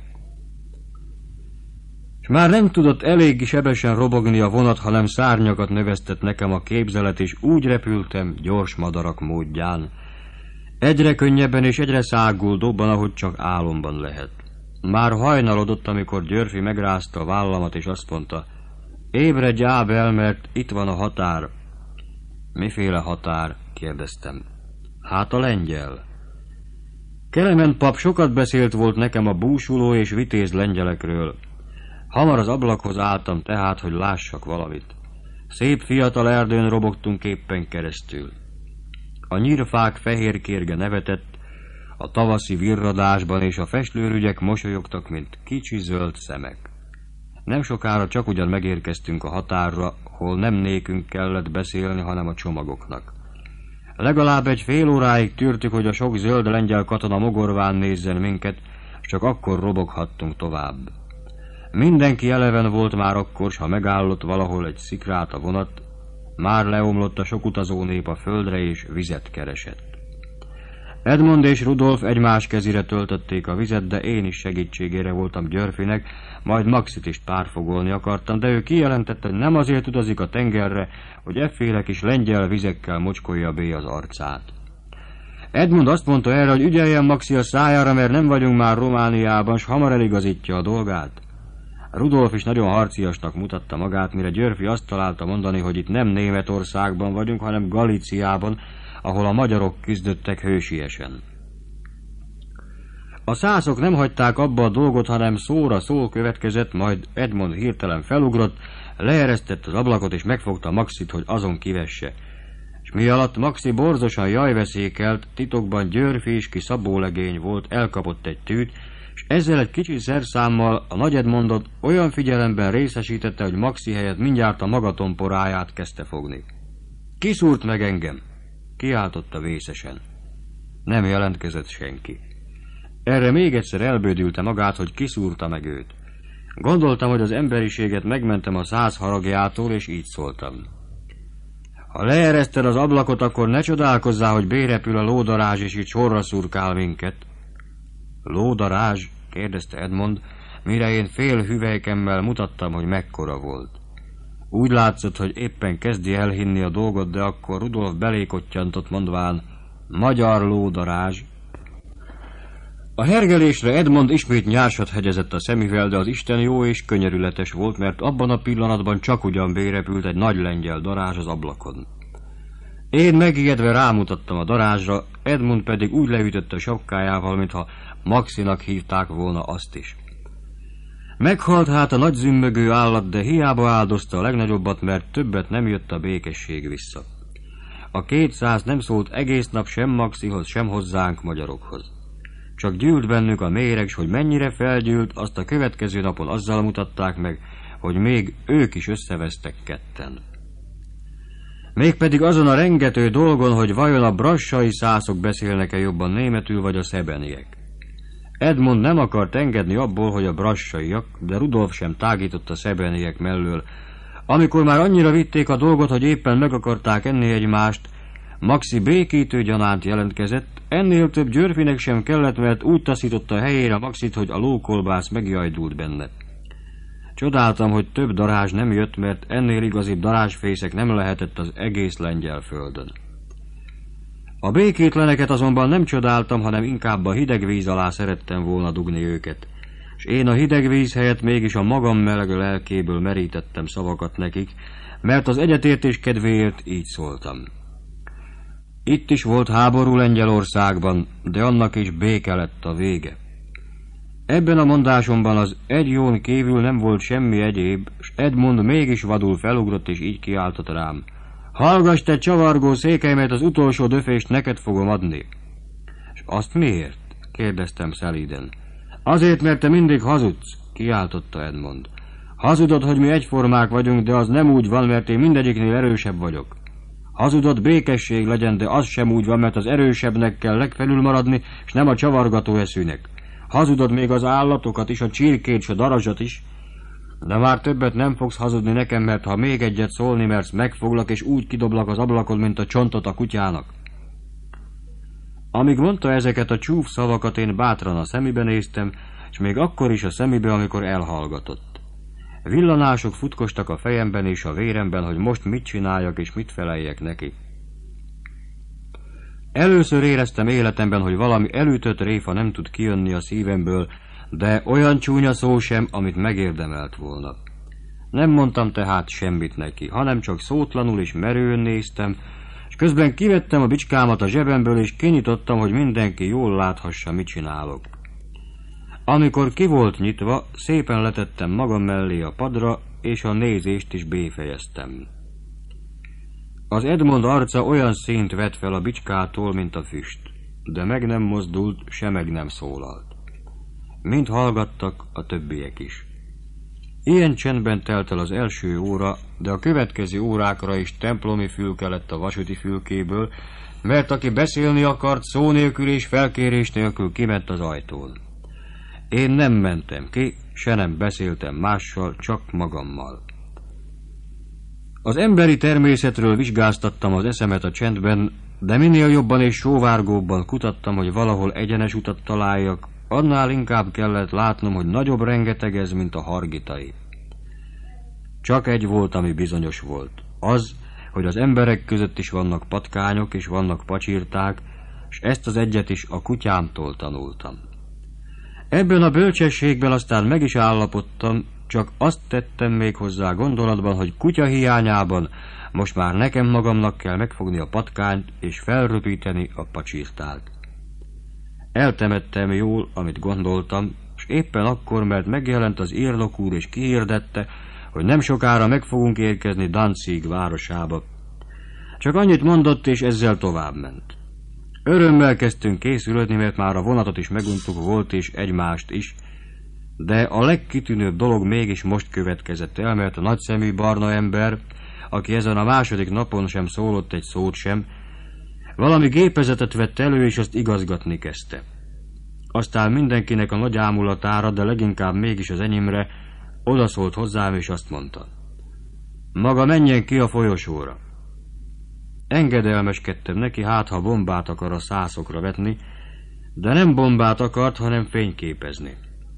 Speaker 1: És már nem tudott elég sebesen robogni a vonat, hanem szárnyakat növesztett nekem a képzelet, és úgy repültem gyors madarak módján. Egyre könnyebben és egyre száguldóbban, ahogy csak álomban lehet. Már hajnalodott, amikor Györfi megrázta a vállamat, és azt mondta, ébredj Ábel, mert itt van a határ. Miféle határ? Kérdeztem. Hát a lengyel. Kelemen pap sokat beszélt volt nekem a búsuló és vitéz lengyelekről. Hamar az ablakhoz álltam tehát, hogy lássak valamit. Szép fiatal erdőn robogtunk éppen keresztül. A nyírfák fehér kérge nevetett, a tavaszi virradásban, és a festlőrügyek mosolyogtak, mint kicsi zöld szemek. Nem sokára csak ugyan megérkeztünk a határra, hol nem nékünk kellett beszélni, hanem a csomagoknak. Legalább egy fél óráig tűrtük, hogy a sok zöld lengyel katona mogorván nézzen minket, és csak akkor roboghattunk tovább. Mindenki eleven volt már akkor, s ha megállott valahol egy szikrát a vonat, már leomlott a sok utazó nép a földre, és vizet keresett. Edmund és Rudolf egymás kezére töltötték a vizet, de én is segítségére voltam Györfinek, majd Maxit is párfogolni akartam, de ő kijelentette, hogy nem azért utazik a tengerre, hogy efféle kis lengyel vizekkel mocskolja bé az arcát. Edmund azt mondta erre, hogy ügyeljen Maxi a szájára, mert nem vagyunk már Romániában, s hamar eligazítja a dolgát. Rudolf is nagyon harciasnak mutatta magát, mire Györfi azt találta mondani, hogy itt nem Németországban vagyunk, hanem Galíciában, ahol a magyarok küzdöttek hősiesen. A szászok nem hagyták abba a dolgot, hanem szóra szó következett, majd Edmund hirtelen felugrott, leeresztett az ablakot, és megfogta Maxit, hogy azon kivesse. És mi alatt Maxi borzosan jajveszékelt, titokban Györfi is, ki szabólegény volt, elkapott egy tűt, és ezzel egy kicsi szerszámmal a nagy Edmundot olyan figyelemben részesítette, hogy Maxi helyett mindjárt a maga tomporáját kezdte fogni. Kiszúrt meg engem! Kiáltotta vészesen. Nem jelentkezett senki. Erre még egyszer elbődülte magát, hogy kiszúrta meg őt. Gondoltam, hogy az emberiséget megmentem a száz haragjától, és így szóltam. Ha leereszted az ablakot, akkor ne csodálkozzál, hogy bérepül a lódarázs, és így sorra szurkál minket. Lódarázs? Kérdezte Edmond, mire én fél hüvelykemmel mutattam, hogy mekkora volt. Úgy látszott, hogy éppen kezdi elhinni a dolgot, de akkor Rudolf belékottyantott, mondván, magyar lódarázs. A hergelésre Edmond ismét nyársat hegyezett a szemével, de az Isten jó és könyörületes volt, mert abban a pillanatban csak ugyan bérepült egy nagy lengyel darázs az ablakon. Én megijedve rámutattam a darázsra, Edmond pedig úgy leütötte a sapkájával, mintha Maxinak hívták volna azt is. Meghalt hát a nagy zümmögő állat, de hiába áldozta a legnagyobbat, mert többet nem jött a békesség vissza. A kétszáz nem szólt egész nap sem Maxihoz, sem hozzánk magyarokhoz. Csak gyűlt bennük a méreg, s hogy mennyire felgyűlt, azt a következő napon azzal mutatták meg, hogy még ők is összevesztek ketten. Mégpedig azon a rengető dolgon, hogy vajon a brassai szászok beszélnek-e jobban németül, vagy a szebeniek. Edmond nem akart engedni abból, hogy a brassaiak, de Rudolf sem tágított a szebeniek mellől. Amikor már annyira vitték a dolgot, hogy éppen meg akarták enni egymást, Maxi békítő gyanánt jelentkezett, ennél több Györfinek sem kellett, mert úgy taszította helyére Maxit, hogy a lókolbász megjajdult benne. Csodáltam, hogy több darázs nem jött, mert ennél igazibb darázsfészek nem lehetett az egész lengyel földön. A békétleneket azonban nem csodáltam, hanem inkább a hideg víz alá szerettem volna dugni őket, és én a hideg víz helyett mégis a magam meleg lelkéből merítettem szavakat nekik, mert az egyetértés kedvéért így szóltam. Itt is volt háború Lengyelországban, de annak is béke lett a vége. Ebben a mondásomban az egy jón kívül nem volt semmi egyéb, s Edmond mégis vadul felugrott, és így kiáltott rám. Hallgass, te csavargó székely, mert az utolsó döfést neked fogom adni. És azt miért? Kérdeztem szelíden. Azért, mert te mindig hazudsz, kiáltotta Edmond. Hazudod, hogy mi egyformák vagyunk, de az nem úgy van, mert én mindegyiknél erősebb vagyok. Hazudod, békesség legyen, de az sem úgy van, mert az erősebbnek kell legfelül maradni, és nem a csavargató eszűnek. Hazudod még az állatokat is, a csirkét, s a darazsat is, de már többet nem fogsz hazudni nekem, mert ha még egyet szólni mersz, megfoglak, és úgy kidoblak az ablakon, mint a csontot a kutyának. Amíg mondta ezeket a csúf szavakat, én bátran a szemébe néztem, és még akkor is a szemébe, amikor elhallgatott. Villanások futkostak a fejemben és a véremben, hogy most mit csináljak és mit feleljek neki. Először éreztem életemben, hogy valami elütött réfa nem tud kijönni a szívemből, de olyan csúnya szó sem, amit megérdemelt volna. Nem mondtam tehát semmit neki, hanem csak szótlanul és merőn néztem, és közben kivettem a bicskámat a zsebemből, és kinyitottam, hogy mindenki jól láthassa, mit csinálok. Amikor ki volt nyitva, szépen letettem magam mellé a padra, és a nézést is béfejeztem. Az Edmond arca olyan színt vett fel a bicskától, mint a füst, de meg nem mozdult, se meg nem szólalt. Mind hallgattak a többiek is. Ilyen csendben telt el az első óra, de a következő órákra is templomi fülke lett a vasúti fülkéből, mert aki beszélni akart, szó nélkül és felkérés nélkül kiment az ajtón. Én nem mentem ki, se nem beszéltem mással, csak magammal. Az emberi természetről vizsgáztattam az eszemet a csendben, de minél jobban és sóvárgóbban kutattam, hogy valahol egyenes utat találjak, annál inkább kellett látnom, hogy nagyobb rengeteg ez, mint a hargitai. Csak egy volt, ami bizonyos volt. Az, hogy az emberek között is vannak patkányok és vannak pacsirták, és ezt az egyet is a kutyámtól tanultam. Ebben a bölcsességben aztán meg is állapodtam, csak azt tettem még hozzá gondolatban, hogy kutya hiányában most már nekem magamnak kell megfogni a patkányt és felröpíteni a pacsirtát. Eltemettem jól, amit gondoltam, és éppen akkor, mert megjelent az írnok úr és kihirdette, hogy nem sokára meg fogunk érkezni Danzig városába. Csak annyit mondott, és ezzel továbbment. Örömmel kezdtünk készülődni, mert már a vonatot is meguntuk volt, és egymást is, de a legkitűnőbb dolog mégis most következett el, mert a nagyszemű barna ember, aki ezen a második napon sem szólott egy szót sem, Valami gépezetet vett elő, és azt igazgatni kezdte. Aztán mindenkinek a nagy ámulatára, de leginkább mégis az enyémre odaszólt hozzám, és azt mondta: maga menjen ki a folyosóra. Engedelmeskedtem neki, hát ha bombát akar a szászokra vetni, de nem bombát akart, hanem fényképezni.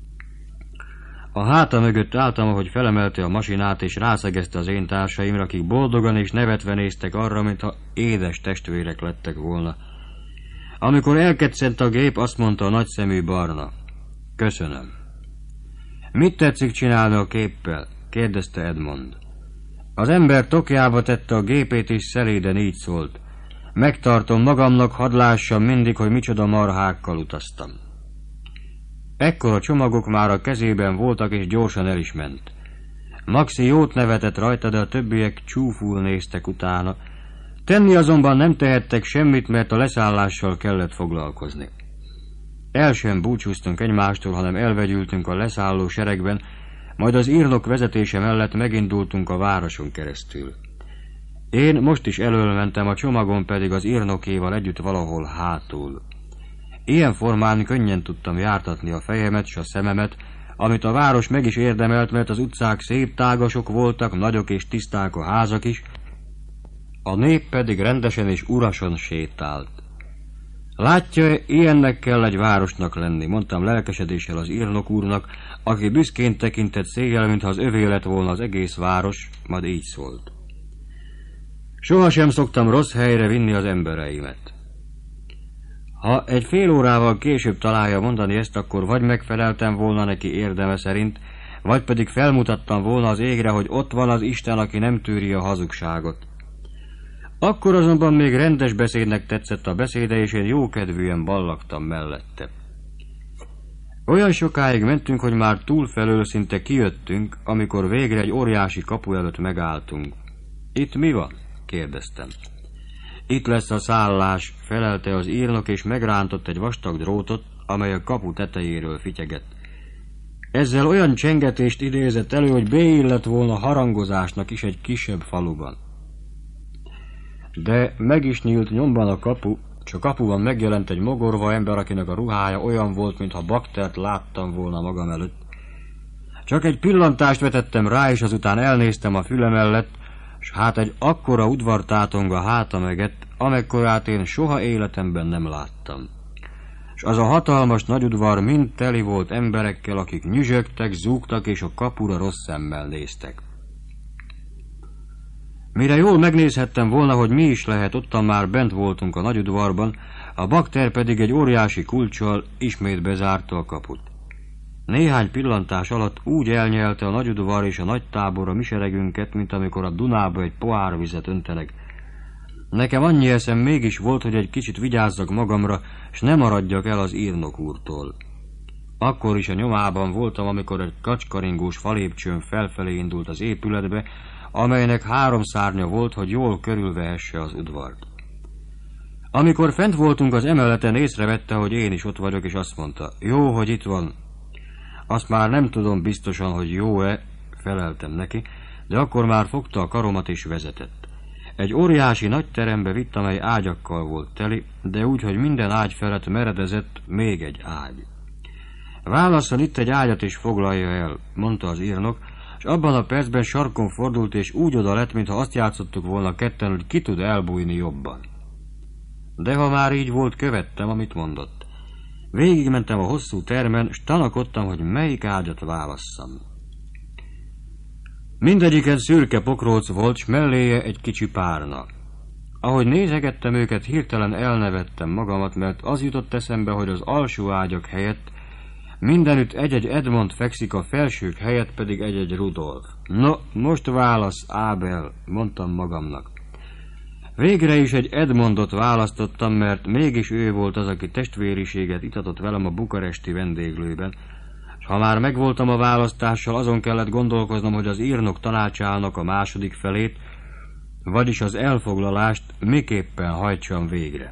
Speaker 1: A háta mögött álltam, ahogy felemelte a masinát, és rászegezte az én társaimra, akik boldogan és nevetve néztek arra, mintha édes testvérek lettek volna. Amikor elkeccent a gép, azt mondta a nagyszemű Barna: köszönöm. Mit tetszik csinálni a képpel? kérdezte Edmond. Az ember tokjába tette a gépét, és szeléden így szólt: megtartom magamnak, hadd lássam mindig, hogy micsoda marhákkal utaztam. Ekkor a csomagok már a kezében voltak, és gyorsan el is ment. Maxi jót nevetett rajta, de a többiek csúful néztek utána. Tenni azonban nem tehettek semmit, mert a leszállással kellett foglalkozni. El sem búcsúztunk egymástól, hanem elvegyültünk a leszálló seregben, majd az írnok vezetése mellett megindultunk a városon keresztül. Én most is elől mentem, a csomagom pedig az írnokéval együtt valahol hátul. Ilyen formán könnyen tudtam jártatni a fejemet s a szememet, amit a város meg is érdemelt, mert az utcák szép tágasok voltak, nagyok és tiszták a házak is, a nép pedig rendesen és urasan sétált. Látja, ilyennek kell egy városnak lenni, mondtam lelkesedéssel az írnok úrnak, aki büszkén tekintett széjjel, mintha az övé lett volna az egész város, majd így szólt: sohasem szoktam rossz helyre vinni az embereimet. Ha egy fél órával később találja mondani ezt, akkor vagy megfeleltem volna neki érdeme szerint, vagy pedig felmutattam volna az égre, hogy ott van az Isten, aki nem tűri a hazugságot. Akkor azonban még rendes beszédnek tetszett a beszéde, és én jókedvűen ballagtam mellette. Olyan sokáig mentünk, hogy már túlfelől szinte kijöttünk, amikor végre egy óriási kapu előtt megálltunk. Itt mi van? kérdeztem. Itt lesz a szállás, felelte az írnok, és megrántott egy vastag drótot, amely a kapu tetejéről fityegett. Ezzel olyan csengetést idézett elő, hogy beillett volna harangozásnak is egy kisebb faluban. De meg is nyílt nyomban a kapu, és a kapuban megjelent egy mogorva ember, akinek a ruhája olyan volt, mintha baktert láttam volna magam előtt. Csak egy pillantást vetettem rá, és azután elnéztem a füle mellett, s hát egy akkora udvartátong a háta mögött, amekkorát én soha életemben nem láttam. És az a hatalmas nagy udvar mind teli volt emberekkel, akik nyüzsögtek, zúgtak, és a kapura rossz szemmel néztek. Mire jól megnézhettem volna, hogy mi is lehet, ottan már bent voltunk a nagy udvarban, a bakter pedig egy óriási kulccsal ismét bezárta a kaput. Néhány pillantás alatt úgy elnyelte a nagy udvar és a nagy tábor a mi seregünket, mint amikor a Dunába egy pohár vizet öntenek. Nekem annyi eszem mégis volt, hogy egy kicsit vigyázzak magamra, s ne maradjak el az írnok úrtól. Akkor is a nyomában voltam, amikor egy kacskaringós falépcsőn felfelé indult az épületbe, amelynek három szárnya volt, hogy jól körülvehesse az udvart. Amikor fent voltunk az emeleten, észrevette, hogy én is ott vagyok, és azt mondta: jó, hogy itt van. Azt már nem tudom biztosan, hogy jó-e, feleltem neki, de akkor már fogta a karomat és vezetett. Egy óriási nagy terembe vitt, amely ágyakkal volt teli, de úgy, hogy minden ágy felett meredezett még egy ágy. Válasszon itt egy ágyat és foglalja el, mondta az írnok, és abban a percben sarkon fordult, és úgy oda lett, mintha azt játszottuk volna ketten, hogy ki tud elbújni jobban. De ha már így volt, követtem, amit mondott. Végigmentem a hosszú termen, s tanakodtam, hogy melyik ágyat válasszam. Mindegyiken szürke pokróc volt, s melléje egy kicsi párna. Ahogy nézegettem őket, hirtelen elnevettem magamat, mert az jutott eszembe, hogy az alsó ágyak helyett mindenütt egy-egy Edmond fekszik, a felsők helyett pedig egy-egy Rudolf. No, most válasz, Ábel, mondtam magamnak. Végre is egy Edmondot választottam, mert mégis ő volt az, aki testvériséget itatott velem a bukaresti vendéglőben, és ha már megvoltam a választással, azon kellett gondolkoznom, hogy az írnok tanácsának a második felét, vagyis az elfoglalást miképpen hajtsam végre.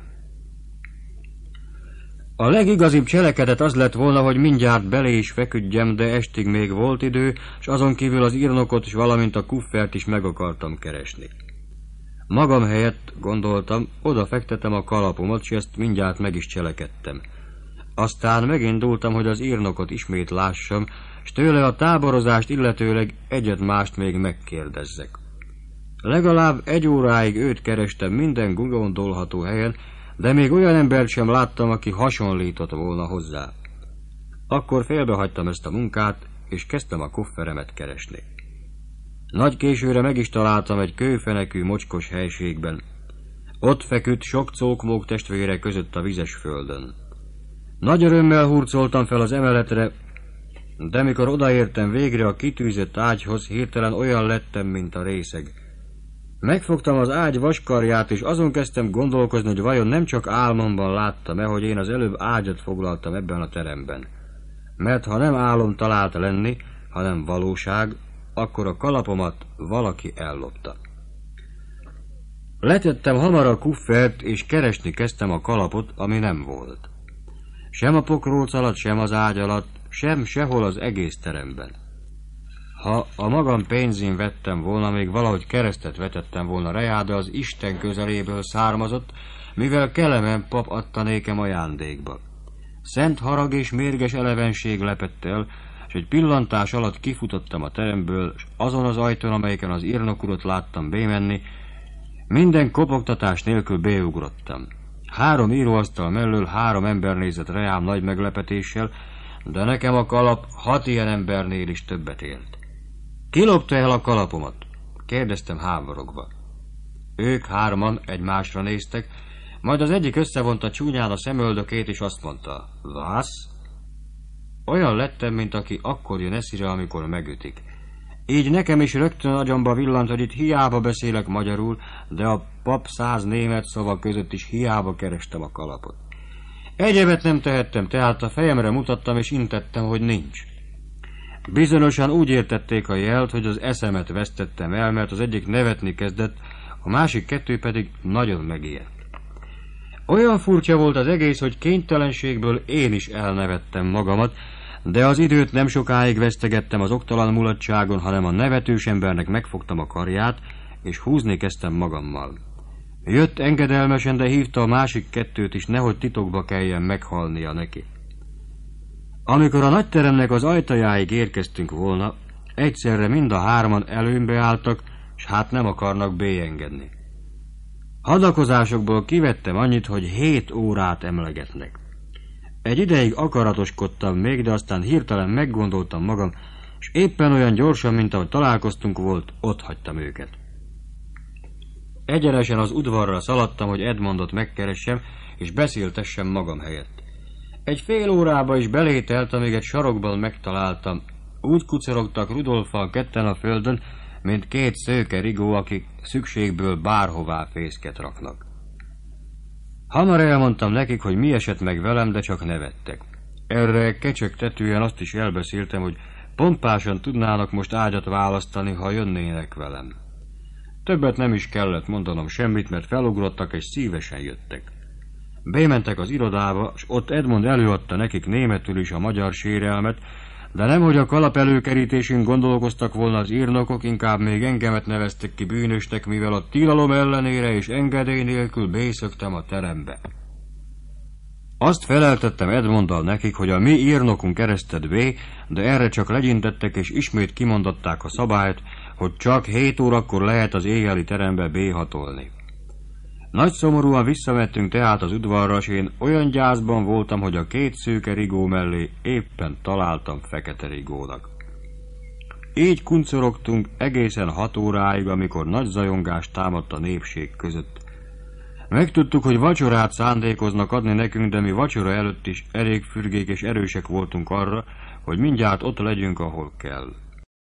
Speaker 1: A legigazibb cselekedet az lett volna, hogy mindjárt belé is feküdjem, de estig még volt idő, és azon kívül az írnokot is, valamint a kuffert is meg akartam keresni. Magam helyett, gondoltam, oda fektetem a kalapomat, s ezt mindjárt meg is cselekedtem. Aztán megindultam, hogy az írnokot ismét lássam, s tőle a táborozást illetőleg egyet-mást még megkérdezzek. Legalább egy óráig őt kerestem minden gondolható helyen, de még olyan embert sem láttam, aki hasonlított volna hozzá. Akkor félbehagytam ezt a munkát, és kezdtem a kofferemet keresni. Nagy későre meg is találtam egy kőfenekű, mocskos helységben. Ott feküdt sok cókmók testvére között a vizes földön. Nagy örömmel hurcoltam fel az emeletre, de mikor odaértem végre a kitűzött ágyhoz, hirtelen olyan lettem, mint a részeg. Megfogtam az ágy vaskarját, és azon kezdtem gondolkozni, hogy vajon nem csak álmomban láttam-e, hogy én az előbb ágyat foglaltam ebben a teremben. Mert ha nem álom talált lenni, hanem valóság, akkor a kalapomat valaki ellopta. Letettem hamar a kuffert, és keresni kezdtem a kalapot, ami nem volt. Sem a pokróc alatt, sem az ágy alatt, sem sehol az egész teremben. Ha a magam pénzén vettem volna, még valahogy keresztet vetettem volna rá, de az Isten közeléből származott, mivel Kelemen pap adta nékem ajándékba. Szent harag és mérges elevenség lepett el, és egy pillantás alatt kifutottam a teremből, és azon az ajtón, amelyiken az írnok urat láttam bémenni, minden kopogtatás nélkül beugrottam. Három íróasztal mellől három ember nézett rám nagy meglepetéssel, de nekem a kalap hat ilyen embernél is többet élt. Ki lopta el a kalapomat? Kérdeztem háborogva. Ők hárman egymásra néztek, majd az egyik összevonta csúnyán a szemöldökét, és azt mondta, vász? Olyan lettem, mint aki akkor jön eszire, amikor megütik. Így nekem is rögtön agyamba villant, hogy itt hiába beszélek magyarul, de a pap száz német szava között is hiába kerestem a kalapot. Egyebet nem tehettem, tehát a fejemre mutattam, és intettem, hogy nincs. Bizonyosan úgy értették a jelt, hogy az eszemet vesztettem el, mert az egyik nevetni kezdett, a másik kettő pedig nagyon megijedt. Olyan furcsa volt az egész, hogy kénytelenségből én is elnevettem magamat, de az időt nem sokáig vesztegettem az oktalan mulatságon, hanem a nevetős embernek megfogtam a karját, és húzni kezdtem magammal. Jött engedelmesen, de hívta a másik kettőt is, nehogy titokba kelljen meghalnia neki. Amikor a nagyteremnek az ajtajáig érkeztünk volna, egyszerre mind a hárman előmbe álltak, s hát nem akarnak bélyengedni. Hadakozásokból kivettem annyit, hogy hét órát emlegetnek. Egy ideig akaratoskodtam még, de aztán hirtelen meggondoltam magam, és éppen olyan gyorsan, mint ahogy találkoztunk volt, ott hagytam őket. Egyenesen az udvarra szaladtam, hogy Edmondot megkeressem, és beszéltessem magam helyett. Egy fél órába is belételt, amíg egy sarokban megtaláltam. Úgy kucorogtak Rudolffal ketten a földön, mint két szőke rigó, akik szükségből bárhová fészket raknak. Hamar elmondtam nekik, hogy mi esett meg velem, de csak nevettek. Erre kecsegtetően azt is elbeszéltem, hogy pompásan tudnának most ágyat választani, ha jönnének velem. Többet nem is kellett mondanom semmit, mert felugrottak és szívesen jöttek. Bementek az irodába, és ott Edmond előadta nekik németül is a magyar sérelmet, de nemhogy a kalap előkerítésén gondolkoztak volna az írnokok, inkább még engemet neveztek ki bűnösnek, mivel a tilalom ellenére és engedély nélkül bészögtem a terembe. Azt feleltettem Edmonddal nekik, hogy a mi írnokunk kereszted B, de erre csak legyintettek, és ismét kimondották a szabályt, hogy csak hét órakor lehet az éjjeli terembe béhatolni. Nagy szomorúan visszamettünk tehát az udvarra, és én olyan gyászban voltam, hogy a két szőke rigó mellé éppen találtam fekete rigónak. Így kuncorogtunk egészen hat óráig, amikor nagy zajongás támadt a népség között. Megtudtuk, hogy vacsorát szándékoznak adni nekünk, de mi vacsora előtt is elég fürgék és erősek voltunk arra, hogy mindjárt ott legyünk, ahol kell.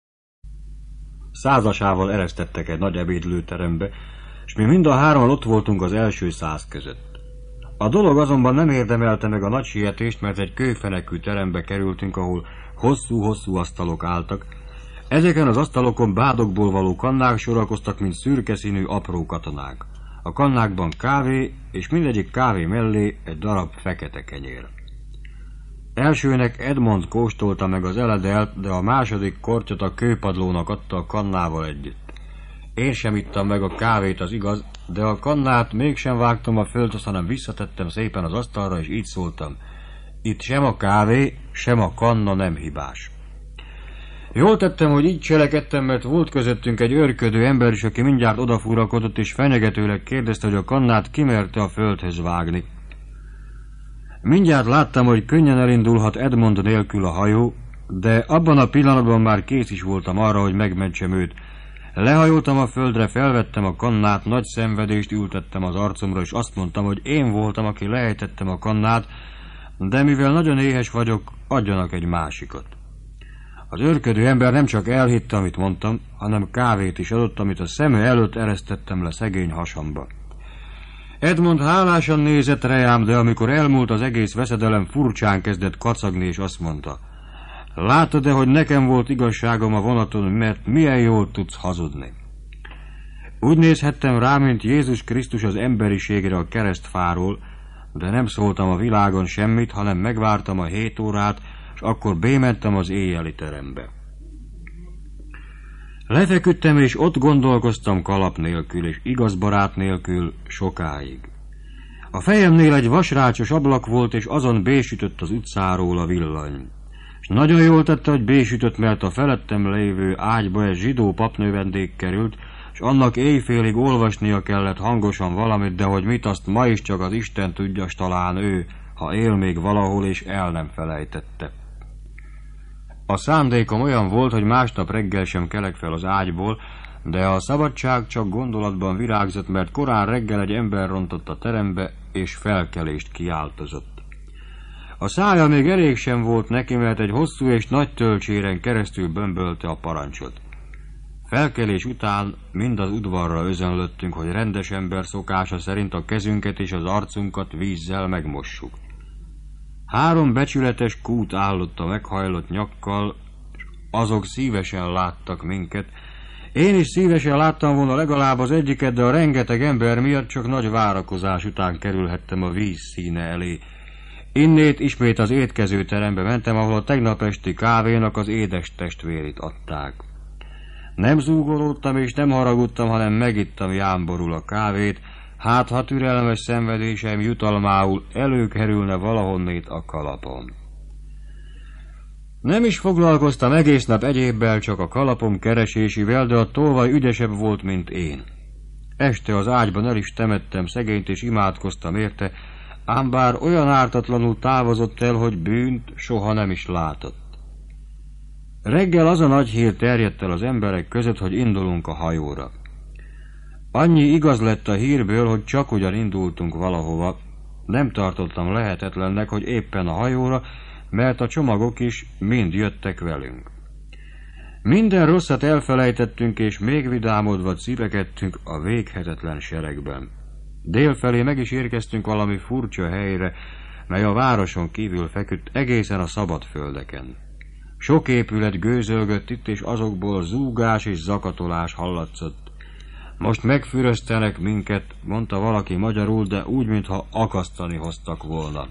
Speaker 1: Százasával eresztettek egy nagy ebédlőterembe, és mi mind a hárman ott voltunk az első száz között. A dolog azonban nem érdemelte meg a nagy sietést, mert egy kőfenekű terembe kerültünk, ahol hosszú-hosszú asztalok álltak. Ezeken az asztalokon bádokból való kannák sorakoztak, mint szürke színű apró katonák. A kannákban kávé, és mindegyik kávé mellé egy darab fekete kenyér. Elsőnek Edmond kóstolta meg az eledelt, de a második kortyot a kőpadlónak adta a kannával együtt. Én sem ittam meg a kávét, az igaz, de a kannát mégsem vágtam a földhöz, hanem visszatettem szépen az asztalra, és így szóltam. Itt sem a kávé, sem a kanna nem hibás. Jól tettem, hogy így cselekedtem, mert volt közöttünk egy őrködő ember is, aki mindjárt odafúrakodott, és fenyegetőleg kérdezte, hogy a kannát kimerte a földhöz vágni. Mindjárt láttam, hogy könnyen elindulhat Edmond nélkül a hajó, de abban a pillanatban már kész is voltam arra, hogy megmentsem őt. Lehajoltam a földre, felvettem a kannát, nagy szenvedést ültettem az arcomra, és azt mondtam, hogy én voltam, aki lejtettem a kannát, de mivel nagyon éhes vagyok, adjanak egy másikat. Az őrködő ember nem csak elhitte, amit mondtam, hanem kávét is adott, amit a szeme előtt eresztettem le szegény hasamba. Edmond hálásan nézett rám, de amikor elmúlt az egész veszedelem, furcsán kezdett kacagni, és azt mondta: látod-e, hogy nekem volt igazságom a vonaton, mert milyen jól tudsz hazudni? Úgy nézhettem rá, mint Jézus Krisztus az emberiségre a keresztfáról, de nem szóltam a világon semmit, hanem megvártam a hét órát, és akkor bémentem az éjjeli terembe. Lefeküdtem, és ott gondolkoztam kalap nélkül, és igaz barát nélkül sokáig. A fejemnél egy vasrácsos ablak volt, és azon bésütött az utcáról a villany. És nagyon jól tette, hogy bésütött, mert a felettem lévő ágyba egy zsidó papnövendék került, és annak éjfélig olvasnia kellett hangosan valamit, de hogy mit, azt ma is csak az Isten tudja, s talán ő, ha él még valahol, és el nem felejtette. A szándékom olyan volt, hogy másnap reggel sem kelek fel az ágyból, de a szabadság csak gondolatban virágzott, mert korán reggel egy ember rontott a terembe, és felkelést kiáltozott. A szája még elég sem volt neki, mert egy hosszú és nagy tölcséren keresztül bömbölte a parancsot. Felkelés után mind az udvarra özönlöttünk, hogy rendes ember szokása szerint a kezünket és az arcunkat vízzel megmossuk. Három becsületes kút állott a meghajlott nyakkal, és azok szívesen láttak minket. Én is szívesen láttam volna legalább az egyiket, de a rengeteg ember miatt csak nagy várakozás után kerülhettem a víz színe elé. Innét ismét az étkezőterembe mentem, ahol a tegnap esti kávénak az édes testvérét adták. Nem zúgolódtam és nem haragudtam, hanem megittam jámborul a kávét, hát ha türelmes szenvedéseim jutalmául előkerülne valahonnét a kalapom. Nem is foglalkoztam egész nap egyébbel, csak a kalapom keresésével, de a tolvaj ügyesebb volt, mint én. Este az ágyban el is temettem szegényt, és imádkoztam érte, ám bár olyan ártatlanul távozott el, hogy bűnt soha nem is látott. Reggel az a nagy hír terjedt el az emberek között, hogy indulunk a hajóra. Annyi igaz lett a hírből, hogy csak ugyan indultunk valahova, nem tartottam lehetetlennek, hogy éppen a hajóra, mert a csomagok is mind jöttek velünk. Minden rosszat elfelejtettünk, és még vidámodva cipekedtünk a véghetetlen seregben. Délfelé meg is érkeztünk valami furcsa helyre, mely a városon kívül feküdt egészen a szabad földeken. Sok épület gőzölgött itt, és azokból zúgás és zakatolás hallatszott. Most megfüröztenek minket, mondta valaki magyarul, de úgy, mintha akasztani hoztak volna.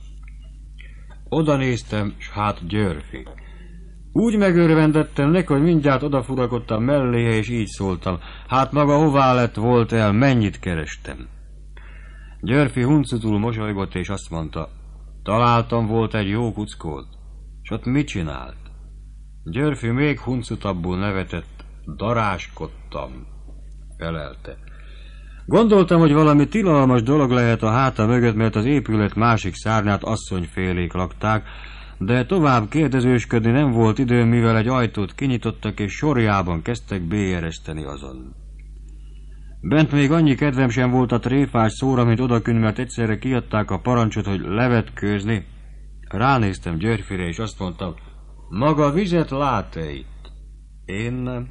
Speaker 1: Oda néztem, s hát Györfi. Úgy megörvendettem neki, hogy mindjárt odafurakodtam melléje, és így szóltam: hát maga hová lett, volt el, mennyit kerestem? Györfi huncutul mosolygott, és azt mondta: találtam volt egy jó kuckót. S ott mit csinált? Györfi még huncutabbul nevetett: daráskodtam, felelte. Gondoltam, hogy valami tilalmas dolog lehet a háta mögött, mert az épület másik szárnyát asszonyfélék lakták, de tovább kérdezősködni nem volt időm, mivel egy ajtót kinyitottak, és sorjában kezdtek bélyereszteni azon. Bent még annyi kedvem sem volt a tréfás szóra, mint odakünt, mert egyszerre kiadták a parancsot, hogy levetkőzni. Ránéztem Györfire, és azt mondtam: maga vizet lát-e itt? Én nem.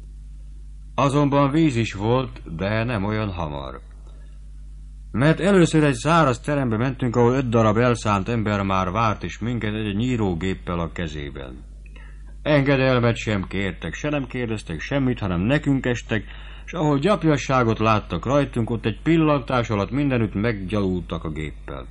Speaker 1: Azonban víz is volt, de nem olyan hamar. Mert először egy száraz terembe mentünk, ahol öt darab elszánt ember már várt is minket egy nyírógéppel a kezében. Engedelmet sem kértek, se nem kérdeztek semmit, hanem nekünk estek, és ahol gyapjasságot láttak rajtunk, ott egy pillantás alatt mindenütt meggyalultak a géppel.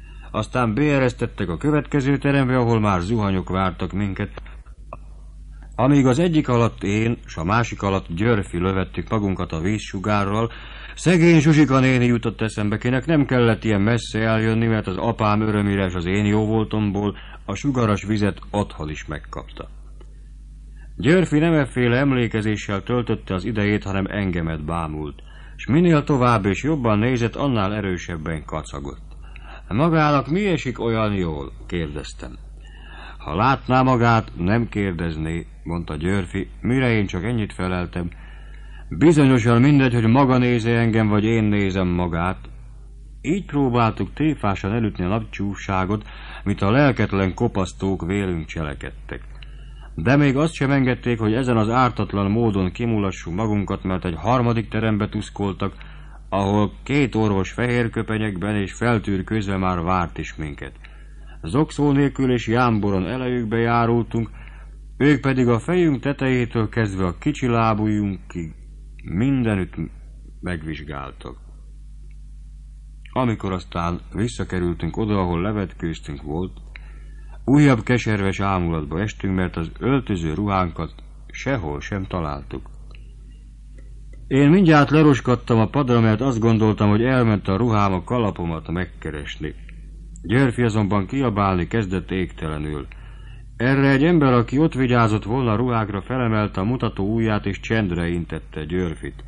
Speaker 1: Aztán beeresztettek a következő terembe, ahol már zuhanyok vártak minket. Amíg az egyik alatt én, s a másik alatt Györfi lövettük magunkat a vízsugárral, szegény Zsuzsika néni jutott eszembe, kinek nem kellett ilyen messze eljönni, mert az apám örömére és az én jóvoltomból a sugaras vizet otthon is megkapta. Györfi nem efféle emlékezéssel töltötte az idejét, hanem engemet bámult, és minél tovább és jobban nézett, annál erősebben kacagott. Magának mi esik olyan jól? Kérdeztem. Ha látná magát, nem kérdezné, mondta Györfi, mire én csak ennyit feleltem. Bizonyosan mindegy, hogy maga nézi engem, vagy én nézem magát. Így próbáltuk tréfásan elütni a napcsúfságot, mint a lelketlen kopasztók vélünk cselekedtek. De még azt sem engedték, hogy ezen az ártatlan módon kimulassuk magunkat, mert egy harmadik terembe tuszkoltak, ahol két orvos fehér köpenyekben és feltűrközve már várt is minket. Zokszó nélkül és jámboron elejükbe járultunk, ők pedig a fejünk tetejétől kezdve a kicsi lábujjunkig mindenütt megvizsgáltak. Amikor aztán visszakerültünk oda, ahol levetkőztünk volt, újabb keserves ámulatba estünk, mert az öltöző ruhánkat sehol sem találtuk. Én mindjárt leroskadtam a padra, mert azt gondoltam, hogy elment a ruhám a kalapomat megkeresni. Györfi azonban kiabálni kezdett égtelenül. Erre egy ember, aki ott vigyázott volna a ruhákra, felemelte a mutató ujját és csendre intette Györfit.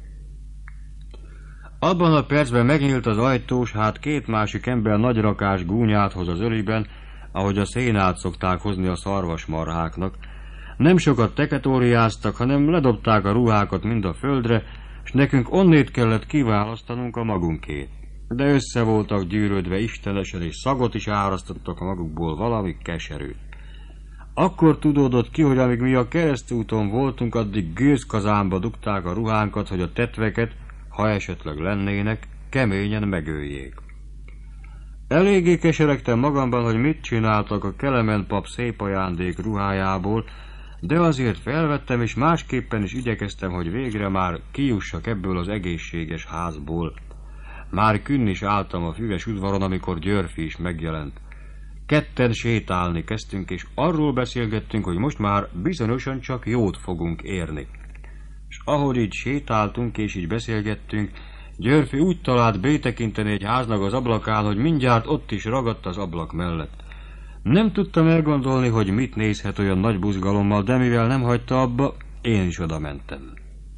Speaker 1: Abban a percben megnyílt az ajtó, s hát két másik ember nagy rakás gúnyát hoz az öliben, ahogy a szénát szokták hozni a szarvasmarháknak. Nem sokat teketóriáztak, hanem ledobták a ruhákat mind a földre, s nekünk onnét kellett kiválasztanunk a magunkét. De össze voltak gyűrődve istenesen, és szagot is árasztottak a magukból valami keserűt. Akkor tudódott ki, hogy amíg mi a keresztúton voltunk, addig gőzkazánba dugták a ruhánkat, hogy a tetveket, ha esetleg lennének, keményen megöljék. Eléggé keseregtem magamban, hogy mit csináltak a Kelemen pap szép ajándék ruhájából, de azért felvettem, és másképpen is igyekeztem, hogy végre már kijussak ebből az egészséges házból. Már künn is álltam a füves udvaron, amikor Györfi is megjelent. Ketten sétálni kezdtünk, és arról beszélgettünk, hogy most már bizonyosan csak jót fogunk érni. És ahogy így sétáltunk és így beszélgettünk, Györfi úgy talált bétekinteni egy háznak az ablakán, hogy mindjárt ott is ragadt az ablak mellett. Nem tudtam elgondolni, hogy mit nézhet olyan nagy buzgalommal, de mivel nem hagyta abba, én is oda mentem.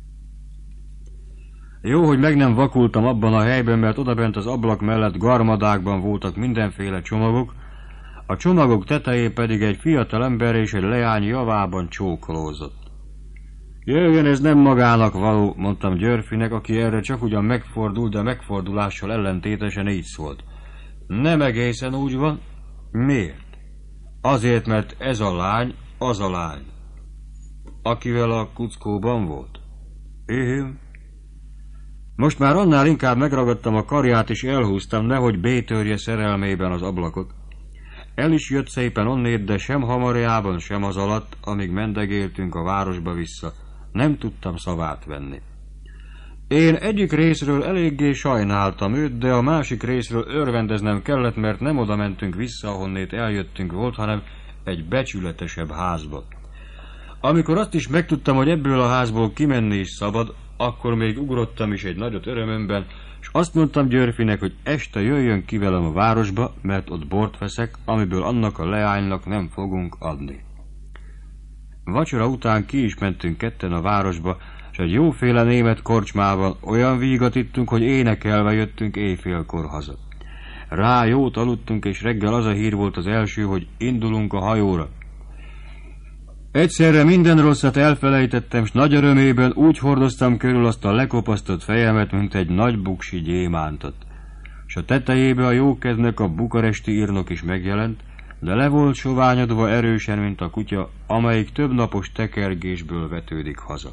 Speaker 1: Jó, hogy meg nem vakultam abban a helyben, mert odabent az ablak mellett garmadákban voltak mindenféle csomagok, a csomagok tetején pedig egy fiatal ember és egy leány javában csókolózott. Jöjjön, ez nem magának való, mondtam Györfinek, aki erre csak ugyan megfordult, de megfordulással ellentétesen így szólt. Nem egészen úgy van. Miért? Azért, mert ez a lány, az a lány, akivel a kuckóban volt. Én? Most már annál inkább megragadtam a karját, és elhúztam, nehogy bétörje szerelmében az ablakot. El is jött szépen onnét, de sem hamarjában, sem az alatt, amíg mendegéltünk a városba vissza, nem tudtam szavát venni. Én egyik részről eléggé sajnáltam őt, de a másik részről örvendeznem kellett, mert nem oda mentünk vissza, ahonnét eljöttünk volt, hanem egy becsületesebb házba. Amikor azt is megtudtam, hogy ebből a házból kimenni is szabad, akkor még ugrottam is egy nagyot örömömben, és azt mondtam Györfinek, hogy este jöjjön ki velem a városba, mert ott bort veszek, amiből annak a leánynak nem fogunk adni. Vacsora után ki is mentünk ketten a városba, és egy jóféle német korcsmában olyan vígat ittunk, hogy énekelve jöttünk éjfélkor haza. Rá jót aludtunk, és reggel az a hír volt az első, hogy indulunk a hajóra. Egyszerre minden rosszat elfelejtettem, s nagy örömében úgy hordoztam körül azt a lekopasztott fejemet, mint egy nagy buksi gyémántot. S a tetejébe a jókedvnek a bukaresti írnok is megjelent, de le volt soványodva erősen, mint a kutya, amelyik több napos tekergésből vetődik haza.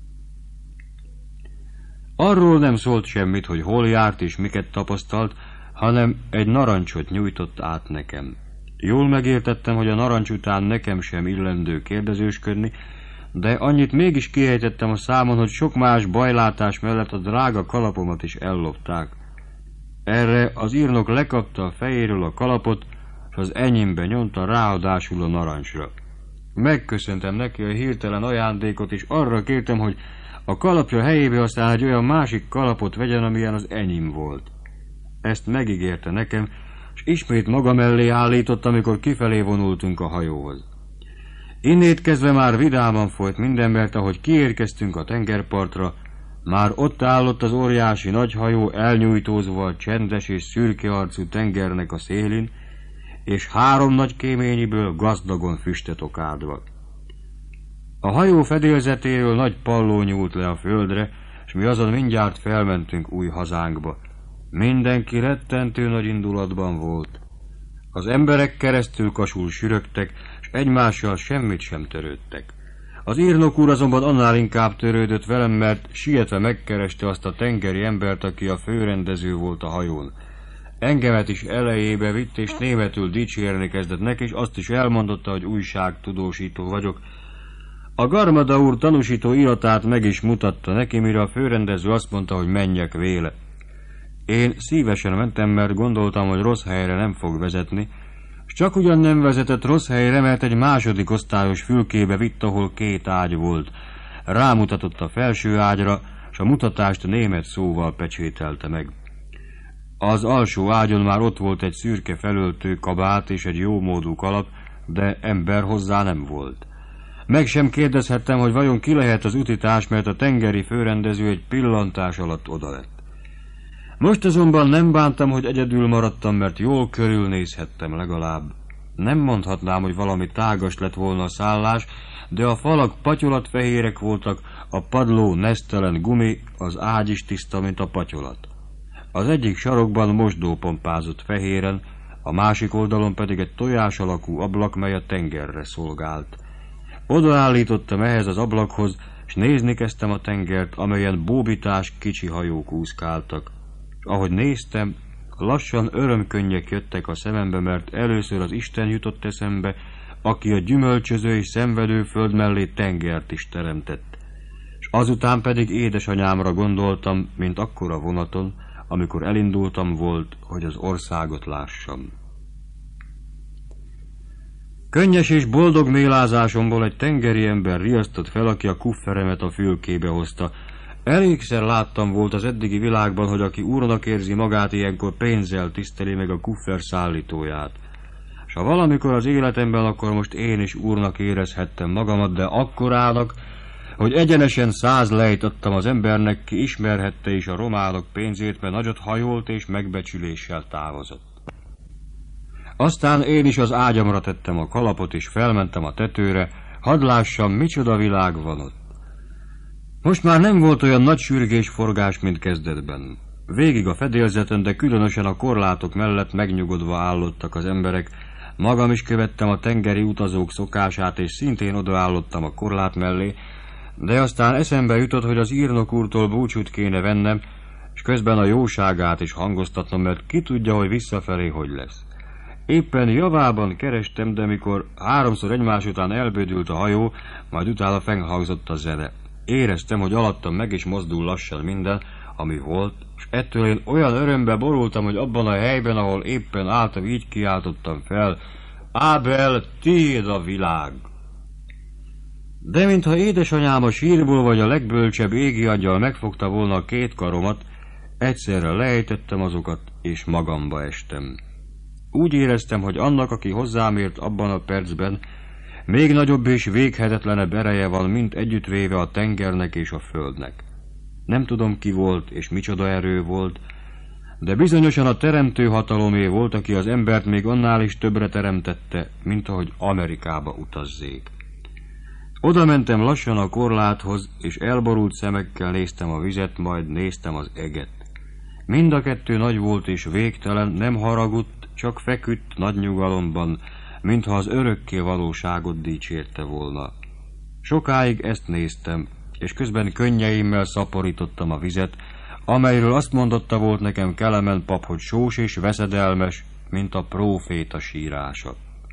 Speaker 1: Arról nem szólt semmit, hogy hol járt és miket tapasztalt, hanem egy narancsot nyújtott át nekem. Jól megértettem, hogy a narancs után nekem sem illendő kérdezősködni, de annyit mégis kiejtettem a számon, hogy sok más bajlátás mellett a drága kalapomat is ellopták. Erre az írnok lekapta a fejéről a kalapot, és az enyémbe nyomta, ráadásul a narancsra. Megköszöntem neki a hirtelen ajándékot, és arra kértem, hogy a kalapja helyébe aztán egy olyan másik kalapot vegyen, amilyen az enyém volt. Ezt megígérte nekem, és ismét maga mellé állított, amikor kifelé vonultunk a hajóhoz. Innét kezdve már vidáman folyt minden, mert ahogy kiérkeztünk a tengerpartra, már ott állott az óriási nagyhajó elnyújtózva a csendes és szürke arcú tengernek a szélin, és három nagy kéményiből gazdagon füstet okádva. A hajó fedélzetéről nagy palló nyúlt le a földre, és mi azon mindjárt felmentünk új hazánkba. Mindenki rettentő nagy indulatban volt. Az emberek keresztül kasul sürögtek, és egymással semmit sem törődtek. Az írnok úr azonban annál inkább törődött velem, mert sietve megkereste azt a tengeri embert, aki a főrendező volt a hajón. Engemet is elejébe vitt, és németül dicsérni kezdett neki, és azt is elmondotta, hogy újságtudósító vagyok. A Garmada úr tanúsító iratát meg is mutatta neki, mire a főrendező azt mondta, hogy menjek véle. Én szívesen mentem, mert gondoltam, hogy rossz helyre nem fog vezetni, és csak ugyan nem vezetett rossz helyre, mert egy második osztályos fülkébe vitt, ahol két ágy volt. Rámutatott a felső ágyra, és a mutatást német szóval pecsételte meg. Az alsó ágyon már ott volt egy szürke felöltő kabát és egy jómódú kalap, de ember hozzá nem volt. Meg sem kérdezhettem, hogy vajon ki lehet az utitás, mert a tengeri főrendező egy pillantás alatt odalett. Most azonban nem bántam, hogy egyedül maradtam, mert jól körülnézhettem legalább. Nem mondhatnám, hogy valami tágas lett volna a szállás, de a falak patyolatfehérek voltak, a padló nesztelen gumi, az ágy is tiszta, mint a patyolat. Az egyik sarokban mosdó pompázott fehéren, a másik oldalon pedig egy tojás alakú ablak, mely a tengerre szolgált. Odaállítottam ehhez az ablakhoz, és nézni kezdtem a tengert, amelyen bóbitás kicsi hajók úszkáltak. És ahogy néztem, lassan örömkönnyek jöttek a szemembe, mert először az Isten jutott eszembe, aki a gyümölcsöző és szenvedő föld mellé tengert is teremtett. És azután pedig édesanyámra gondoltam, mint akkora vonaton, amikor elindultam volt, hogy az országot lássam. Könnyes és boldog mélázásomból egy tengeri ember riasztott fel, aki a kufferemet a fülkébe hozta. Elégszer láttam volt az eddigi világban, hogy aki úrnak érzi magát, ilyenkor pénzzel tiszteli meg a kuffer szállítóját. S ha valamikor az életemben, akkor most én is úrnak érezhettem magamat, de akkorának, hogy egyenesen száz lejt adtam az embernek, ki ismerhette is a románok pénzét, mert nagyot hajolt és megbecsüléssel távozott. Aztán én is az ágyamra tettem a kalapot, és felmentem a tetőre, hadd lássam, micsoda világ van ott. Most már nem volt olyan nagy sürgésforgás, mint kezdetben. Végig a fedélzeten, de különösen a korlátok mellett megnyugodva állottak az emberek. Magam is követtem a tengeri utazók szokását, és szintén odaállottam a korlát mellé, de aztán eszembe jutott, hogy az írnok úrtól búcsút kéne vennem, és közben a jóságát is hangoztatnom, mert ki tudja, hogy visszafelé hogy lesz. Éppen javában kerestem, de mikor háromszor egymás után elbődült a hajó, majd utána fennhangzott a zene. Éreztem, hogy alattam meg is mozdul lassan minden, ami volt, és ettől én olyan örömbe borultam, hogy abban a helyben, ahol éppen álltam, így kiáltottam fel: Ábel, tiéd a világ! De mintha édesanyám a sírból vagy a legbölcsebb égi angyal megfogta volna a két karomat, egyszerre lejtettem azokat, és magamba estem. Úgy éreztem, hogy annak, aki hozzám ért abban a percben, még nagyobb és véghetetlenebb ereje van, mint együttvéve a tengernek és a földnek. Nem tudom, ki volt és micsoda erő volt, de bizonyosan a teremtő hatalomé volt, aki az embert még annál is többre teremtette, mint ahogy Amerikába utazzék. Oda mentem lassan a korláthoz, és elborult szemekkel néztem a vizet, majd néztem az eget. Mind a kettő nagy volt és végtelen, nem haragudt, csak feküdt nagy nyugalomban, mintha az örökké valóságot dicsérte volna. Sokáig ezt néztem, és közben könnyeimmel szaporítottam a vizet, amelyről azt mondotta volt nekem Kelemen pap, hogy sós és veszedelmes, mint a próféta sírása.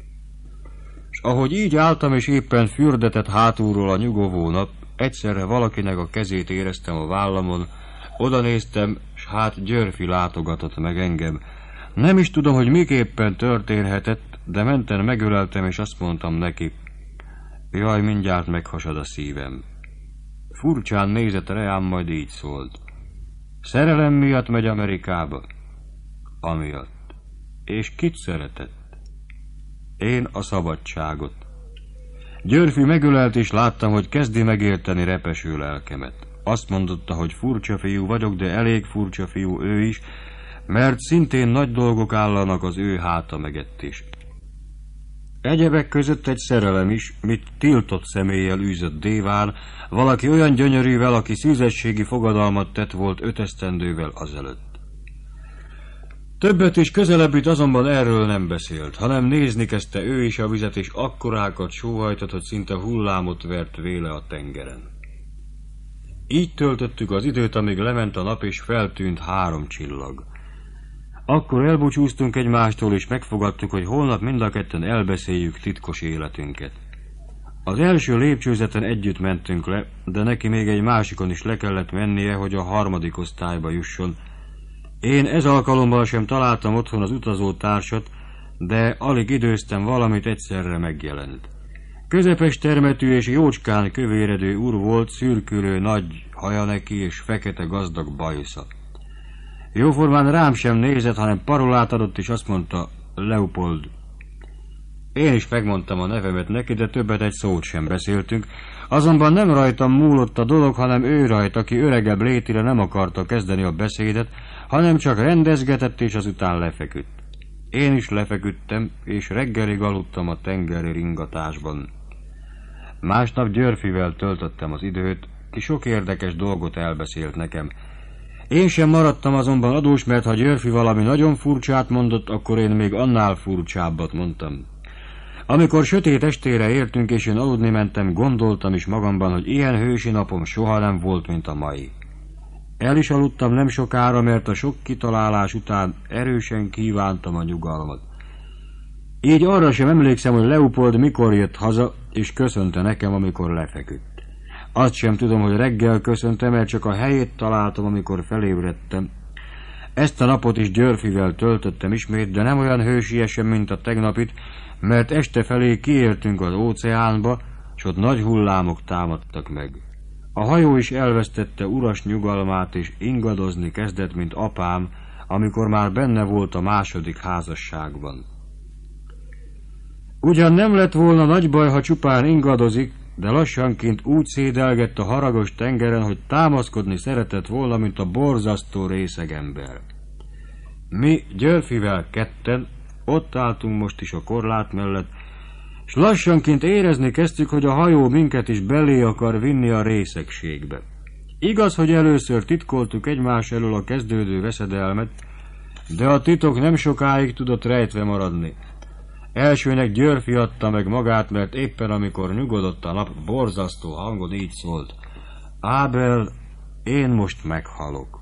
Speaker 1: S ahogy így álltam, és éppen fürdetett hátulról a nyugovó nap, egyszerre valakinek a kezét éreztem a vállamon, oda néztem, s hát Györfi látogatott meg engem. Nem is tudom, hogy miképpen történhetett, de menten megöleltem, és azt mondtam neki: Jaj, mindjárt meghasad a szívem. Furcsán nézett rám, majd így szólt. Szerelem miatt megy Amerikába? Amiatt. És kit szeretett? Én a szabadságot. Györfi megölelt, és láttam, hogy kezdi megérteni repeső lelkemet. Azt mondotta, hogy furcsa fiú vagyok, de elég furcsa fiú ő is, mert szintén nagy dolgok állanak az ő háta megett is. Egyebek között egy szerelem is, mit tiltott személlyel űzött déván, valaki olyan gyönyörűvel, aki szűzességi fogadalmat tett volt öt esztendővel azelőtt. Többet és közelebbit azonban erről nem beszélt, hanem nézni kezdte ő is a vizet, és akkorákat sóhajtott, hogy szinte hullámot vert véle a tengeren. Így töltöttük az időt, amíg lement a nap, és feltűnt három csillag. Akkor elbúcsúztunk egymástól, és megfogadtuk, hogy holnap mind a ketten elbeszéljük titkos életünket. Az első lépcsőzeten együtt mentünk le, de neki még egy másikon is le kellett mennie, hogy a harmadik osztályba jusson. Én ez alkalommal sem találtam otthon az utazó társat, de alig időztem, valamit egyszerre megjelent. Közepes termetű és jócskán kövéredő úr volt, szürkülő nagy haja neki és fekete gazdag bajsza. Jóformán rám sem nézett, hanem parolát adott, és azt mondta, Leopold. Én is megmondtam a nevemet neki, de többet egy szót sem beszéltünk, azonban nem rajtam múlott a dolog, hanem ő rajta, aki öregebb létire nem akarta kezdeni a beszédet, hanem csak rendezgetett, és azután lefeküdt. Én is lefeküdtem, és reggelig aludtam a tengeri ringatásban. Másnap Györfivel töltöttem az időt, ki sok érdekes dolgot elbeszélt nekem. Én sem maradtam azonban adós, mert ha Györfi valami nagyon furcsát mondott, akkor én még annál furcsábbat mondtam. Amikor sötét estére értünk, és én aludni mentem, gondoltam is magamban, hogy ilyen hősi napom soha nem volt, mint a mai. El is aludtam nem sokára, mert a sok kitalálás után erősen kívántam a nyugalmat. Így arra sem emlékszem, hogy Leopold mikor jött haza, és köszönte nekem, amikor lefeküdt. Azt sem tudom, hogy reggel köszöntem, mert csak a helyét találtam, amikor felébredtem. Ezt a napot is Györfivel töltöttem ismét, de nem olyan hősiesen, mint a tegnapit, mert este felé kiértünk az óceánba, s ott nagy hullámok támadtak meg. A hajó is elvesztette uras nyugalmát, és ingadozni kezdett, mint apám, amikor már benne volt a második házasságban. Ugyan nem lett volna nagy baj, ha csupán ingadozik, de lassanként úgy szédelgett a haragos tengeren, hogy támaszkodni szeretett volna, mint a borzasztó részegember. Mi Györfivel ketten ott álltunk most is a korlát mellett, s lassanként érezni kezdtük, hogy a hajó minket is belé akar vinni a részegségbe. Igaz, hogy először titkoltuk egymás elől a kezdődő veszedelmet, de a titok nem sokáig tudott rejtve maradni. Elsőnek Györfi adta meg magát, mert éppen amikor nyugodott a nap, borzasztó hangon így szólt. Ábel, én most meghalok.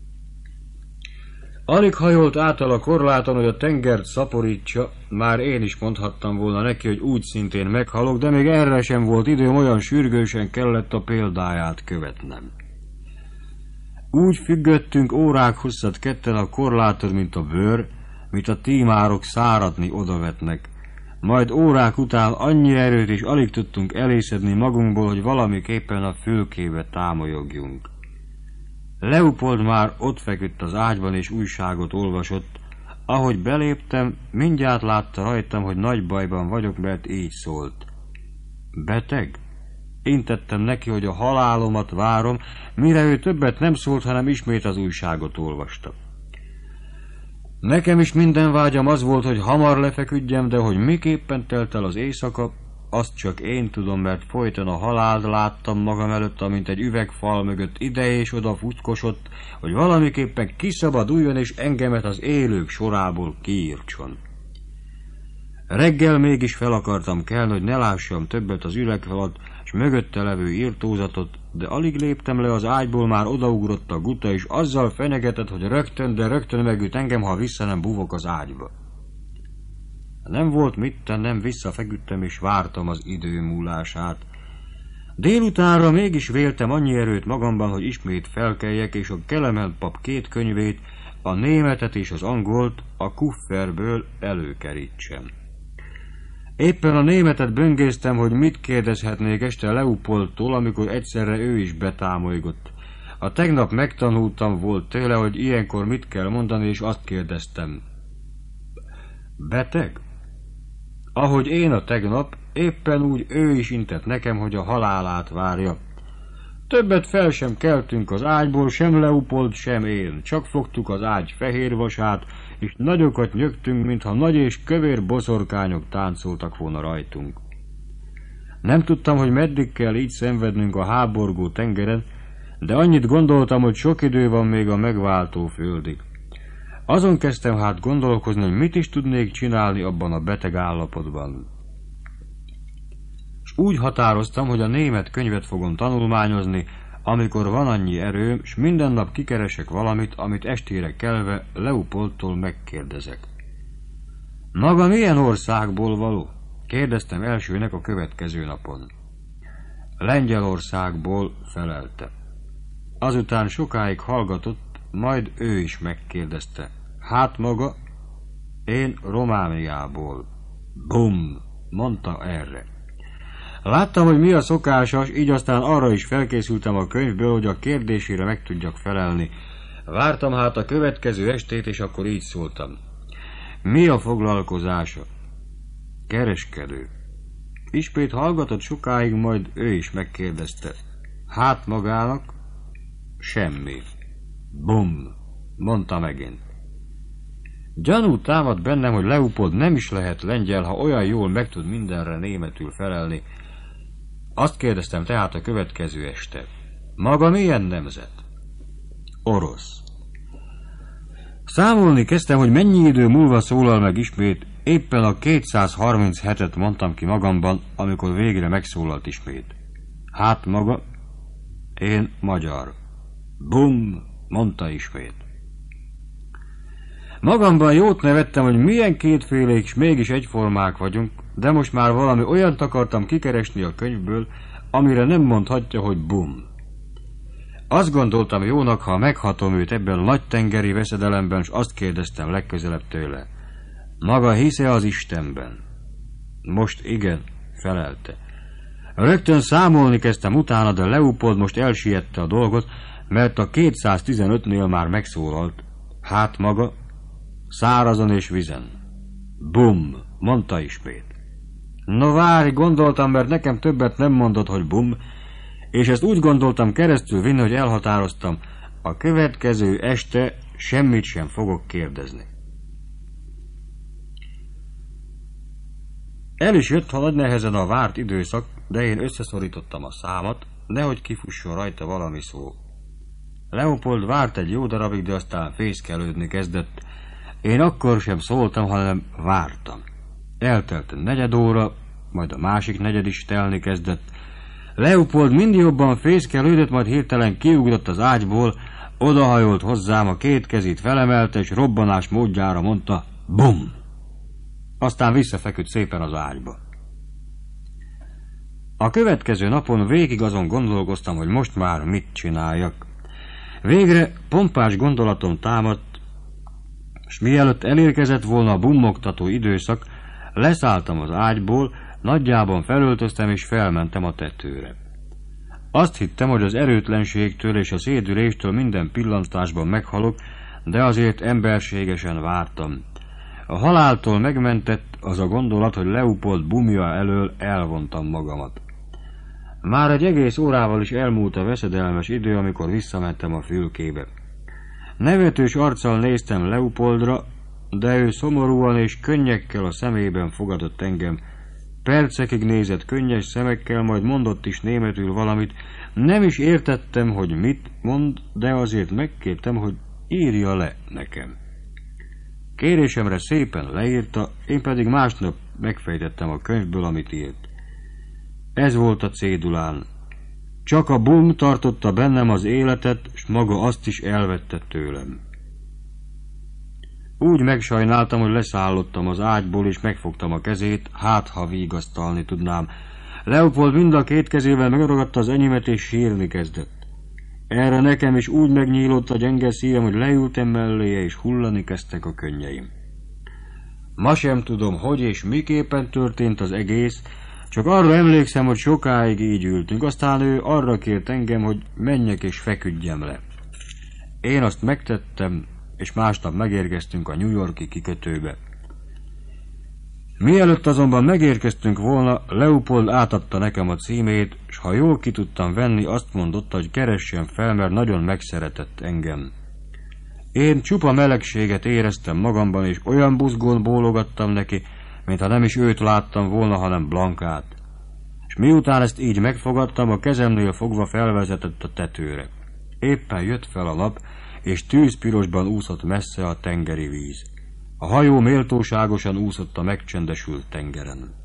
Speaker 1: Alig hajolt által a korláton, hogy a tengert szaporítsa, már én is mondhattam volna neki, hogy úgy szintén meghalok, de még erre sem volt időm, olyan sürgősen kellett a példáját követnem. Úgy függöttünk órák hosszat ketten a korláton, mint a bőr, mint a tímárok száradni odavetnek. Majd órák után annyi erőt is alig tudtunk elészedni magunkból, hogy valamiképpen a fülkébe támolyogjunk. Leopold már ott feküdt az ágyban és újságot olvasott. Ahogy beléptem, mindjárt látta rajtam, hogy nagy bajban vagyok, mert így szólt. Beteg? Intettem neki, hogy a halálomat várom, mire ő többet nem szólt, hanem ismét az újságot olvasta. Nekem is minden vágyam az volt, hogy hamar lefeküdjem, de hogy miképpen telt el az éjszaka, azt csak én tudom, mert folyton a halált láttam magam előtt, amint egy üvegfal mögött ide és oda futkosott, hogy valamiképpen kiszabaduljon és engemet az élők sorából kiírtson. Reggel mégis fel akartam kelni, hogy ne lássam többet az üvegfalat, s mögötte levő írtózatot, de alig léptem le az ágyból, már odaugrott a guta, és azzal fenyegetett, hogy rögtön, de rögtön megüt engem, ha vissza nem búvok az ágyba. Nem volt mit tennem, visszafeküdtem, és vártam az idő múlását. Délutánra mégis véltem annyi erőt magamban, hogy ismét felkeljek, és a Kelemen pap két könyvét, a németet és az angolt a kufferből előkerítsem. Éppen a németet böngésztem, hogy mit kérdezhetnék este Leopoldtól, amikor egyszerre ő is betámolygott. A tegnap megtanultam volt tőle, hogy ilyenkor mit kell mondani, és azt kérdeztem. Beteg? Ahogy én a tegnap, éppen úgy ő is intett nekem, hogy a halálát várja. Többet fel sem keltünk az ágyból, sem Leopold, sem én. Csak fogtuk az ágy fehér vasát, és nagyokat nyögtünk, mintha nagy és kövér boszorkányok táncoltak volna rajtunk. Nem tudtam, hogy meddig kell így szenvednünk a háborgó tengeren, de annyit gondoltam, hogy sok idő van még a megváltó földig. Azon kezdtem hát gondolkozni, hogy mit is tudnék csinálni abban a beteg állapotban. És úgy határoztam, hogy a német könyvet fogom tanulmányozni, amikor van annyi erőm, s minden nap kikeresek valamit, amit estére kelve Leopoldtól megkérdezek. Maga milyen országból való? Kérdeztem elsőnek a következő napon. Lengyelországból, felelte. Azután sokáig hallgatott, majd ő is megkérdezte. Hát maga? Én Romániából. Bum, mondta erre. Láttam, hogy mi a szokásos, így aztán arra is felkészültem a könyvből, hogy a kérdésére meg tudjak felelni. Vártam hát a következő estét, és akkor így szóltam. Mi a foglalkozása? Kereskedő. Ismét hallgatott sokáig, majd ő is megkérdezte. Hát magának? Semmi. Bum, mondta megint. Gyanú támad bennem, hogy Leopold nem is lehet lengyel, ha olyan jól meg tud mindenre németül felelni. Azt kérdeztem tehát a következő este. Maga milyen nemzet? Orosz. Számolni kezdtem, hogy mennyi idő múlva szólal meg ismét, éppen a kétszázharminchetet mondtam ki magamban, amikor végre megszólalt ismét. Hát maga? Én magyar. Bum, mondta ismét. Magamban jót nevettem, hogy milyen kétfélék, s mégis egyformák vagyunk, de most már valami olyant akartam kikeresni a könyvből, amire nem mondhatja, hogy bum. Azt gondoltam jónak, ha meghatom őt ebben a nagy tengeri veszedelemben, s azt kérdeztem legközelebb tőle. Maga hisze az Istenben? Most igen, felelte. Rögtön számolni kezdtem utána, de Leopold most elsiette a dolgot, mert a kétszáztizenötnél már megszólalt. Hát maga? Szárazon és vizen. Bum, mondta ismét. No várj, gondoltam, mert nekem többet nem mondott, hogy bum, és ezt úgy gondoltam keresztül vinni, hogy elhatároztam, a következő este semmit sem fogok kérdezni. El is jött, ha nagy nehezen a várt időszak, de én összeszorítottam a számat, nehogy kifusson rajta valami szó. Leopold várt egy jó darabig, de aztán fészkelődni kezdett. Én akkor sem szóltam, hanem vártam. Eltelt negyed óra, majd a másik negyed is telni kezdett. Leopold mind jobban fészkelődött, majd hirtelen kiugrott az ágyból, odahajolt hozzám, a két kezét felemelte, és robbanás módjára mondta, bum! Aztán visszafeküdt szépen az ágyba. A következő napon végig azon gondolkoztam, hogy most már mit csináljak. Végre pompás gondolatom támadt, s mielőtt elérkezett volna a bummogtató időszak, leszálltam az ágyból, nagyjában felöltöztem és felmentem a tetőre. Azt hittem, hogy az erőtlenségtől és a szédüléstől minden pillantásban meghalok, de azért emberségesen vártam. A haláltól megmentett az a gondolat, hogy Leopold bumja elől elvontam magamat. Már egy egész órával is elmúlt a veszedelmes idő, amikor visszamentem a fülkébe. Nevetős arccal néztem Leopoldra, de ő szomorúan és könnyekkel a szemében fogadott engem. Percekig nézett könnyes szemekkel, majd mondott is németül valamit. Nem is értettem, hogy mit mond, de azért megkértem, hogy írja le nekem. Kérésemre szépen leírta, én pedig másnap megfejtettem a könyvből, amit írt. Ez volt a cédulán. Csak a bum tartotta bennem az életet, s maga azt is elvette tőlem. Úgy megsajnáltam, hogy leszállottam az ágyból, és megfogtam a kezét, hát ha vigasztalni tudnám. Leopold mind a két kezével megragadta az enyémet, és sírni kezdett. Erre nekem is úgy megnyílott a gyenge szívem, hogy leültem melléje, és hullani kezdtek a könnyeim. Ma sem tudom, hogy és miképpen történt az egész, csak arra emlékszem, hogy sokáig így ültünk, aztán ő arra kért engem, hogy menjek és feküdjem le. Én azt megtettem, és másnap megérkeztünk a New York-i kikötőbe. Mielőtt azonban megérkeztünk volna, Leopold átadta nekem a címét, s ha jól ki tudtam venni, azt mondotta, hogy keressem fel, mert nagyon megszeretett engem. Én csupa melegséget éreztem magamban, és olyan buzgón bólogattam neki, mintha nem is őt láttam volna, hanem Blankát. És miután ezt így megfogadtam, a kezemnél fogva felvezetett a tetőre. Éppen jött fel a nap, és tűzpirosban úszott messze a tengeri víz. A hajó méltóságosan úszott a megcsendesült tengeren.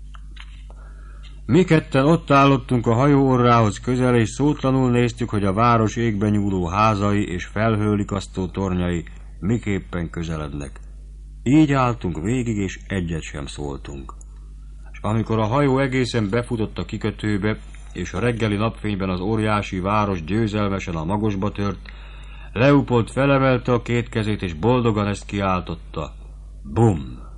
Speaker 1: Mi ketten ott állottunk a hajó orrához közel, és szótlanul néztük, hogy a város égben nyúló házai és felhőlikasztó tornyai miképpen közelednek. Így álltunk végig, és egyet sem szóltunk. És amikor a hajó egészen befutott a kikötőbe, és a reggeli napfényben az óriási város győzelmesen a magosba tört, Leopold felemelte a két kezét, és boldogan ezt kiáltotta: Bum!